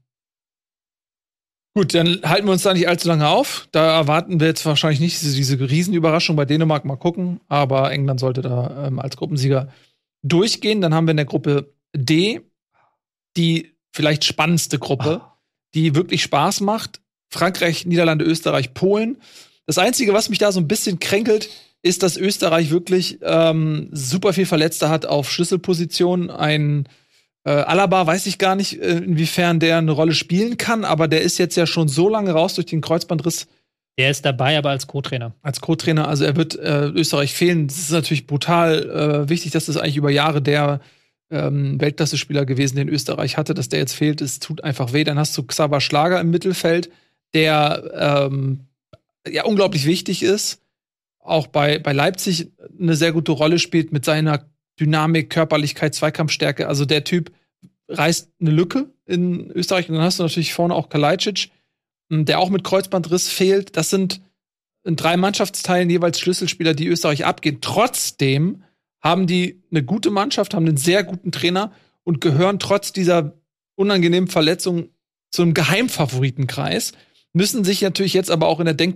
Gut, dann halten wir uns da nicht allzu lange auf. Da erwarten wir jetzt wahrscheinlich nicht diese, diese Riesenüberraschung bei Dänemark. Mal gucken. Aber England sollte da ähm, als Gruppensieger durchgehen. Dann haben wir in der Gruppe D die vielleicht spannendste Gruppe, oh. die wirklich Spaß macht. Frankreich, Niederlande, Österreich, Polen. Das Einzige, was mich da so ein bisschen kränkelt, ist, dass Österreich wirklich ähm, super viel Verletzte hat auf Schlüsselpositionen. Ein äh, Alaba weiß ich gar nicht, äh, inwiefern der eine Rolle spielen kann, aber der ist jetzt ja schon so lange raus durch den Kreuzbandriss. Der ist dabei, aber als Co-Trainer. Als Co-Trainer, also er wird äh, Österreich fehlen. Das ist natürlich brutal äh, wichtig, dass das eigentlich über Jahre der ähm, Weltklasse-Spieler gewesen, den Österreich hatte, dass der jetzt fehlt. Es tut einfach weh. Dann hast du Xaver Schlager im Mittelfeld, der ähm, ja unglaublich wichtig ist. Auch bei, bei Leipzig eine sehr gute Rolle spielt mit seiner Dynamik, Körperlichkeit, Zweikampfstärke. Also der Typ reißt eine Lücke in Österreich. Und dann hast du natürlich vorne auch Kalajdzic, der auch mit Kreuzbandriss fehlt. Das sind in drei Mannschaftsteilen jeweils Schlüsselspieler, die Österreich abgehen. Trotzdem haben die eine gute Mannschaft, haben einen sehr guten Trainer und gehören trotz dieser unangenehmen Verletzung zu einem Geheimfavoritenkreis. Müssen sich natürlich jetzt aber auch in der denkbar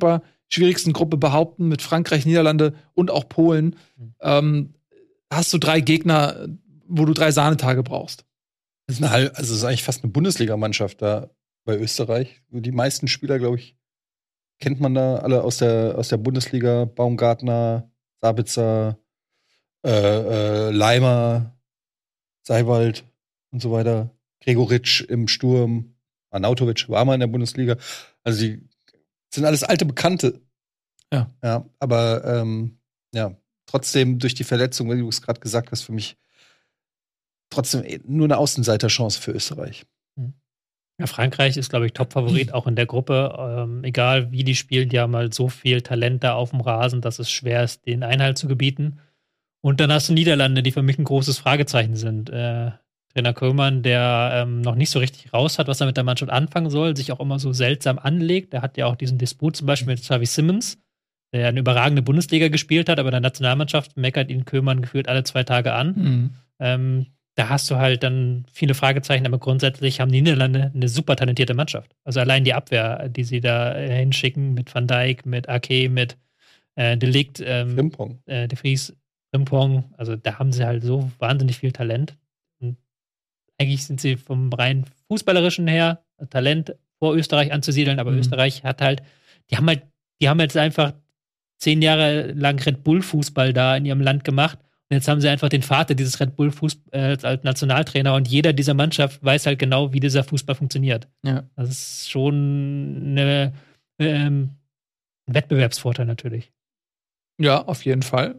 schwierigsten Gruppe behaupten, mit Frankreich, Niederlande und auch Polen. Mhm. Ähm, hast du drei Gegner, wo du drei Sahnetage brauchst. Das ist, eine, also das ist eigentlich fast eine Bundesligamannschaft da bei Österreich. Die meisten Spieler, glaube ich, kennt man da alle aus der, aus der Bundesliga. Baumgartner, Sabitzer, äh, äh, Leimer, Seiwald und so weiter. Gregoritsch im Sturm, Arnautovic war mal in der Bundesliga. Also die sind alles alte Bekannte. Ja. Ja, aber ähm, ja, trotzdem durch die Verletzung, wie du es gerade gesagt hast, für mich trotzdem nur eine Außenseiterchance für Österreich. Ja, Frankreich ist, glaube ich, Top-Favorit auch in der Gruppe. Ähm, egal wie die spielen, die haben halt so viel Talent da auf dem Rasen, dass es schwer ist, den Einhalt zu gebieten. Und dann hast du Niederlande, die für mich ein großes Fragezeichen sind. Äh, Trainer Koeman, der ähm, noch nicht so richtig raus hat, was er mit der Mannschaft anfangen soll, sich auch immer so seltsam anlegt. Der hat ja auch diesen Disput zum Beispiel mit Xavi Simons, der eine überragende Bundesliga gespielt hat, aber in der Nationalmannschaft meckert ihn Koeman gefühlt alle zwei Tage an. Mhm. Ähm, da hast du halt dann viele Fragezeichen, aber grundsätzlich haben die Niederlande eine super talentierte Mannschaft. Also allein die Abwehr, die sie da äh, hinschicken, mit Van Dijk, mit Ake, mit äh, De Ligt, ähm, Frimpong. Äh, De Vries, Frimpong, also da haben sie halt so wahnsinnig viel Talent. Und eigentlich sind sie vom rein fußballerischen her Talent vor Österreich anzusiedeln, aber mhm. Österreich hat halt, die haben halt, die haben jetzt einfach zehn Jahre lang Red Bull-Fußball da in ihrem Land gemacht. Und jetzt haben sie einfach den Vater dieses Red Bull-Fußballs als Nationaltrainer und jeder dieser Mannschaft weiß halt genau, wie dieser Fußball funktioniert. Ja. Das ist schon eine, ähm, ein Wettbewerbsvorteil natürlich. Ja, auf jeden Fall.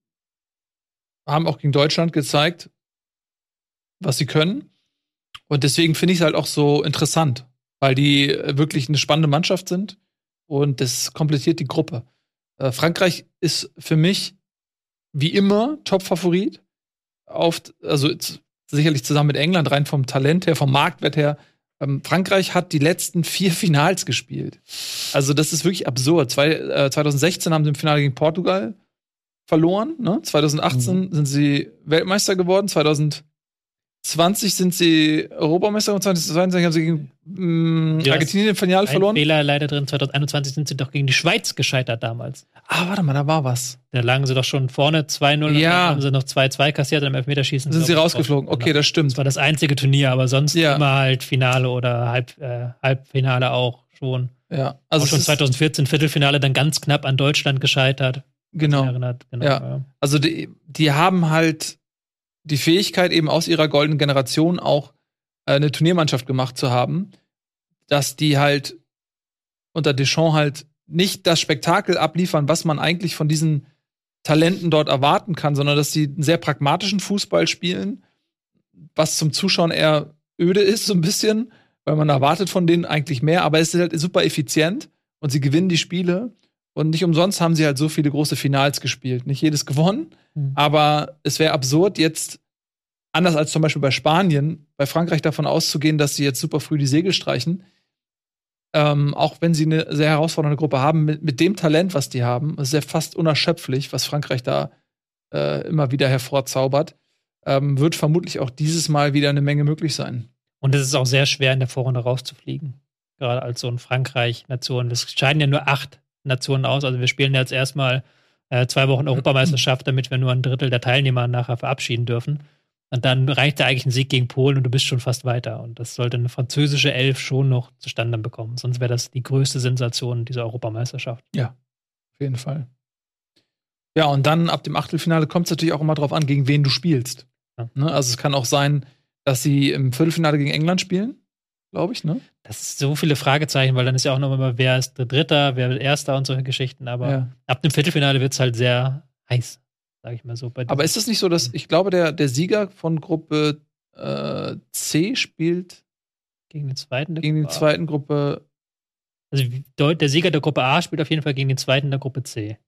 Haben auch gegen Deutschland gezeigt, was sie können. Und deswegen finde ich es halt auch so interessant, weil die wirklich eine spannende Mannschaft sind und das komplettiert die Gruppe. Äh, Frankreich ist für mich wie immer Top-Favorit. Auf, also sicherlich zusammen mit England, rein vom Talent her, vom Marktwert her. Ähm, Frankreich hat die letzten vier Finals gespielt. Also das ist wirklich absurd. Zwei, äh, zwanzig sechzehn haben sie im Finale gegen Portugal verloren. Ne? zwanzig achtzehn mhm. sind sie Weltmeister geworden. zwanzig zwanzig sind sie Europameister und zwanzig zweiundzwanzig haben sie gegen mh, ja, Argentinien im Finale verloren. Fehler leider drin. zwanzig einundzwanzig sind sie doch gegen die Schweiz gescheitert damals. Ah, warte mal, da war was. Da lagen sie doch schon vorne zwei null, ja. Dann haben sie noch zwei zwei kassiert und im Elfmeterschießen sind sie rausgeflogen. Okay, das stimmt. Das war das einzige Turnier, aber sonst ja. immer halt Finale oder Halb, äh, Halbfinale auch schon. Ja. Also auch schon zwanzig vierzehn Viertelfinale dann ganz knapp an Deutschland gescheitert. Genau. Erinnert. genau ja. ja. Also die, die haben halt die Fähigkeit, eben aus ihrer goldenen Generation auch äh, eine Turniermannschaft gemacht zu haben, dass die halt unter Deschamps halt nicht das Spektakel abliefern, was man eigentlich von diesen Talenten dort erwarten kann, sondern dass sie einen sehr pragmatischen Fußball spielen, was zum Zuschauen eher öde ist, so ein bisschen, weil man erwartet von denen eigentlich mehr, aber es ist halt super effizient und sie gewinnen die Spiele und nicht umsonst haben sie halt so viele große Finals gespielt. Nicht jedes gewonnen, mhm. aber es wäre absurd, jetzt anders als zum Beispiel bei Spanien, bei Frankreich davon auszugehen, dass sie jetzt super früh die Segel streichen. Ähm, auch wenn sie eine sehr herausfordernde Gruppe haben, mit, mit dem Talent, was die haben, ist ja fast unerschöpflich, was Frankreich da äh, immer wieder hervorzaubert, ähm, wird vermutlich auch dieses Mal wieder eine Menge möglich sein. Und es ist auch sehr schwer, in der Vorrunde rauszufliegen. Gerade als so ein Frankreich-Nation. Es scheiden ja nur acht Nationen aus. Also wir spielen jetzt erstmal äh, zwei Wochen Europameisterschaft, damit wir nur ein Drittel der Teilnehmer nachher verabschieden dürfen. Und dann reicht da eigentlich ein Sieg gegen Polen und du bist schon fast weiter. Und das sollte eine französische Elf schon noch zustande bekommen. Sonst wäre das die größte Sensation dieser Europameisterschaft. Ja, auf jeden Fall. Ja, und dann ab dem Achtelfinale kommt es natürlich auch immer drauf an, gegen wen du spielst. Ja. Ne? Also es kann auch sein, dass sie im Viertelfinale gegen England spielen, glaube ich, ne? Das ist so viele Fragezeichen, weil dann ist ja auch noch immer, wer ist der Dritter, wer wird Erster und solche Geschichten. Aber ja. ab dem Viertelfinale wird es halt sehr heiß. Sag ich mal so. Bei Aber ist es nicht so, dass ich glaube, der, der Sieger von Gruppe äh, C spielt gegen den zweiten der gegen Gruppe die zweiten Gruppe. Also der Sieger der Gruppe A spielt auf jeden Fall gegen den zweiten der Gruppe C.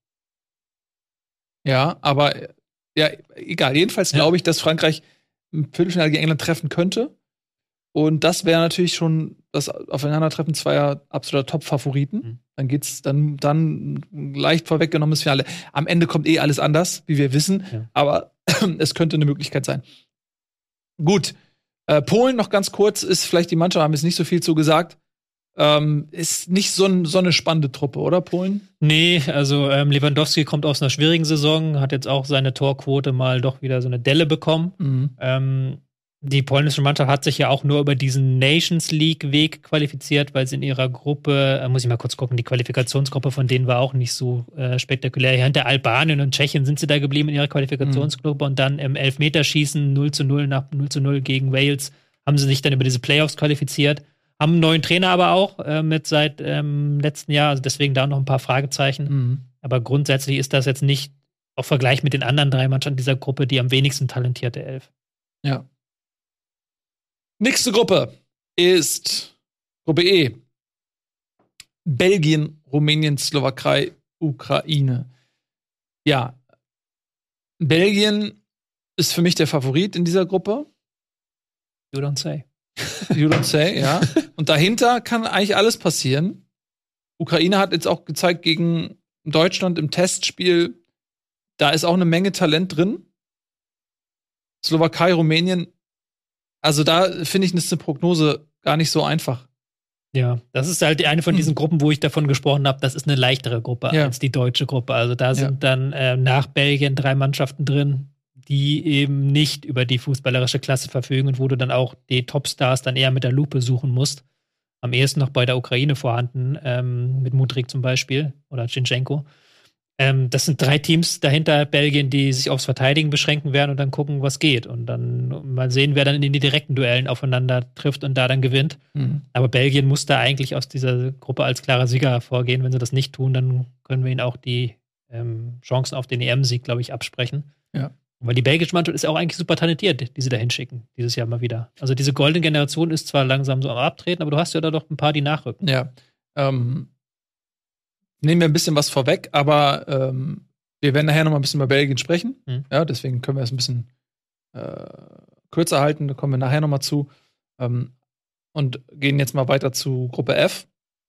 Ja, aber ja, egal. Jedenfalls glaube ich, dass Frankreich im Viertelfinale gegen England treffen könnte. Und das wäre natürlich schon das Aufeinandertreffen zweier absoluter Top-Favoriten. Mhm. Dann geht's dann, dann leicht vorweggenommenes Finale. Am Ende kommt eh alles anders, wie wir wissen. Ja. Aber es könnte eine Möglichkeit sein. Gut. Äh, Polen noch ganz kurz, ist vielleicht die Mannschaft, haben jetzt nicht so viel zu gesagt. ähm, ist nicht so, ein, so eine spannende Truppe, oder Polen? Nee, also ähm, Lewandowski kommt aus einer schwierigen Saison, hat jetzt auch seine Torquote mal doch wieder so eine Delle bekommen. Mhm. Ähm, die polnische Mannschaft hat sich ja auch nur über diesen Nations League-Weg qualifiziert, weil sie in ihrer Gruppe, äh, muss ich mal kurz gucken, die Qualifikationsgruppe von denen war auch nicht so äh, spektakulär. Hinter Albanien und Tschechien sind sie da geblieben in ihrer Qualifikationsgruppe mhm. und dann im Elfmeterschießen null zu null nach null zu null gegen Wales haben sie sich dann über diese Playoffs qualifiziert. Haben einen neuen Trainer aber auch äh, mit seit ähm, letzten Jahr, also deswegen da noch ein paar Fragezeichen. Mhm. Aber grundsätzlich ist das jetzt nicht auf Vergleich mit den anderen drei Mannschaften dieser Gruppe die am wenigsten talentierte Elf. Ja. Nächste Gruppe ist Gruppe E. Belgien, Rumänien, Slowakei, Ukraine. Ja. Belgien ist für mich der Favorit in dieser Gruppe. You don't say. You don't say, ja. Und dahinter kann eigentlich alles passieren. Ukraine hat jetzt auch gezeigt gegen Deutschland im Testspiel, da ist auch eine Menge Talent drin. Slowakei, Rumänien, also da finde ich, ist eine Prognose gar nicht so einfach. Ja, das ist halt eine von diesen Gruppen, wo ich davon gesprochen habe, das ist eine leichtere Gruppe ja. als die deutsche Gruppe. Also da sind ja. dann äh, nach Belgien drei Mannschaften drin, die eben nicht über die fußballerische Klasse verfügen und wo du dann auch die Topstars dann eher mit der Lupe suchen musst. Am ehesten noch bei der Ukraine vorhanden, ähm, mit Mudryk zum Beispiel oder Zinchenko. Ähm, das sind drei Teams dahinter, Belgien, die sich aufs Verteidigen beschränken werden und dann gucken, was geht. Und dann mal sehen, wer dann in die direkten Duellen aufeinander trifft und da dann gewinnt. Mhm. Aber Belgien muss da eigentlich aus dieser Gruppe als klarer Sieger hervorgehen. Wenn sie das nicht tun, dann können wir ihnen auch die ähm, Chancen auf den E M-Sieg, glaube ich, absprechen. Ja. Weil die belgische Mannschaft ist auch eigentlich super talentiert, die sie da hinschicken, dieses Jahr mal wieder. Also diese goldene Generation ist zwar langsam so am Abtreten, aber du hast ja da doch ein paar, die nachrücken. Ja. Ähm, nehmen wir ein bisschen was vorweg, aber ähm, wir werden nachher noch mal ein bisschen über Belgien sprechen. Hm. Ja, deswegen können wir es ein bisschen äh, kürzer halten. Da kommen wir nachher noch mal zu. Ähm, und gehen jetzt mal weiter zu Gruppe F.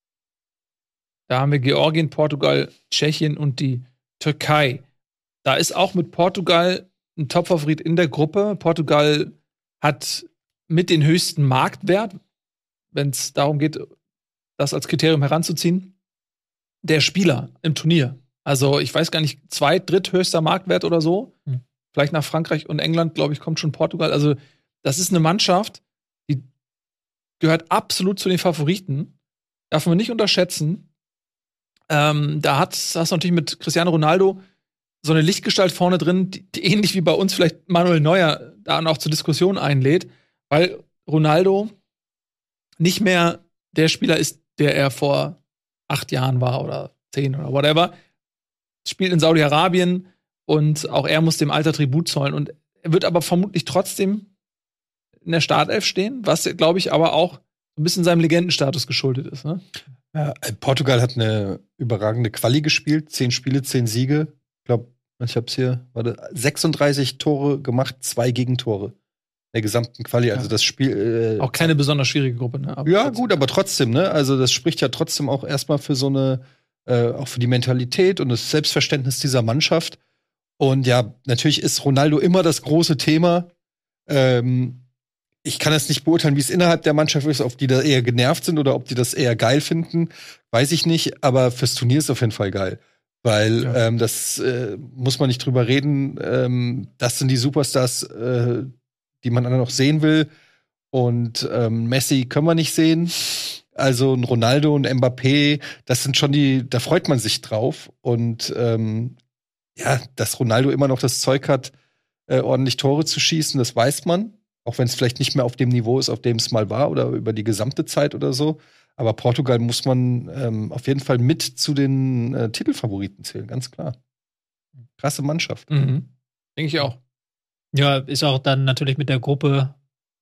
Da haben wir Georgien, Portugal, Tschechien und die Türkei. Da ist auch mit Portugal ein Topfavorit in der Gruppe. Portugal hat mit den höchsten Marktwert, wenn es darum geht, das als Kriterium heranzuziehen, der Spieler im Turnier. Also ich weiß gar nicht, zweit-, dritthöchster Marktwert oder so. Hm. Vielleicht nach Frankreich und England, glaube ich, kommt schon Portugal. Also das ist eine Mannschaft, die gehört absolut zu den Favoriten. Darf man nicht unterschätzen. Ähm, da hat, hast du natürlich mit Cristiano Ronaldo so eine Lichtgestalt vorne drin, die, die ähnlich wie bei uns vielleicht Manuel Neuer da auch zur Diskussion einlädt, weil Ronaldo nicht mehr der Spieler ist, der er vor acht Jahren war oder zehn oder whatever. Spielt in Saudi-Arabien und auch er muss dem Alter Tribut zollen. Und er wird aber vermutlich trotzdem in der Startelf stehen, was, glaube ich, aber auch ein bisschen seinem Legendenstatus geschuldet ist. Ne? Ja, Portugal hat eine überragende Quali gespielt. Zehn Spiele, zehn Siege. Ich glaube, ich hab's hier, warte, sechsunddreißig Tore gemacht, zwei Gegentore. Der gesamten Quali, also ja. das Spiel. Äh, auch keine besonders schwierige Gruppe, ne? Aber ja, trotzdem. Gut, aber trotzdem, ne? Also, das spricht ja trotzdem auch erstmal für so eine, äh, auch für die Mentalität und das Selbstverständnis dieser Mannschaft. Und ja, natürlich ist Ronaldo immer das große Thema. Ähm, ich kann jetzt nicht beurteilen, wie es innerhalb der Mannschaft ist, ob die da eher genervt sind oder ob die das eher geil finden. Weiß ich nicht, aber fürs Turnier ist auf jeden Fall geil. Weil ja. ähm, das äh, muss man nicht drüber reden. Ähm, das sind die Superstars, äh, die man dann noch sehen will. Und ähm, Messi können wir nicht sehen. Also ein Ronaldo und Mbappé, das sind schon die, da freut man sich drauf. Und ähm, ja, dass Ronaldo immer noch das Zeug hat, äh, ordentlich Tore zu schießen, das weiß man. Auch wenn es vielleicht nicht mehr auf dem Niveau ist, auf dem es mal war oder über die gesamte Zeit oder so. Aber Portugal muss man ähm, auf jeden Fall mit zu den äh, Titelfavoriten zählen, ganz klar. Krasse Mannschaft. Mhm. Denke ich auch. Ja, ist auch dann natürlich mit der Gruppe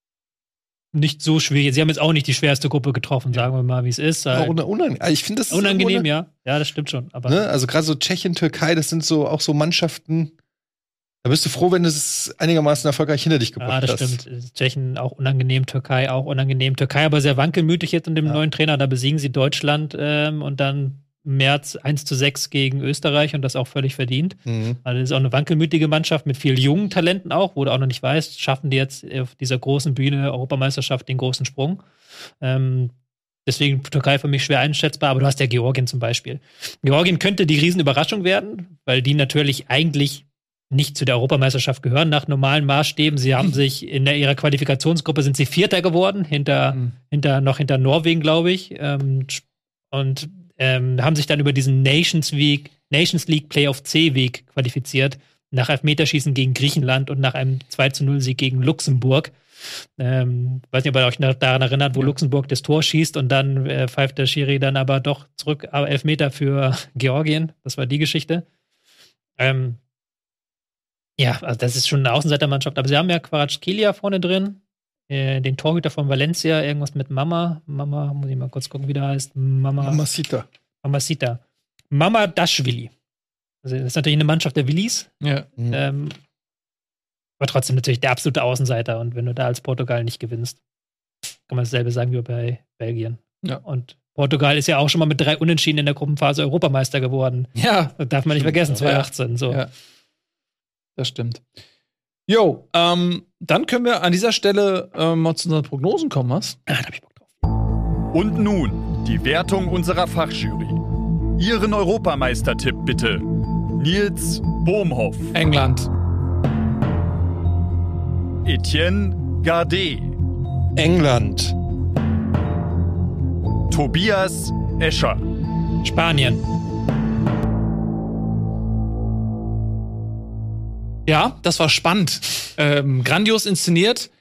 nicht so schwierig. Sie haben jetzt auch nicht die schwerste Gruppe getroffen, sagen wir mal, wie es ist. Auch unangenehm. Ich finde das unangenehm, ja. Ja, das stimmt schon. Aber ne? Also gerade so Tschechien, Türkei, das sind so auch so Mannschaften. Da bist du froh, wenn du es einigermaßen erfolgreich hinter dich gebracht hast. Ja, das hast. Stimmt. Tschechien auch unangenehm, Türkei auch unangenehm. Türkei aber sehr wankelmütig jetzt in dem ja. neuen Trainer. Da besiegen sie Deutschland ähm, und dann im März eins zu sechs gegen Österreich und das auch völlig verdient. Mhm. Also das ist auch eine wankelmütige Mannschaft mit viel jungen Talenten auch, wo du auch noch nicht weißt, schaffen die jetzt auf dieser großen Bühne Europameisterschaft den großen Sprung. Ähm, Deswegen Türkei für mich schwer einschätzbar, aber du hast ja Georgien zum Beispiel. Georgien könnte die Riesenüberraschung werden, weil die natürlich eigentlich nicht zu der Europameisterschaft gehören nach normalen Maßstäben. Sie haben sich in der, ihrer Qualifikationsgruppe sind sie Vierter geworden, hinter, mhm. hinter noch hinter Norwegen, glaube ich. Ähm, und ähm, haben sich dann über diesen Nations League, Nations League Playoff C-Weg qualifiziert, nach Elfmeterschießen gegen Griechenland und nach einem zwei zu null Sieg gegen Luxemburg. Ähm, weiß nicht, ob ihr euch noch daran erinnert, wo ja. Luxemburg das Tor schießt und dann äh, pfeift der Schiri dann aber doch zurück, aber Elfmeter für Georgien. Das war die Geschichte. Ähm, Ja, also das ist schon eine Außenseitermannschaft. Aber sie haben ja Kvaratskhelia vorne drin, äh, den Torhüter von Valencia, irgendwas mit Mama. Mama, muss ich mal kurz gucken, wie der heißt. Mama. Mamacita. Mamacita. Mamadashvili. Also das ist natürlich eine Mannschaft der Willis. Ja. Mhm. Ähm, aber trotzdem natürlich der absolute Außenseiter. Und wenn du da als Portugal nicht gewinnst, kann man dasselbe sagen wie bei Belgien. Ja. Und Portugal ist ja auch schon mal mit drei Unentschieden in der Gruppenphase Europameister geworden. Ja. Das darf man nicht vergessen, zwanzig achtzehn. So. Ja. Das stimmt. Jo, ähm, dann können wir an dieser Stelle ähm, mal zu unseren Prognosen kommen, was? Ah, da hab ich Bock drauf. Und nun die Wertung unserer Fachjury. Ihren Europameistertipp bitte. Nils Bohmhoff. England. Etienne Gardet. England. Tobias Escher. Spanien. Ja, das war spannend. Ähm, grandios inszeniert.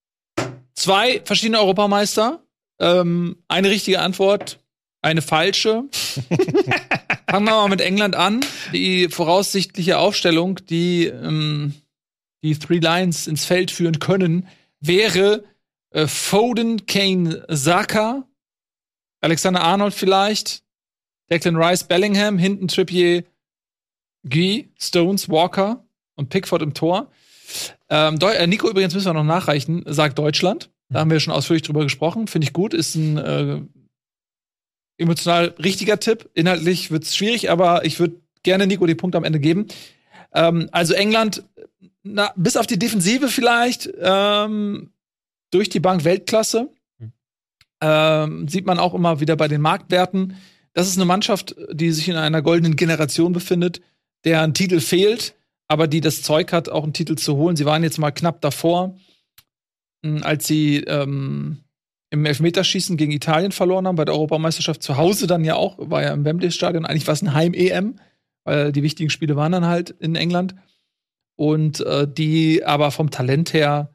Zwei verschiedene Europameister. Ähm, eine richtige Antwort, eine falsche. Fangen wir mal mit England an. Die voraussichtliche Aufstellung, die ähm, die Three Lions ins Feld führen können, wäre äh, Foden, Kane, Saka, Alexander Arnold vielleicht, Declan Rice, Bellingham, hinten Trippier, Guy, Stones, Walker und Pickford im Tor. Ähm, Deu- äh, Nico übrigens müssen wir noch nachreichen, sagt Deutschland. Da haben wir schon ausführlich drüber gesprochen. Finde ich gut. Ist ein äh, emotional richtiger Tipp. Inhaltlich wird es schwierig, aber ich würde gerne Nico die Punkte am Ende geben. Ähm, also England, na, bis auf die Defensive vielleicht, ähm, durch die Bank Weltklasse. Ähm, sieht man auch immer wieder bei den Marktwerten. Das ist eine Mannschaft, die sich in einer goldenen Generation befindet, deren Titel fehlt, aber die das Zeug hat, auch einen Titel zu holen. Sie waren jetzt mal knapp davor, als sie ähm, im Elfmeterschießen gegen Italien verloren haben, bei der Europameisterschaft zu Hause dann ja auch, war ja im Wembley-Stadion. Eigentlich war es ein Heim-E M, weil die wichtigen Spiele waren dann halt in England. Und äh, die aber vom Talent her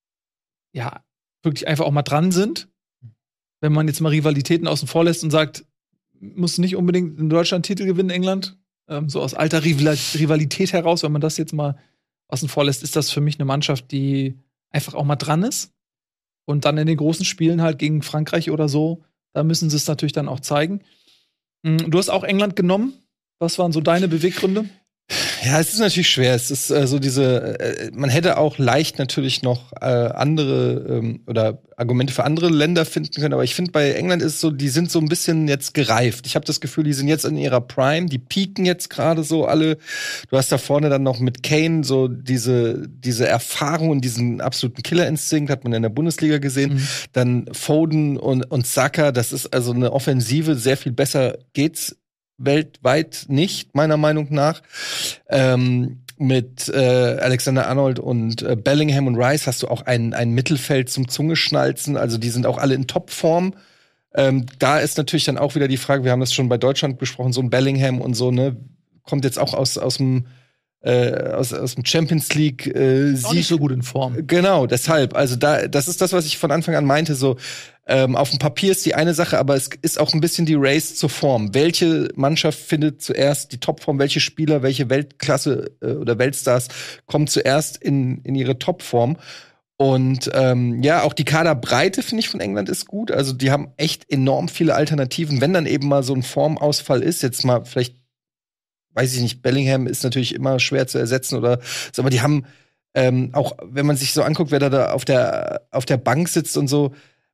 ja wirklich einfach auch mal dran sind. Wenn man jetzt mal Rivalitäten außen vor lässt und sagt, muss nicht unbedingt in Deutschland Titel gewinnen, England, ähm, so aus alter Rivalität heraus, wenn man das jetzt mal außen vor lässt, ist das für mich eine Mannschaft, die einfach auch mal dran ist. Und dann in den großen Spielen halt gegen Frankreich oder so, da müssen sie es natürlich dann auch zeigen. Du hast auch England genommen. Was waren so deine Beweggründe? Ja, es ist natürlich schwer. Es ist äh, so diese, äh, man hätte auch leicht natürlich noch äh, andere ähm, oder Argumente für andere Länder finden können, aber ich finde, bei England ist es so, die sind so ein bisschen jetzt gereift. Ich habe das Gefühl, die sind jetzt in ihrer Prime, die pieken jetzt gerade so alle. Du hast da vorne dann noch mit Kane so diese diese Erfahrung und diesen absoluten Killerinstinkt, hat man in der Bundesliga gesehen. Mhm. Dann Foden und, und Saka, das ist also eine Offensive, sehr viel besser geht's weltweit nicht, meiner Meinung nach. Ähm, mit äh, Alexander Arnold und äh, Bellingham und Rice hast du auch ein, ein Mittelfeld zum Zungeschnalzen. Also die sind auch alle in Topform. Ähm, da ist natürlich dann auch wieder die Frage, wir haben das schon bei Deutschland besprochen, so ein Bellingham und so, ne, kommt jetzt auch aus, aus dem Äh, aus, aus dem Champions League äh, Sieg. Auch nicht so gut in Form. Genau, deshalb. Also da, das ist das, was ich von Anfang an meinte. So ähm, auf dem Papier ist die eine Sache, aber es ist auch ein bisschen die Race zur Form. Welche Mannschaft findet zuerst die Topform? Welche Spieler, welche Weltklasse äh, oder Weltstars kommen zuerst in in ihre Topform? Und ähm, ja, auch die Kaderbreite, finde ich, von England ist gut. Also die haben echt enorm viele Alternativen. Wenn dann eben mal so ein Formausfall ist, jetzt mal vielleicht weiß ich nicht, Bellingham ist natürlich immer schwer zu ersetzen oder so, aber die haben ähm, auch, wenn man sich so anguckt, wer da, da auf der auf der Bank sitzt und so,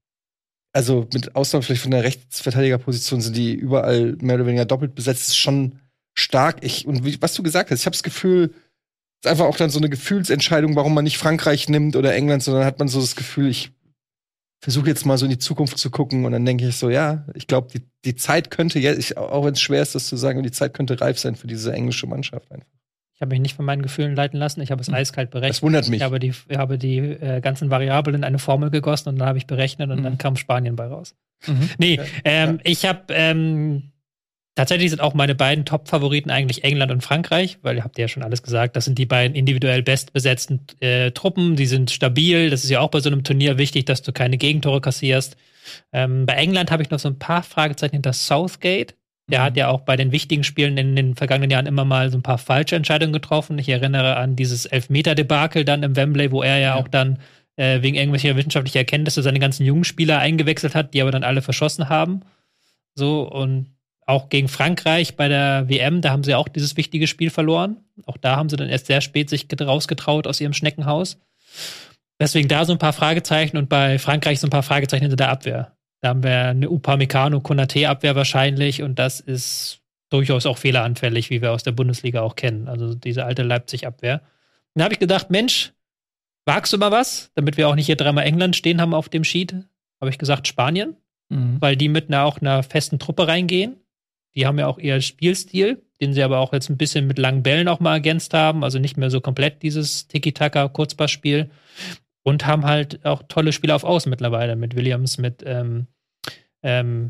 also mit Ausnahme vielleicht von der Rechtsverteidigerposition sind die überall mehr oder weniger doppelt besetzt, das ist schon stark. Ich, und wie, was du gesagt hast, ich habe das Gefühl, es ist einfach auch dann so eine Gefühlsentscheidung, warum man nicht Frankreich nimmt oder England, sondern hat man so das Gefühl, ich versuche jetzt mal so in die Zukunft zu gucken und dann denke ich so, ja, ich glaube, die, die Zeit könnte jetzt, ich, auch wenn es schwer ist, das zu sagen, die Zeit könnte reif sein für diese englische Mannschaft einfach. Ich habe mich nicht von meinen Gefühlen leiten lassen. Ich habe es eiskalt berechnet. Das wundert mich. Ich habe die, ich habe die äh, ganzen Variablen in eine Formel gegossen und dann habe ich berechnet und mhm. dann kam Spanien bei raus. Mhm. Nee, ähm, ja. ich habe ähm, tatsächlich sind auch meine beiden Top-Favoriten eigentlich England und Frankreich, weil ihr habt ja schon alles gesagt, das sind die beiden individuell bestbesetzten äh, Truppen, die sind stabil. Das ist ja auch bei so einem Turnier wichtig, dass du keine Gegentore kassierst. Ähm, bei England habe ich noch so ein paar Fragezeichen hinter Southgate. Der hat ja auch bei den wichtigen Spielen in den vergangenen Jahren immer mal so ein paar falsche Entscheidungen getroffen. Ich erinnere an dieses Elfmeter-Debakel dann im Wembley, wo er ja, ja. auch dann äh, wegen irgendwelcher wissenschaftlicher Erkenntnisse seine ganzen jungen Spieler eingewechselt hat, die aber dann alle verschossen haben. So, und auch gegen Frankreich bei der W M, da haben sie auch dieses wichtige Spiel verloren. Auch da haben sie dann erst sehr spät sich rausgetraut aus ihrem Schneckenhaus. Deswegen da so ein paar Fragezeichen und bei Frankreich so ein paar Fragezeichen hinter der Abwehr. Da haben wir eine Upamecano-Konaté-Abwehr wahrscheinlich und das ist durchaus auch fehleranfällig, wie wir aus der Bundesliga auch kennen. Also diese alte Leipzig-Abwehr. Dann habe ich gedacht, Mensch, wagst du mal was? Damit wir auch nicht hier dreimal England stehen haben auf dem Sheet, habe ich gesagt Spanien, mhm. weil die mit einer, auch einer festen Truppe reingehen. Die haben ja auch eher Spielstil, den sie aber auch jetzt ein bisschen mit langen Bällen auch mal ergänzt haben. Also nicht mehr so komplett dieses Tiki-Taka-Kurzpassspiel. Und haben halt auch tolle Spieler auf Außen mittlerweile. Mit Williams, mit ähm, ähm,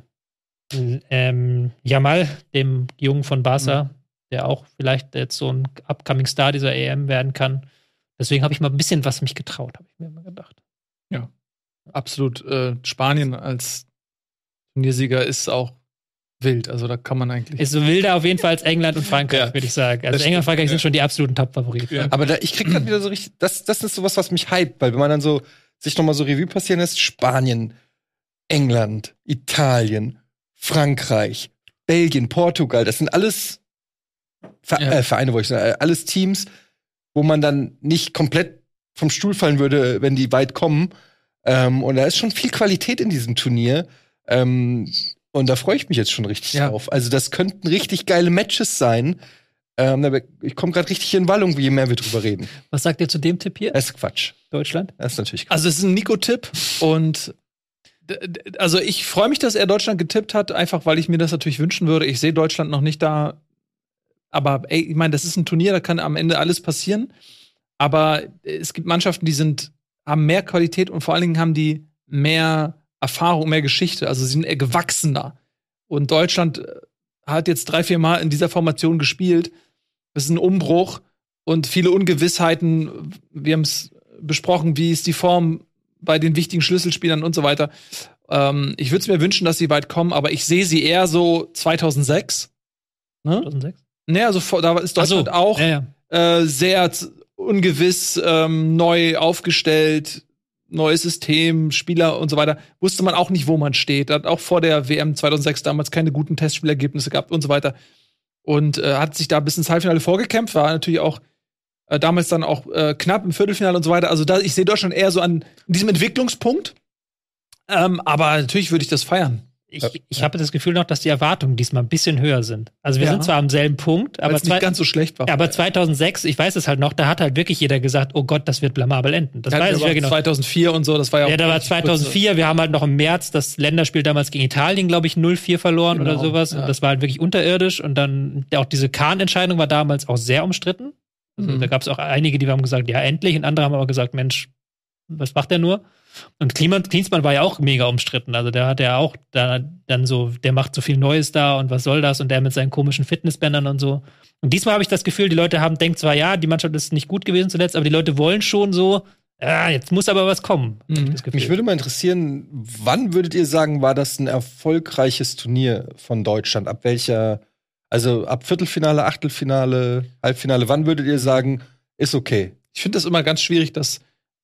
ähm, Yamal, dem Jungen von Barca, mhm. der auch vielleicht jetzt so ein upcoming Star dieser E M werden kann. Deswegen habe ich mal ein bisschen was mich getraut, habe ich mir immer gedacht. Ja, absolut. Äh, Spanien als Turniersieger ist auch wild. Also da kann man eigentlich. Ist so wilder auf jeden Fall als England und Frankreich, ja. würde ich sagen. Also England und Frankreich ja. sind schon die absoluten Top-Favoriten. Ja. Aber da, ich krieg grad wieder so richtig, das, das ist sowas, was mich hypt, weil wenn man dann so sich nochmal so Revue passieren lässt, Spanien, England, Italien, Frankreich, Belgien, Portugal, das sind alles Ver ja. äh, Vereine, wo ich sagen, alles Teams, wo man dann nicht komplett vom Stuhl fallen würde, wenn die weit kommen. Ähm, und da ist schon viel Qualität in diesem Turnier. Ähm, Und da freue ich mich jetzt schon richtig ja. drauf. Also das könnten richtig geile Matches sein. Ähm, ich komme gerade richtig in Wallung, je mehr wir drüber reden. Was sagt ihr zu dem Tipp hier? Das ist Quatsch. Deutschland? Das ist natürlich Quatsch. Also es ist ein Nico-Tipp und also ich freue mich, dass er Deutschland getippt hat, einfach weil ich mir das natürlich wünschen würde. Ich sehe Deutschland noch nicht da. Aber ey, ich meine, das ist ein Turnier, da kann am Ende alles passieren. Aber es gibt Mannschaften, die sind, haben mehr Qualität und vor allen Dingen haben die mehr Erfahrung, mehr Geschichte, also sie sind eher gewachsener. Und Deutschland hat jetzt drei, vier Mal in dieser Formation gespielt. Es ist ein Umbruch und viele Ungewissheiten. Wir haben es besprochen, wie ist die Form bei den wichtigen Schlüsselspielern und so weiter. Ähm, ich würde es mir wünschen, dass sie weit kommen, aber ich sehe sie eher so zweitausendsechs. Ne? zweitausendsechs? Naja, also da ist Deutschland so, auch ja, ja. Äh, sehr ungewiss, ähm, neu aufgestellt, neues System, Spieler und so weiter, wusste man auch nicht, wo man steht. Hat auch vor der W M zweitausendsechs damals keine guten Testspielergebnisse gehabt und so weiter. Und äh, hat sich da bis ins Halbfinale vorgekämpft, war natürlich auch äh, damals dann auch äh, knapp im Viertelfinale und so weiter. Also da, ich sehe Deutschland eher so an diesem Entwicklungspunkt. Ähm, aber natürlich würde ich das feiern. Ich, ich habe das Gefühl noch, dass die Erwartungen diesmal ein bisschen höher sind. Also wir ja. sind zwar am selben Punkt, aber es nicht ganz so schlecht war. Ja, aber zweitausendsechs, ich weiß es halt noch, da hat halt wirklich jeder gesagt, oh Gott, das wird blamabel enden. Das ja, weiß ich ja genau. zweitausendvier und so, das war ja auch. Ja, da war zweitausendvier, kurz. Wir haben halt noch im März das Länderspiel damals gegen Italien, glaube ich, null vier verloren genau, oder sowas. Ja. Und das war halt wirklich unterirdisch. Und dann auch diese Kahn-Entscheidung war damals auch sehr umstritten. Also mhm. da gab es auch einige, die haben gesagt, ja, endlich. Und andere haben aber gesagt, Mensch, was macht der nur? Und Klinsmann war ja auch mega umstritten. Also der hat ja auch da dann so, der macht so viel Neues da und was soll das? Und der mit seinen komischen Fitnessbändern und so. Und diesmal habe ich das Gefühl, die Leute haben, denkt zwar, ja, die Mannschaft ist nicht gut gewesen zuletzt, aber die Leute wollen schon so, ja, jetzt muss aber was kommen. Mhm. Mich würde mal interessieren, wann würdet ihr sagen, war das ein erfolgreiches Turnier von Deutschland? Ab welcher, also ab Viertelfinale, Achtelfinale, Halbfinale, wann würdet ihr sagen, ist okay? Ich finde das immer ganz schwierig, das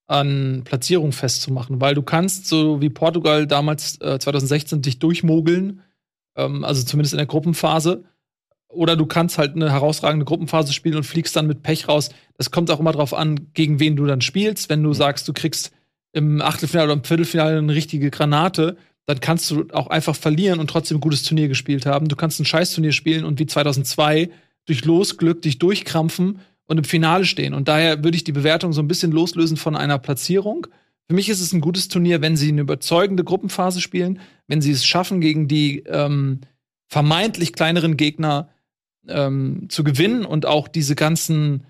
an Platzierung festzumachen, weil du kannst, so wie Portugal damals äh, zweitausendsechzehn, dich durchmogeln, ähm, also zumindest in der Gruppenphase, oder du kannst halt eine herausragende Gruppenphase spielen und fliegst dann mit Pech raus. Das kommt auch immer drauf an, gegen wen du dann spielst. Wenn du mhm. sagst, du kriegst im Achtelfinale oder im Viertelfinale eine richtige Granate, dann kannst du auch einfach verlieren und trotzdem ein gutes Turnier gespielt haben. Du kannst ein Scheißturnier spielen und wie zweitausendzwei durch Losglück dich durchkrampfen und im Finale stehen. Und daher würde ich die Bewertung so ein bisschen loslösen von einer Platzierung. Für mich ist es ein gutes Turnier, wenn sie eine überzeugende Gruppenphase spielen, wenn sie es schaffen, gegen die ähm, vermeintlich kleineren Gegner ähm, zu gewinnen und auch diese ganzen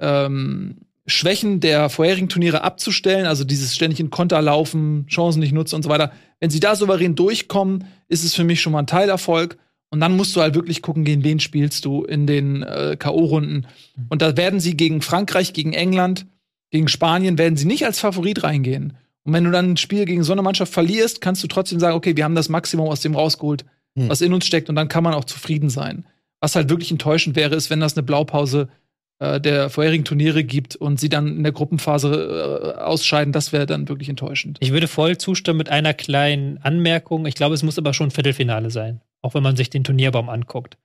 ähm, Schwächen der vorherigen Turniere abzustellen, also dieses ständig in Konter laufen, Chancen nicht nutzen und so weiter. Wenn sie da souverän durchkommen, ist es für mich schon mal ein Teilerfolg. Und dann musst du halt wirklich gucken, gegen wen spielst du in den äh, K O-Runden. Und da werden sie gegen Frankreich, gegen England, gegen Spanien, werden sie nicht als Favorit reingehen. Und wenn du dann ein Spiel gegen so eine Mannschaft verlierst, kannst du trotzdem sagen, okay, wir haben das Maximum aus dem rausgeholt, hm. was in uns steckt. Und dann kann man auch zufrieden sein. Was halt wirklich enttäuschend wäre, ist, wenn das eine Blaupause äh, der vorherigen Turniere gibt und sie dann in der Gruppenphase äh, ausscheiden. Das wäre dann wirklich enttäuschend. Ich würde voll zustimmen mit einer kleinen Anmerkung. Ich glaube, es muss aber schon ein Viertelfinale sein. Auch wenn man sich den Turnierbaum anguckt.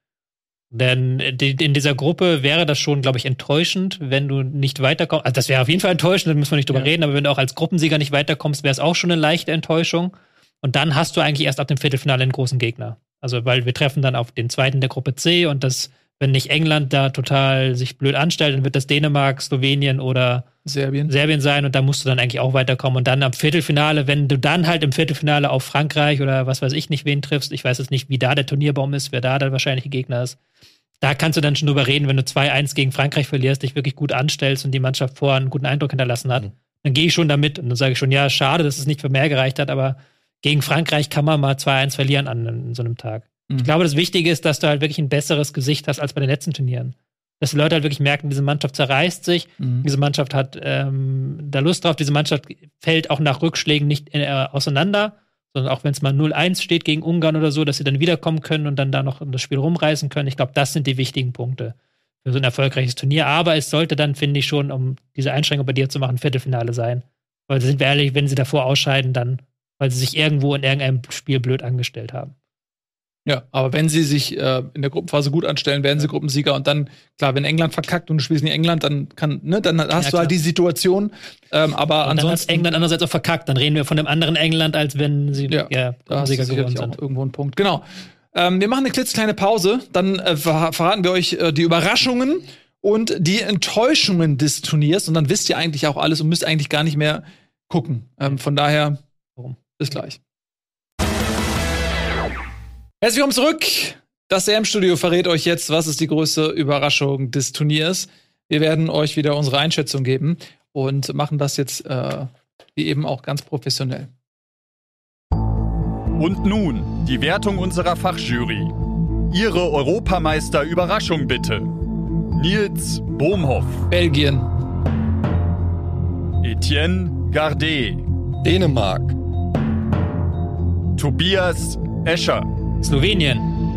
Denn in dieser Gruppe wäre das schon, glaube ich, enttäuschend, wenn du nicht weiterkommst. Also das wäre auf jeden Fall enttäuschend, da müssen wir nicht drüber ja. reden, aber wenn du auch als Gruppensieger nicht weiterkommst, wäre es auch schon eine leichte Enttäuschung. Und dann hast du eigentlich erst ab dem Viertelfinale einen großen Gegner. Also, weil wir treffen dann auf den zweiten der Gruppe C und das, wenn nicht England da total sich blöd anstellt, dann wird das Dänemark, Slowenien oder Serbien. Serbien sein und da musst du dann eigentlich auch weiterkommen. Und dann am Viertelfinale, wenn du dann halt im Viertelfinale auf Frankreich oder was weiß ich nicht wen triffst, ich weiß jetzt nicht, wie da der Turnierbaum ist, wer da der wahrscheinliche Gegner ist, da kannst du dann schon drüber reden, wenn du zwei eins gegen Frankreich verlierst, dich wirklich gut anstellst und die Mannschaft vorher einen guten Eindruck hinterlassen hat, mhm. dann gehe ich schon damit und dann sage ich schon, ja, schade, dass es nicht für mehr gereicht hat, aber gegen Frankreich kann man mal zwei eins verlieren an, an so einem Tag. Mhm. Ich glaube, das Wichtige ist, dass du halt wirklich ein besseres Gesicht hast als bei den letzten Turnieren. Dass die Leute halt wirklich merken, diese Mannschaft zerreißt sich, mhm. diese Mannschaft hat ähm, da Lust drauf, diese Mannschaft fällt auch nach Rückschlägen nicht äh, auseinander, sondern auch wenn es mal null eins steht gegen Ungarn oder so, dass sie dann wiederkommen können und dann da noch das Spiel rumreißen können. Ich glaube, das sind die wichtigen Punkte für so ein erfolgreiches Turnier. Aber es sollte dann, finde ich, schon, um diese Einschränkung bei dir zu machen, Viertelfinale sein. Weil, sind wir ehrlich, wenn sie davor ausscheiden, dann, weil sie sich irgendwo in irgendeinem Spiel blöd angestellt haben. Ja, aber wenn sie sich äh, in der Gruppenphase gut anstellen, werden sie Gruppensieger. Und dann, klar, wenn England verkackt und du spielst in England, dann kann, ne, dann hast ja, du halt die Situation. Ähm, aber und ansonsten. Dann hat England andererseits auch verkackt. Dann reden wir von dem anderen England, als wenn sie ja, ja, Gruppensieger geworden sind. Auch irgendwo ein Punkt. Genau. Ähm, wir machen eine klitzekleine Pause. Dann äh, ver verraten wir euch äh, die Überraschungen und die Enttäuschungen des Turniers. Und dann wisst ihr eigentlich auch alles und müsst eigentlich gar nicht mehr gucken. Ähm, von daher, Warum? bis gleich. Herzlich willkommen zurück. Das C M-Studio verrät euch jetzt, was ist die größte Überraschung des Turniers. Wir werden euch wieder unsere Einschätzung geben und machen das jetzt äh, wie eben auch ganz professionell. Und nun die Wertung unserer Fachjury. Ihre Europameister-Überraschung bitte. Nils Bohmhoff. Belgien. Etienne Gardet. Dänemark. Tobias Escher. Slowenien.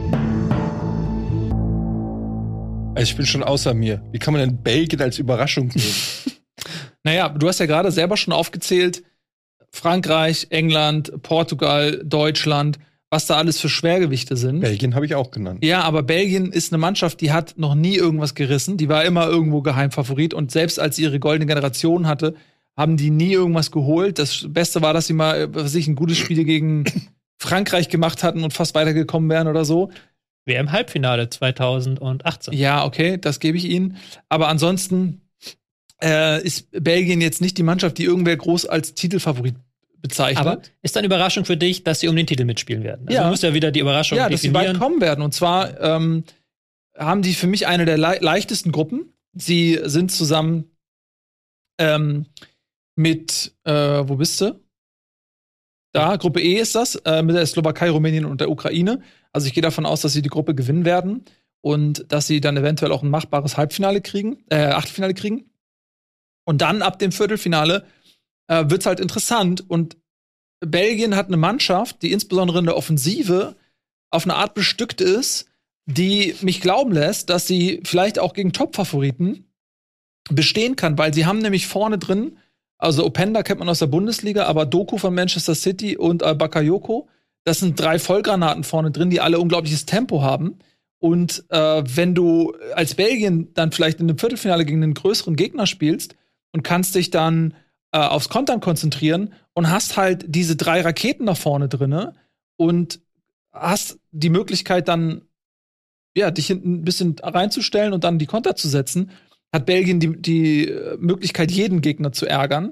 Also ich bin schon außer mir. Wie kann man denn Belgien als Überraschung nehmen? Naja, du hast ja gerade selber schon aufgezählt, Frankreich, England, Portugal, Deutschland, was da alles für Schwergewichte sind. Belgien habe ich auch genannt. Ja, aber Belgien ist eine Mannschaft, die hat noch nie irgendwas gerissen. Die war immer irgendwo Geheimfavorit. Und selbst als sie ihre goldene Generation hatte, haben die nie irgendwas geholt. Das Beste war, dass sie mal, was weiß ich, ein gutes Spiel gegen Frankreich gemacht hatten und fast weitergekommen wären oder so. W M-Halbfinale zweitausendachtzehn. Ja, okay, das gebe ich ihnen. Aber ansonsten äh, ist Belgien jetzt nicht die Mannschaft, die irgendwer groß als Titelfavorit bezeichnet. Aber ist eine Überraschung für dich, dass sie um den Titel mitspielen werden? Also ja. Du musst ja wieder die Überraschung ja, definieren. dass sie weit kommen werden. Und zwar ähm, haben die für mich eine der le leichtesten Gruppen. Sie sind zusammen ähm, mit, äh, wo bist du? Da, Gruppe E ist das, äh, mit der Slowakei, Rumänien und der Ukraine. Also ich gehe davon aus, dass sie die Gruppe gewinnen werden und dass sie dann eventuell auch ein machbares Halbfinale kriegen, äh, Achtelfinale kriegen. Und dann ab dem Viertelfinale äh, wird's halt interessant. Und Belgien hat eine Mannschaft, die insbesondere in der Offensive auf eine Art bestückt ist, die mich glauben lässt, dass sie vielleicht auch gegen Top-Favoriten bestehen kann, weil sie haben nämlich vorne drin, also Openda kennt man aus der Bundesliga, aber Doku von Manchester City und äh, Bakayoko, das sind drei Vollgranaten vorne drin, die alle unglaubliches Tempo haben. Und äh, wenn du als Belgien dann vielleicht in einem Viertelfinale gegen einen größeren Gegner spielst und kannst dich dann äh, aufs Kontern konzentrieren und hast halt diese drei Raketen nach vorne drinne und hast die Möglichkeit dann, ja, dich hinten ein bisschen reinzustellen und dann die Konter zu setzen, hat Belgien die, die Möglichkeit, jeden Gegner zu ärgern.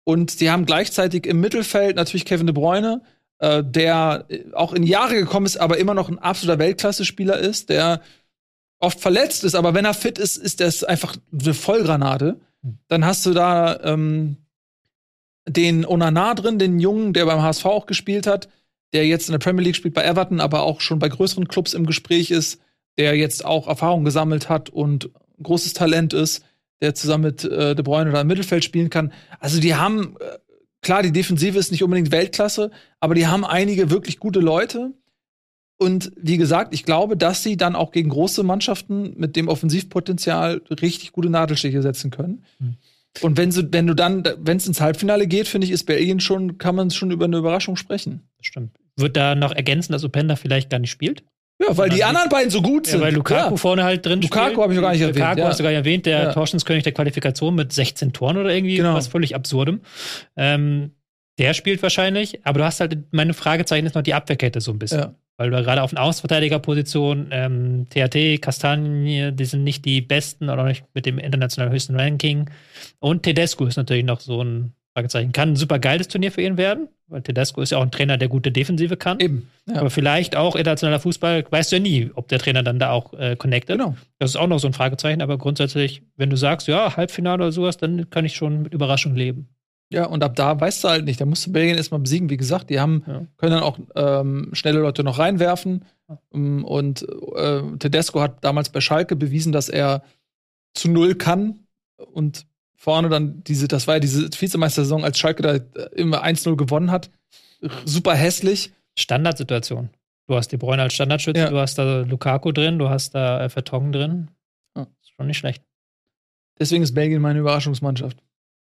Und sie haben gleichzeitig im Mittelfeld natürlich Kevin De Bruyne, äh, der auch in Jahre gekommen ist, aber immer noch ein absoluter Weltklasse-Spieler ist, der oft verletzt ist, aber wenn er fit ist, ist das einfach eine Vollgranate. Dann hast du da ähm, den Onana drin, den Jungen, der beim H S V auch gespielt hat, der jetzt in der Premier League spielt bei Everton, aber auch schon bei größeren Clubs im Gespräch ist, der jetzt auch Erfahrung gesammelt hat und großes Talent ist, der zusammen mit äh, De Bruyne da im Mittelfeld spielen kann. Also die haben, äh, klar, die Defensive ist nicht unbedingt Weltklasse, aber die haben einige wirklich gute Leute. Und wie gesagt, ich glaube, dass sie dann auch gegen große Mannschaften mit dem Offensivpotenzial richtig gute Nadelstiche setzen können. Mhm. Und wenn, so, wenn du dann, wenn es ins Halbfinale geht, finde ich, ist Belgien schon, kann man schon über eine Überraschung sprechen. Das stimmt. Wird da noch ergänzen, dass Openda vielleicht gar nicht spielt? Ja, weil die anderen beiden so gut sind. Ja, weil Lukaku ja. vorne halt drin Lukaku spielt. habe ich noch gar nicht erwähnt. Lukaku ja. hast du gar nicht erwähnt, der ja. Torschenskönig der Qualifikation mit sechzehn Toren oder irgendwie genau. was völlig Absurdem. Ähm, der spielt wahrscheinlich, aber du hast halt, meine Fragezeichen ist noch die Abwehrkette so ein bisschen. Ja. Weil du gerade auf einer Außenverteidigerposition, ähm, T H T, Castagne, die sind nicht die besten oder nicht mit dem international höchsten Ranking. Und Tedesco ist natürlich noch so ein Fragezeichen. Kann ein super geiles Turnier für ihn werden, weil Tedesco ist ja auch ein Trainer, der gute Defensive kann. Eben. Ja. Aber vielleicht auch internationaler Fußball, weißt du ja nie, ob der Trainer dann da auch äh, connectet. Genau. Das ist auch noch so ein Fragezeichen, aber grundsätzlich, wenn du sagst, ja, Halbfinale oder sowas, dann kann ich schon mit Überraschung leben. Ja, und ab da weißt du halt nicht. Da musst du Belgien erstmal besiegen. Wie gesagt, die haben, ja. können dann auch ähm, schnelle Leute noch reinwerfen. Um, und äh, Tedesco hat damals bei Schalke bewiesen, dass er zu null kann. Und vorne dann diese, das war ja diese Vizemeistersaison, als Schalke da immer eins null gewonnen hat. Super hässlich. Standardsituation. Du hast De Bruyne als Standardschütze, ja. du hast da Lukaku drin, du hast da äh, Vertongen drin. Ja. Ist schon nicht schlecht. Deswegen ist Belgien meine Überraschungsmannschaft.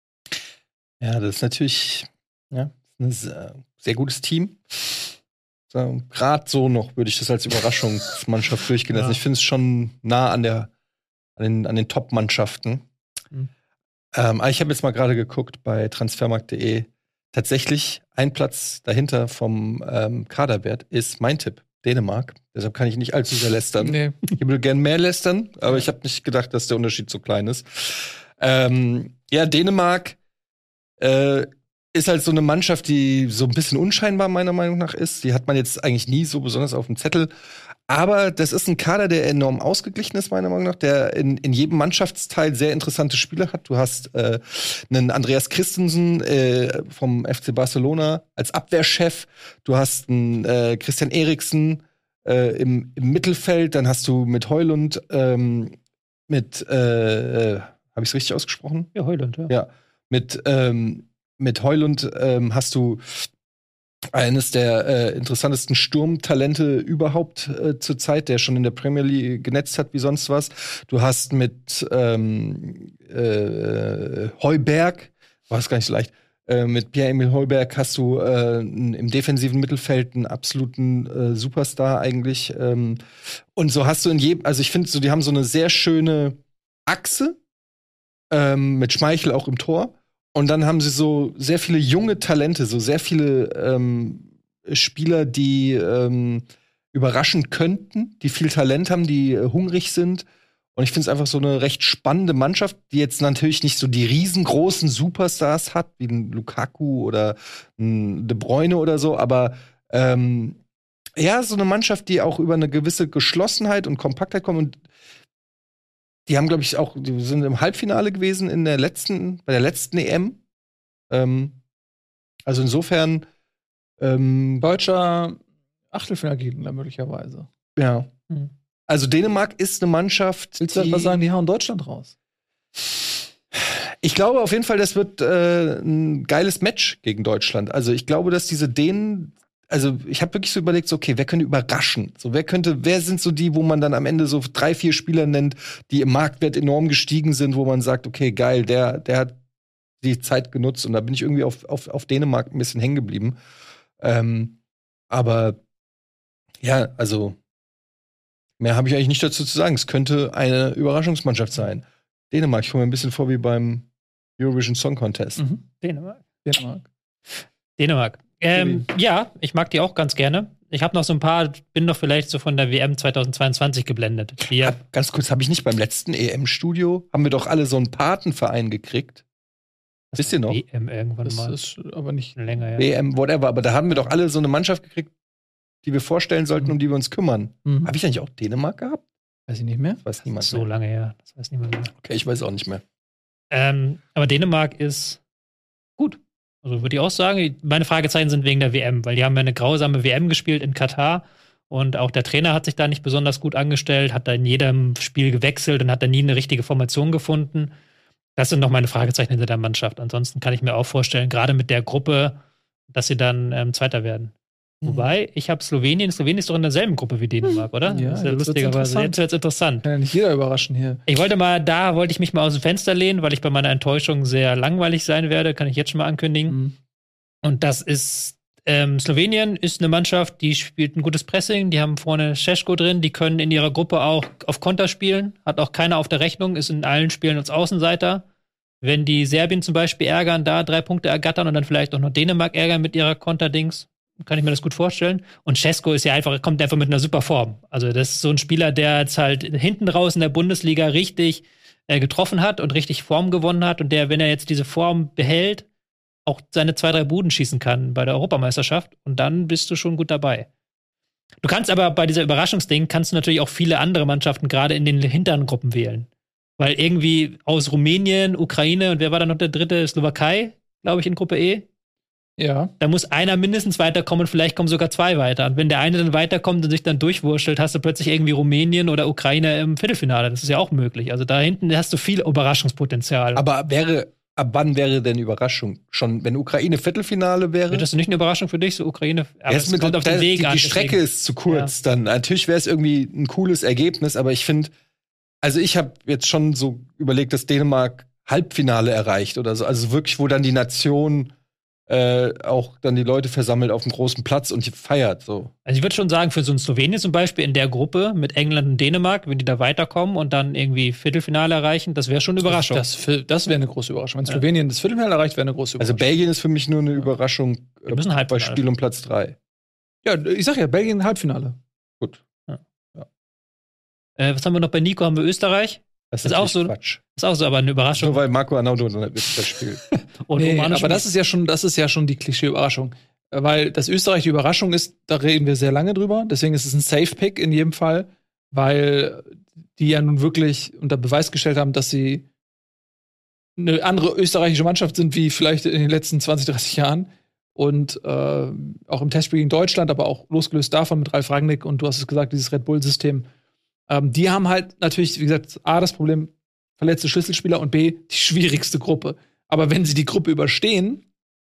Ja, das ist natürlich ja, ein sehr, sehr gutes Team. So, gerade so noch würde ich das als Überraschungsmannschaft durchgehen lassen. Ja. Ich finde es schon nah an, der, an den, an den Top-Mannschaften. Mhm. Ähm, aber ich habe jetzt mal gerade geguckt bei transfermarkt punkt de. Tatsächlich ein Platz dahinter vom ähm, Kaderwert ist mein Tipp, Dänemark. Deshalb kann ich nicht allzu sehr lästern. Nee. Ich würde gern mehr lästern, aber ich habe nicht gedacht, dass der Unterschied so klein ist. Ähm, ja, Dänemark Äh, ist halt so eine Mannschaft, die so ein bisschen unscheinbar meiner Meinung nach ist. Die hat man jetzt eigentlich nie so besonders auf dem Zettel. Aber das ist ein Kader, der enorm ausgeglichen ist, meiner Meinung nach, der in, in jedem Mannschaftsteil sehr interessante Spieler hat. Du hast äh, einen Andreas Christensen äh, vom F C Barcelona als Abwehrchef. Du hast einen äh, Christian Eriksen äh, im, im Mittelfeld. Dann hast du mit Højlund ähm, mit, äh, äh, habe ich es richtig ausgesprochen? Ja, Højlund, ja. Ja. Mit, ähm, mit Højlund ähm, hast du eines der äh, interessantesten Sturmtalente überhaupt äh, zur Zeit, der schon in der Premier League genetzt hat wie sonst was. Du hast mit ähm, äh, Højbjerg, war es gar nicht so leicht, äh, mit Pierre-Emil Højbjerg hast du äh, im defensiven Mittelfeld einen absoluten äh, Superstar eigentlich. Ähm, und so hast du in jedem, also ich finde, so, die haben so eine sehr schöne Achse ähm, mit Schmeichel auch im Tor. Und dann haben sie so sehr viele junge Talente, so sehr viele ähm, Spieler, die ähm, überraschen könnten, die viel Talent haben, die äh, hungrig sind. Und ich finde es einfach so eine recht spannende Mannschaft, die jetzt natürlich nicht so die riesengroßen Superstars hat, wie ein Lukaku oder ein De Bruyne oder so, aber ähm, ja, so eine Mannschaft, die auch über eine gewisse Geschlossenheit und Kompaktheit kommt. Und die haben, glaube ich, auch, die sind im Halbfinale gewesen in der letzten, bei der letzten E M. Ähm, also insofern ähm, deutscher Achtelfinalgegner möglicherweise. Ja. Hm. Also Dänemark ist eine Mannschaft. Willst du etwas sagen, die hauen Deutschland raus? Ich glaube auf jeden Fall, das wird äh, ein geiles Match gegen Deutschland. Also ich glaube, dass diese Dänen, also ich habe wirklich so überlegt, so, okay, wer könnte überraschen? So, wer könnte, wer sind so die, wo man dann am Ende so drei, vier Spieler nennt, die im Marktwert enorm gestiegen sind, wo man sagt, okay, geil, der, der hat die Zeit genutzt. Und da bin ich irgendwie auf, auf, auf Dänemark ein bisschen hängen geblieben. Ähm, aber ja, also mehr habe ich eigentlich nicht dazu zu sagen. Es könnte eine Überraschungsmannschaft sein. Dänemark, ich komme mir ein bisschen vor wie beim Eurovision Song Contest. Mhm. Dänemark. Dänemark. Dänemark. Ähm, ja, ich mag die auch ganz gerne. Ich habe noch so ein paar, bin noch vielleicht so von der W M zweitausendzweiundzwanzig geblendet. Die hab, ganz kurz, habe ich nicht beim letzten E M-Studio, haben wir doch alle so einen Patenverein gekriegt? Wisst ihr noch? W M irgendwann Das mal. ist aber nicht. Länger, ja. W M, whatever. Aber da haben wir doch alle so eine Mannschaft gekriegt, die wir vorstellen sollten, Mhm. um die wir uns kümmern. Mhm. Habe ich eigentlich auch Dänemark gehabt? Weiß ich nicht mehr. Das weiß niemand So mehr. lange her. Das weiß niemand mehr. Okay, ich weiß auch nicht mehr. Ähm, aber Dänemark ist gut. Also würde ich auch sagen, meine Fragezeichen sind wegen der W M, weil die haben ja eine grausame W M gespielt in Katar und auch der Trainer hat sich da nicht besonders gut angestellt, hat da in jedem Spiel gewechselt und hat da nie eine richtige Formation gefunden. Das sind noch meine Fragezeichen hinter der Mannschaft. Ansonsten kann ich mir auch vorstellen, gerade mit der Gruppe, dass sie dann ähm, Zweiter werden. Wobei, ich habe Slowenien, Slowenien ist doch in derselben Gruppe wie Dänemark, oder? Ja, das ist ja jetzt wird's lustigerweise. interessant. Jetzt wird's interessant. Kann ja nicht jeder überraschen hier. Ich wollte mal, da wollte ich mich mal aus dem Fenster lehnen, weil ich bei meiner Enttäuschung sehr langweilig sein werde, kann ich jetzt schon mal ankündigen. Mhm. Und das ist, ähm, Slowenien ist eine Mannschaft, die spielt ein gutes Pressing, die haben vorne Šeško drin, die können in ihrer Gruppe auch auf Konter spielen, hat auch keiner auf der Rechnung, ist in allen Spielen als Außenseiter. Wenn die Serbien zum Beispiel ärgern, da drei Punkte ergattern und dann vielleicht auch noch Dänemark ärgern mit ihrer Konterdings, kann ich mir das gut vorstellen. Und Šeško ist ja einfach, kommt einfach mit einer super Form. Also das ist so ein Spieler, der jetzt halt hinten raus in der Bundesliga richtig äh, getroffen hat und richtig Form gewonnen hat und der, wenn er jetzt diese Form behält, auch seine zwei, drei Buden schießen kann bei der Europameisterschaft und dann bist du schon gut dabei. Du kannst aber bei dieser Überraschungsding, kannst du natürlich auch viele andere Mannschaften gerade in den hinteren Gruppen wählen. Weil irgendwie aus Rumänien, Ukraine und wer war da noch der dritte? Slowakei, glaube ich, in Gruppe E. Ja. Da muss einer mindestens weiterkommen und vielleicht kommen sogar zwei weiter. Und wenn der eine dann weiterkommt und sich dann durchwurschtelt, hast du plötzlich irgendwie Rumänien oder Ukraine im Viertelfinale. Das ist ja auch möglich. Also da hinten hast du viel Überraschungspotenzial. Aber wäre, ab wann wäre denn Überraschung? Schon, wenn Ukraine Viertelfinale wäre? Wird das nicht eine Überraschung für dich, so Ukraine? Aber Erst mit, kommt auf da- den Weg die, an. die Strecke deswegen. ist zu kurz dann. Natürlich wäre es irgendwie ein cooles Ergebnis, aber ich finde, also ich habe jetzt schon so überlegt, dass Dänemark Halbfinale erreicht oder so. Also wirklich, wo dann die Nation äh, auch dann die Leute versammelt auf einem großen Platz und die feiert so. Also ich würde schon sagen, für so ein Slowenien zum Beispiel in der Gruppe mit England und Dänemark, wenn die da weiterkommen und dann irgendwie Viertelfinale erreichen, das wäre schon eine Überraschung. Das, das, das wäre eine große Überraschung. Wenn Ja. Slowenien das Viertelfinale erreicht, wäre eine große Also Überraschung. Belgien ist für mich nur eine Überraschung Wir müssen bei Halbfinale. Spiel um Platz drei. Ja, ich sag ja, Belgien Halbfinale. Gut. Äh, was haben wir noch bei Nico? Haben wir Österreich? Das Ist auch natürlich so- Quatsch. Ist auch so, aber eine Überraschung. Nur weil Marco Arnaudo dann das spielt. Und Nee, Romanisch aber das ist ja schon, das ist ja schon die Klischee-Überraschung. Äh, Weil das Österreich die Überraschung ist, da reden wir sehr lange drüber. Deswegen ist es ein Safe-Pick in jedem Fall, weil die ja nun wirklich unter Beweis gestellt haben, dass sie eine andere österreichische Mannschaft sind, wie vielleicht in den letzten zwanzig, dreißig Jahren. Und äh, auch im Testspiel gegen Deutschland, aber auch losgelöst davon mit Ralf Rangnick und du hast es gesagt, dieses Red Bull-System. Ähm, die haben halt natürlich, wie gesagt, A, das Problem, verletzte Schlüsselspieler und B, die schwierigste Gruppe. Aber wenn sie die Gruppe überstehen,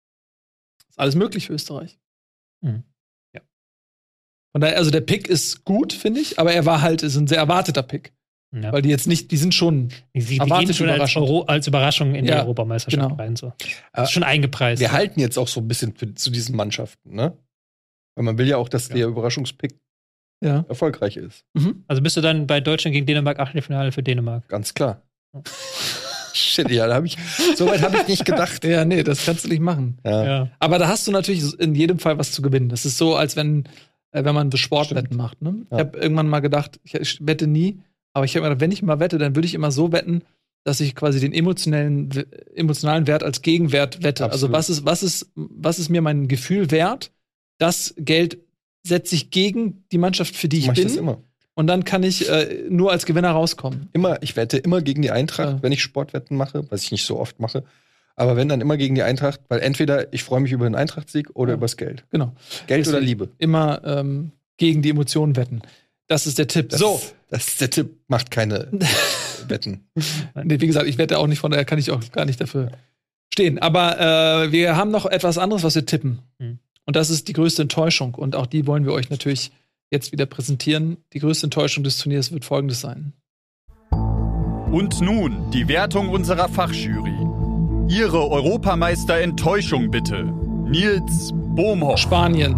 ist alles möglich für Österreich. Mhm. Ja. Von daher, also der Pick ist gut, finde ich, aber er war halt, ist ein sehr erwarteter Pick. Ja. Weil die jetzt nicht, die sind schon, Die, die erwartet gehen schon als, überraschend. Euro, als Überraschung in die Ja, Europameisterschaft genau. rein. So. Äh, Das ist schon eingepreist. Wir halten jetzt auch so ein bisschen für, zu diesen Mannschaften, ne? Weil man will ja auch, dass Ja. der Überraschungspick ja. erfolgreich ist. Mhm. Also bist du dann bei Deutschland gegen Dänemark Achtelfinale für Dänemark? Ganz klar. Shit, ja, da hab ich, so weit habe ich nicht gedacht. Ja, nee, das kannst du nicht machen. Ja. Ja. Aber da hast du natürlich in jedem Fall was zu gewinnen. Das ist so, als wenn, äh, wenn man Sportwetten macht. Ne? Ja. Ich habe irgendwann mal gedacht, ich, ich wette nie, aber ich habe mir gedacht, wenn ich mal wette, dann würde ich immer so wetten, dass ich quasi den emotionellen, emotionalen Wert als Gegenwert wette. Absolut. Also was ist, was ist, was ist mir mein Gefühl wert? Das Geld setze ich gegen die Mannschaft, für die ich Mach ich das bin. immer. Und dann kann ich äh, nur als Gewinner rauskommen. Immer, ich wette immer gegen die Eintracht, Ja. wenn ich Sportwetten mache, was ich nicht so oft mache. Aber wenn, dann immer gegen die Eintracht, weil entweder ich freue mich über den Eintracht-Sieg oder Ja. übers Geld. Genau. Geld oder Deswegen Liebe. Immer ähm, gegen die Emotionen wetten. Das ist der Tipp. Das, so. Das ist der Tipp, macht keine Wetten. Nee, wie gesagt, ich wette auch nicht, von daher kann ich auch gar nicht dafür stehen. Aber äh, wir haben noch etwas anderes, was wir tippen. Hm. Und das ist die größte Enttäuschung. Und auch die wollen wir euch natürlich jetzt wieder präsentieren. Die größte Enttäuschung des Turniers wird folgendes sein. Und nun die Wertung unserer Fachjury. Ihre Europameister-Enttäuschung bitte. Nils Bohmhoff, Spanien.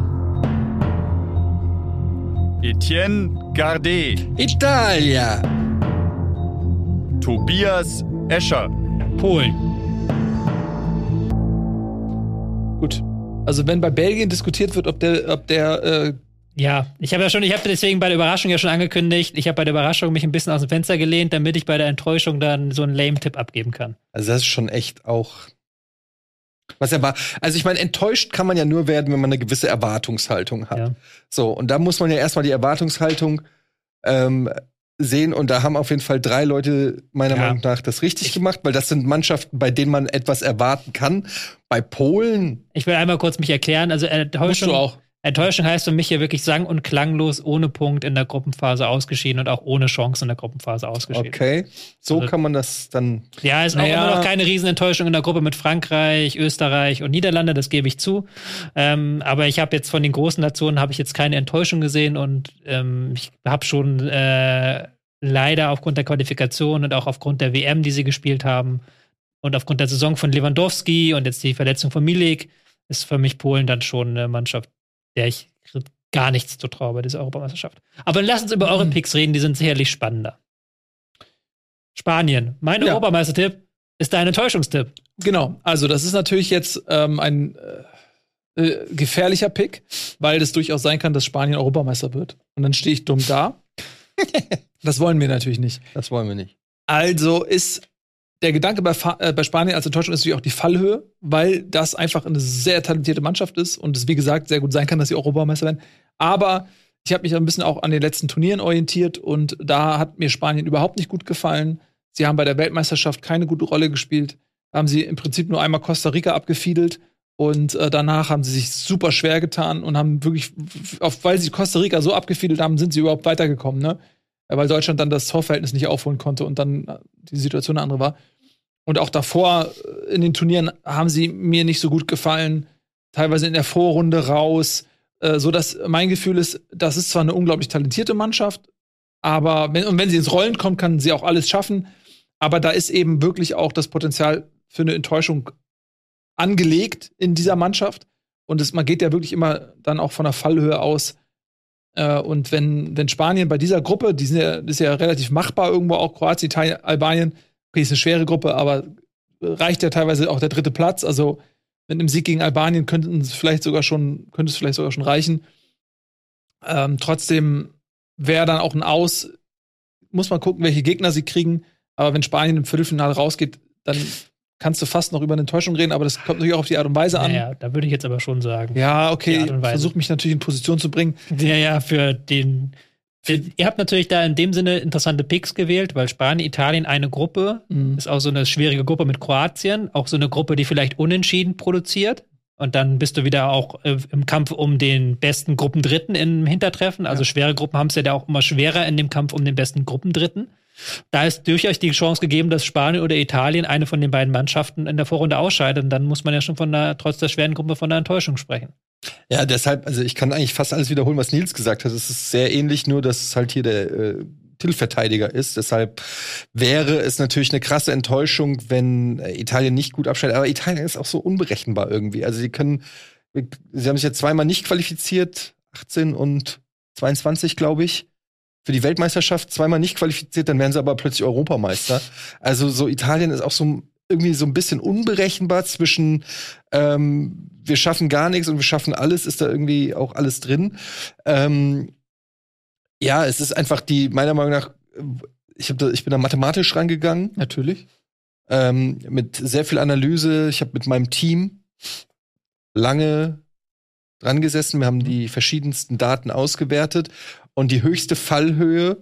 Etienne Gardet, Italia! Tobias Escher, Polen. Gut. Also wenn bei Belgien diskutiert wird, ob der, ob der äh, Ja, ich habe ja schon, ich habe deswegen bei der Überraschung ja schon angekündigt, ich habe bei der Überraschung mich ein bisschen aus dem Fenster gelehnt, damit ich bei der Enttäuschung dann so einen lame Tipp abgeben kann. Also das ist schon echt auch Was er war. Also ich meine, enttäuscht kann man ja nur werden, wenn man eine gewisse Erwartungshaltung hat. Ja. So, und da muss man ja erstmal die Erwartungshaltung ähm, sehen. Und da haben auf jeden Fall drei Leute meiner Ja. Meinung nach das richtig gemacht, weil das sind Mannschaften, bei denen man etwas erwarten kann. Bei Polen. Ich will einmal kurz mich erklären. Also Musst Enttäuschung, du auch. Enttäuschung heißt für mich hier wirklich sang- und klanglos ohne Punkt in der Gruppenphase ausgeschieden und auch ohne Chance in der Gruppenphase ausgeschieden. Okay. So Also- kann man das dann. Ja, ist auch Naja. immer noch keine Riesenenttäuschung in der Gruppe mit Frankreich, Österreich und Niederlande, das gebe ich zu. Ähm, aber ich habe jetzt von den großen Nationen habe ich jetzt keine Enttäuschung gesehen und ähm, ich habe schon äh, leider aufgrund der Qualifikation und auch aufgrund der W M, die sie gespielt haben und aufgrund der Saison von Lewandowski und jetzt die Verletzung von Milik, ist für mich Polen dann schon eine Mannschaft, der ich gar nichts zutraue bei dieser Europameisterschaft. Aber lass uns über eure Picks reden, die sind sicherlich spannender. Spanien. Mein Ja. Europameistertipp ist dein Enttäuschungstipp. Genau, also das ist natürlich jetzt ähm, ein äh, äh, gefährlicher Pick, weil es durchaus sein kann, dass Spanien Europameister wird. Und dann stehe ich dumm da. Das wollen wir natürlich nicht. Das wollen wir nicht. Also ist der Gedanke bei, Fa äh, bei Spanien als Enttäuschung ist natürlich auch die Fallhöhe, weil das einfach eine sehr talentierte Mannschaft ist und es, wie gesagt, sehr gut sein kann, dass sie Europameister werden. Aber ich habe mich ein bisschen auch an den letzten Turnieren orientiert und da hat mir Spanien überhaupt nicht gut gefallen. Sie haben bei der Weltmeisterschaft keine gute Rolle gespielt. Da haben sie im Prinzip nur einmal Costa Rica abgefiedelt und äh, danach haben sie sich super schwer getan und haben wirklich, auf, weil sie Costa Rica so abgefiedelt haben, sind sie überhaupt weitergekommen, ne? Weil Deutschland dann das Torverhältnis nicht aufholen konnte und dann die Situation eine andere war. Und auch davor in den Turnieren haben sie mir nicht so gut gefallen, teilweise in der Vorrunde raus, äh, so dass mein Gefühl ist, das ist zwar eine unglaublich talentierte Mannschaft, aber wenn, und wenn sie ins Rollen kommt, kann sie auch alles schaffen, aber da ist eben wirklich auch das Potenzial für eine Enttäuschung angelegt in dieser Mannschaft und es, man geht ja wirklich immer dann auch von der Fallhöhe aus. Äh, und wenn, wenn Spanien bei dieser Gruppe, die sind ja, ist ja relativ machbar irgendwo, auch Kroatien, Italien, Albanien, okay, ist eine schwere Gruppe, aber reicht ja teilweise auch der dritte Platz. Also mit einem Sieg gegen Albanien könnten es vielleicht sogar schon, könnte es vielleicht sogar schon reichen. Ähm, trotzdem wäre dann auch ein Aus, muss man gucken, welche Gegner sie kriegen. Aber wenn Spanien im Viertelfinale rausgeht, dann kannst du fast noch über eine Enttäuschung reden, aber das kommt natürlich auch auf die Art und Weise an. Naja, da würde ich jetzt aber schon sagen. Ja, Die okay, Art und Weise. versuch mich natürlich in Position zu bringen. Ja, ja, für den. Für, ihr habt natürlich da in dem Sinne interessante Picks gewählt, weil Spanien, Italien eine Gruppe, Mhm. ist auch so eine schwierige Gruppe mit Kroatien, auch so eine Gruppe, die vielleicht unentschieden produziert. Und dann bist du wieder auch äh, im Kampf um den besten Gruppendritten im Hintertreffen. Also Ja. schwere Gruppen haben es ja da auch immer schwerer in dem Kampf um den besten Gruppendritten. Da ist durchaus die Chance gegeben, dass Spanien oder Italien eine von den beiden Mannschaften in der Vorrunde ausscheidet. Und dann muss man ja schon von der, trotz der schweren Gruppe von einer Enttäuschung sprechen. Ja, deshalb, also ich kann eigentlich fast alles wiederholen, was Nils gesagt hat. Es ist sehr ähnlich, nur dass es halt hier der äh, Titelverteidiger ist. Deshalb wäre es natürlich eine krasse Enttäuschung, wenn äh, Italien nicht gut abschneidet. Aber Italien ist auch so unberechenbar irgendwie. Also sie können, sie haben sich jetzt zweimal nicht qualifiziert, achtzehn und zweiundzwanzig, glaube ich. Für die Weltmeisterschaft zweimal nicht qualifiziert, dann werden sie aber plötzlich Europameister. Also so Italien ist auch so irgendwie so ein bisschen unberechenbar zwischen ähm, wir schaffen gar nichts und wir schaffen alles, ist da irgendwie auch alles drin. Ähm, ja, es ist einfach die, meiner Meinung nach, ich, hab da, ich bin da mathematisch rangegangen. Natürlich. Ähm, mit sehr viel Analyse. Ich habe mit meinem Team lange dran gesessen. Wir haben die verschiedensten Daten ausgewertet und die höchste Fallhöhe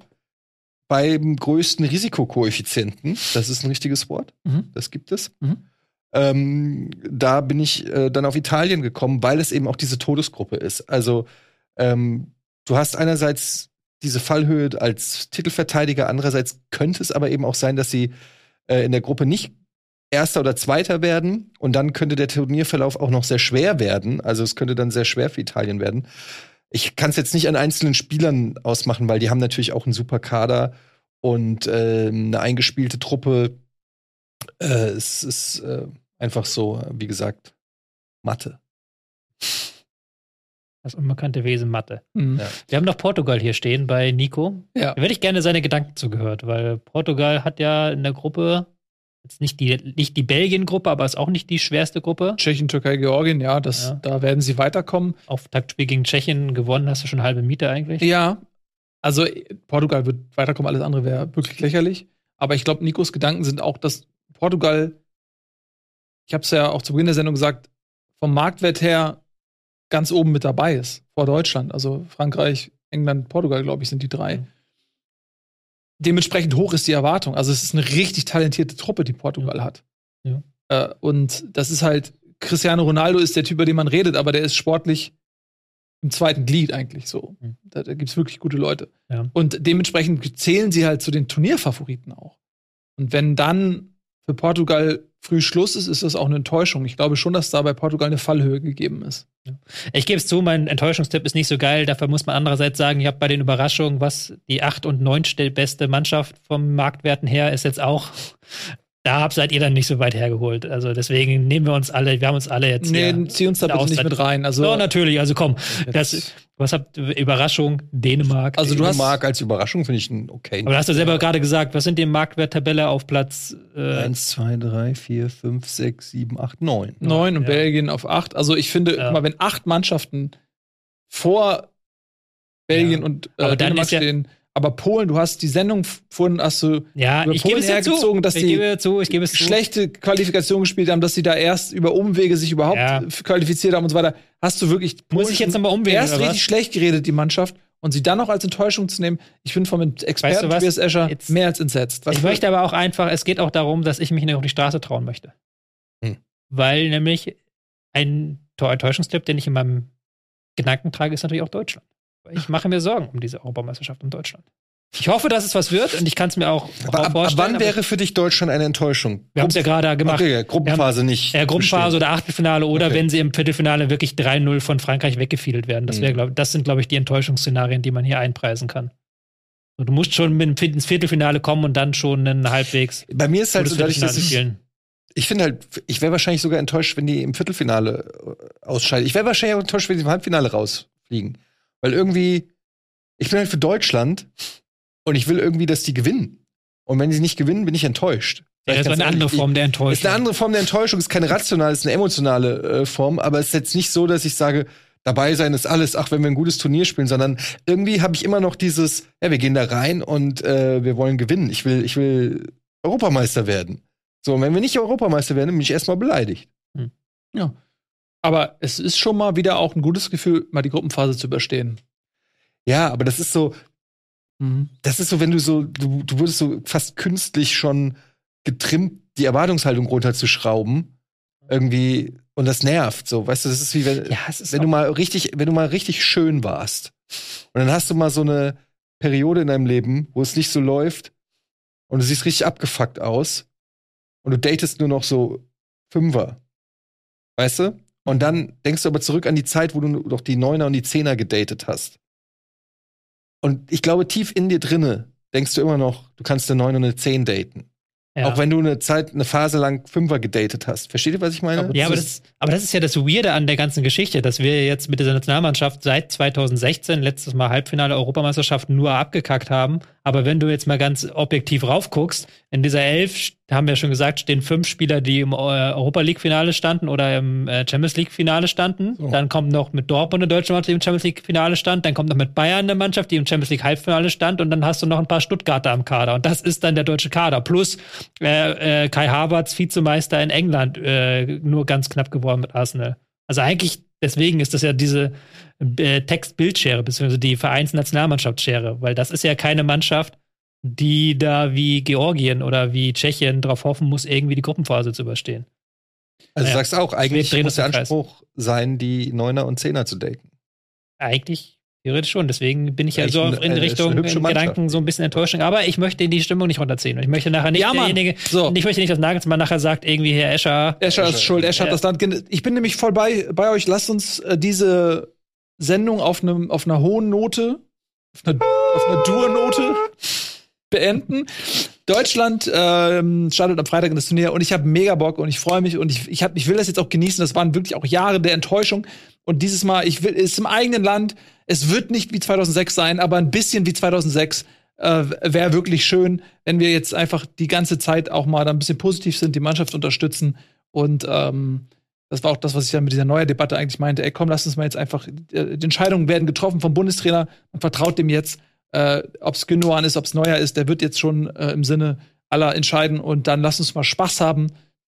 beim größten Risikokoeffizienten, das ist ein richtiges Wort, Mhm. das gibt es. Mhm. Ähm, da bin ich äh, dann auf Italien gekommen, weil es eben auch diese Todesgruppe ist. Also ähm, du hast einerseits diese Fallhöhe als Titelverteidiger, andererseits könnte es aber eben auch sein, dass sie äh, in der Gruppe nicht Erster oder Zweiter werden und dann könnte der Turnierverlauf auch noch sehr schwer werden. Also es könnte dann sehr schwer für Italien werden. Ich kann es jetzt nicht an einzelnen Spielern ausmachen, weil die haben natürlich auch einen super Kader und äh, eine eingespielte Truppe. Äh, es ist äh, einfach so, wie gesagt, Mathe. Das unbekannte Wesen Mathe. Mhm. Ja. Wir haben noch Portugal hier stehen bei Nico. Ja. Da hätte ich gerne seine Gedanken zugehört, weil Portugal hat ja in der Gruppe jetzt nicht die, nicht die Belgien-Gruppe, aber ist auch nicht die schwerste Gruppe. Tschechien, Türkei, Georgien, ja, das, Ja. da werden sie weiterkommen. Auf Taktspiel gegen Tschechien gewonnen, hast du schon halbe Miete eigentlich. Ja, also Portugal wird weiterkommen, alles andere wäre wirklich lächerlich. Aber ich glaube, Nikos Gedanken sind auch, dass Portugal ich habe es ja auch zu Beginn der Sendung gesagt, vom Marktwert her ganz oben mit dabei ist, vor Deutschland. Also Frankreich, England, Portugal, glaube ich, sind die drei. Mhm. Dementsprechend hoch ist die Erwartung. Also es ist eine richtig talentierte Truppe, die Portugal ja. hat. Ja. Äh, und das ist halt, Cristiano Ronaldo ist der Typ, über den man redet, aber der ist sportlich im zweiten Glied eigentlich so. Mhm. Da, da gibt es wirklich gute Leute. Ja. Und dementsprechend zählen sie halt zu den Turnierfavoriten auch. Und wenn dann für Portugal früh Schluss ist, ist das auch eine Enttäuschung. Ich glaube schon, dass da bei Portugal eine Fallhöhe gegeben ist. Ja. Ich gebe es zu, mein Enttäuschungstipp ist nicht so geil. Dafür muss man andererseits sagen, ich habe bei den Überraschungen, was die acht und neun beste Mannschaft vom Marktwerten her ist jetzt auch. Da seid ihr dann nicht so weit hergeholt. Also deswegen nehmen wir uns alle, wir haben uns alle jetzt. Nee, zieh uns da bitte nicht mit rein. Also ja, natürlich, also komm. Das, was habt Überraschung? Dänemark. Also du Dänemark hast, als Überraschung finde ich einen okay. Aber du hast ja selber gerade gesagt, was sind die Marktwerttabelle auf Platz äh, eins, zwei, drei, vier, fünf, sechs, sieben, acht, neun. neun und ja. Belgien auf acht. Also ich finde, ja. guck mal, wenn acht Mannschaften vor Belgien ja. und äh, aber Dänemark dann ist stehen. Aber Polen, du hast die Sendung vorhin hast du ja, über ich Polen gebe es hergezogen, zu. dass ich die gebe zu, ich gebe es schlechte zu. Qualifikation gespielt haben, dass sie da erst über Umwege sich überhaupt ja. qualifiziert haben und so weiter. Hast du wirklich Muss ich jetzt nochmal umwegen, erst richtig schlecht geredet, die Mannschaft, und sie dann noch als Enttäuschung zu nehmen? Ich bin vom Experten weißt du Tobias Escher jetzt, mehr als entsetzt. Was ich möchte aber auch einfach, es geht auch darum, dass ich mich nicht auf die Straße trauen möchte. Hm. Weil nämlich ein Enttäuschungstipp, den ich in meinem Gedanken trage, ist natürlich auch Deutschland. Ich mache mir Sorgen um diese Europameisterschaft in Deutschland. Ich hoffe, dass es was wird und ich kann es mir auch aber ab, vorstellen. Ab wann wäre für dich Deutschland eine Enttäuschung? Wir haben es ja gerade gemacht. Okay, Gruppenphase haben, nicht. Ja, Gruppenphase bestimmt. Oder Achtelfinale oder okay. wenn sie im Viertelfinale wirklich drei null von Frankreich weggefiedelt werden. Das, wär, glaub, das sind, glaube ich, die Enttäuschungsszenarien, die man hier einpreisen kann. Und du musst schon mit ins Viertelfinale kommen und dann schon einen halbwegs. Bei mir ist halt so, dadurch, dass ich, ich finde halt, ich wäre wahrscheinlich sogar enttäuscht, wenn die im Viertelfinale ausscheiden. Ich wäre wahrscheinlich auch enttäuscht, wenn sie im Halbfinale rausfliegen. Weil irgendwie, ich bin halt für Deutschland. Und ich will irgendwie, dass die gewinnen. Und wenn sie nicht gewinnen, bin ich enttäuscht. Ja, das ist eine andere Form der Enttäuschung. Ist eine andere Form der Enttäuschung. Ist keine rationale, ist eine emotionale äh, Form. Aber es ist jetzt nicht so, dass ich sage, dabei sein ist alles, ach, wenn wir ein gutes Turnier spielen, sondern irgendwie habe ich immer noch dieses, ja, wir gehen da rein und äh, wir wollen gewinnen. Ich will, ich will Europameister werden. So, und wenn wir nicht Europameister werden, bin ich erstmal beleidigt. Hm. Ja. Aber es ist schon mal wieder auch ein gutes Gefühl, mal die Gruppenphase zu überstehen. Ja, aber das ist so, das ist so, wenn du so, du, du wurdest so fast künstlich schon getrimmt, die Erwartungshaltung runterzuschrauben. Irgendwie, und das nervt so, weißt du, das ist wie wenn, ja, ist wenn du mal richtig, wenn du mal richtig schön warst. Und dann hast du mal so eine Periode in deinem Leben, wo es nicht so läuft und du siehst richtig abgefuckt aus und du datest nur noch so Fünfer. Weißt du? Und dann denkst du aber zurück an die Zeit, wo du noch die Neuner und die Zehner gedatet hast. Und ich glaube, tief in dir drinne denkst du immer noch, du kannst eine neun und eine zehn daten. Ja. Auch wenn du eine Zeit, eine Phase lang Fünfer gedatet hast. Versteht ihr, was ich meine? Ja, aber das, aber das ist ja das Weirde an der ganzen Geschichte, dass wir jetzt mit dieser Nationalmannschaft seit zwanzig sechzehn, letztes Mal Halbfinale Europameisterschaft, nur abgekackt haben. Aber wenn du jetzt mal ganz objektiv raufguckst, in dieser Elf, haben wir ja schon gesagt, stehen fünf Spieler, die im Europa-League-Finale standen oder im Champions-League-Finale standen. Oh. Dann kommt noch mit Dortmund eine deutsche Mannschaft, die im Champions-League-Finale stand. Dann kommt noch mit Bayern eine Mannschaft, die im Champions-League-Halbfinale stand. Und dann hast du noch ein paar Stuttgarter am Kader. Und das ist dann der deutsche Kader. Plus äh, äh, Kai Havertz, Vizemeister in England, äh, nur ganz knapp geworden mit Arsenal. Also eigentlich, deswegen ist das ja diese äh, Text-Bild-Schere, beziehungsweise die Vereins-Nationalmannschaftsschere. Weil das ist ja keine Mannschaft, die da wie Georgien oder wie Tschechien drauf hoffen muss, irgendwie die Gruppenphase zu überstehen. Also naja, du sagst auch, eigentlich muss der Anspruch sein, die Neuner und Zehner zu daten. Eigentlich, theoretisch schon. Deswegen bin ich ja, ja so in eine, Richtung in Gedanken so ein bisschen Enttäuschung. Aber ich möchte die Stimmung nicht runterziehen. Und ich möchte nachher nicht ja, derjenige, so. ich möchte nicht, dass Nagelsmann nachher sagt, irgendwie Herr Escher. Escher ist schuld, Escher hat das Land. Ich bin nämlich voll bei, bei euch. Lasst uns äh, diese Sendung auf, ne, auf einer hohen Note, auf einer, auf einer Dur-Note beenden. Deutschland ähm, startet am Freitag in das Turnier und ich habe mega Bock und ich freue mich und ich, ich, hab, ich will das jetzt auch genießen. Das waren wirklich auch Jahre der Enttäuschung und dieses Mal, ich will, ist im eigenen Land. Es wird nicht wie zweitausendsechs sein, aber ein bisschen wie zweitausendsechs äh, wäre wirklich schön, wenn wir jetzt einfach die ganze Zeit auch mal da ein bisschen positiv sind, die Mannschaft unterstützen und ähm, das war auch das, was ich dann mit dieser neuen Debatte eigentlich meinte. Ey, komm, lass uns mal jetzt einfach, äh, die Entscheidungen werden getroffen vom Bundestrainer, man vertraut dem jetzt. Äh, ob es Gündogan ist, ob es Neuer ist, der wird jetzt schon äh, im Sinne aller entscheiden und dann lass uns mal Spaß haben,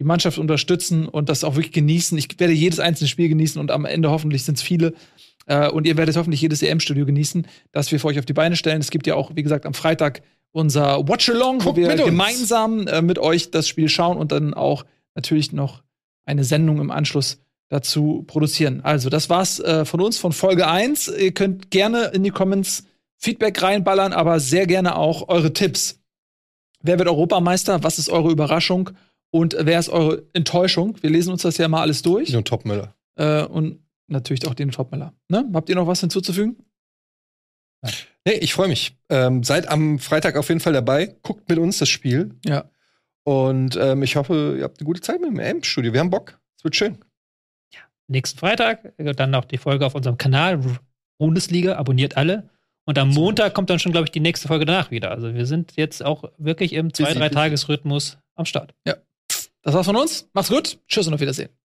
die Mannschaft unterstützen und das auch wirklich genießen. Ich werde jedes einzelne Spiel genießen und am Ende hoffentlich sind es viele. Äh, und ihr werdet hoffentlich jedes E M-Studio genießen, das wir für euch auf die Beine stellen. Es gibt ja auch, wie gesagt, am Freitag unser Watch-Along, wo wir gemeinsam äh, mit euch das Spiel schauen und dann auch natürlich noch eine Sendung im Anschluss dazu produzieren. Also, das war's äh, von uns, von Folge eins. Ihr könnt gerne in die Comments Feedback reinballern, aber sehr gerne auch eure Tipps. Wer wird Europameister? Was ist eure Überraschung? Und wer ist eure Enttäuschung? Wir lesen uns das ja mal alles durch. Den Topmüller. Äh, und natürlich auch den Topmüller. Ne? Habt ihr noch was hinzuzufügen? Nein. Nee, ich freue mich. Ähm, seid am Freitag auf jeden Fall dabei. Guckt mit uns das Spiel. Ja. Und ähm, ich hoffe, ihr habt eine gute Zeit mit dem E M-Studio. Wir haben Bock. Es wird schön. Ja. Nächsten Freitag dann noch die Folge auf unserem Kanal Bundesliga. Abonniert alle. Und am Montag kommt dann schon, glaube ich, die nächste Folge danach wieder. Also wir sind jetzt auch wirklich im zwei-, drei-Tages-Rhythmus am Start. Ja. Das war's von uns. Macht's gut. Tschüss und auf Wiedersehen.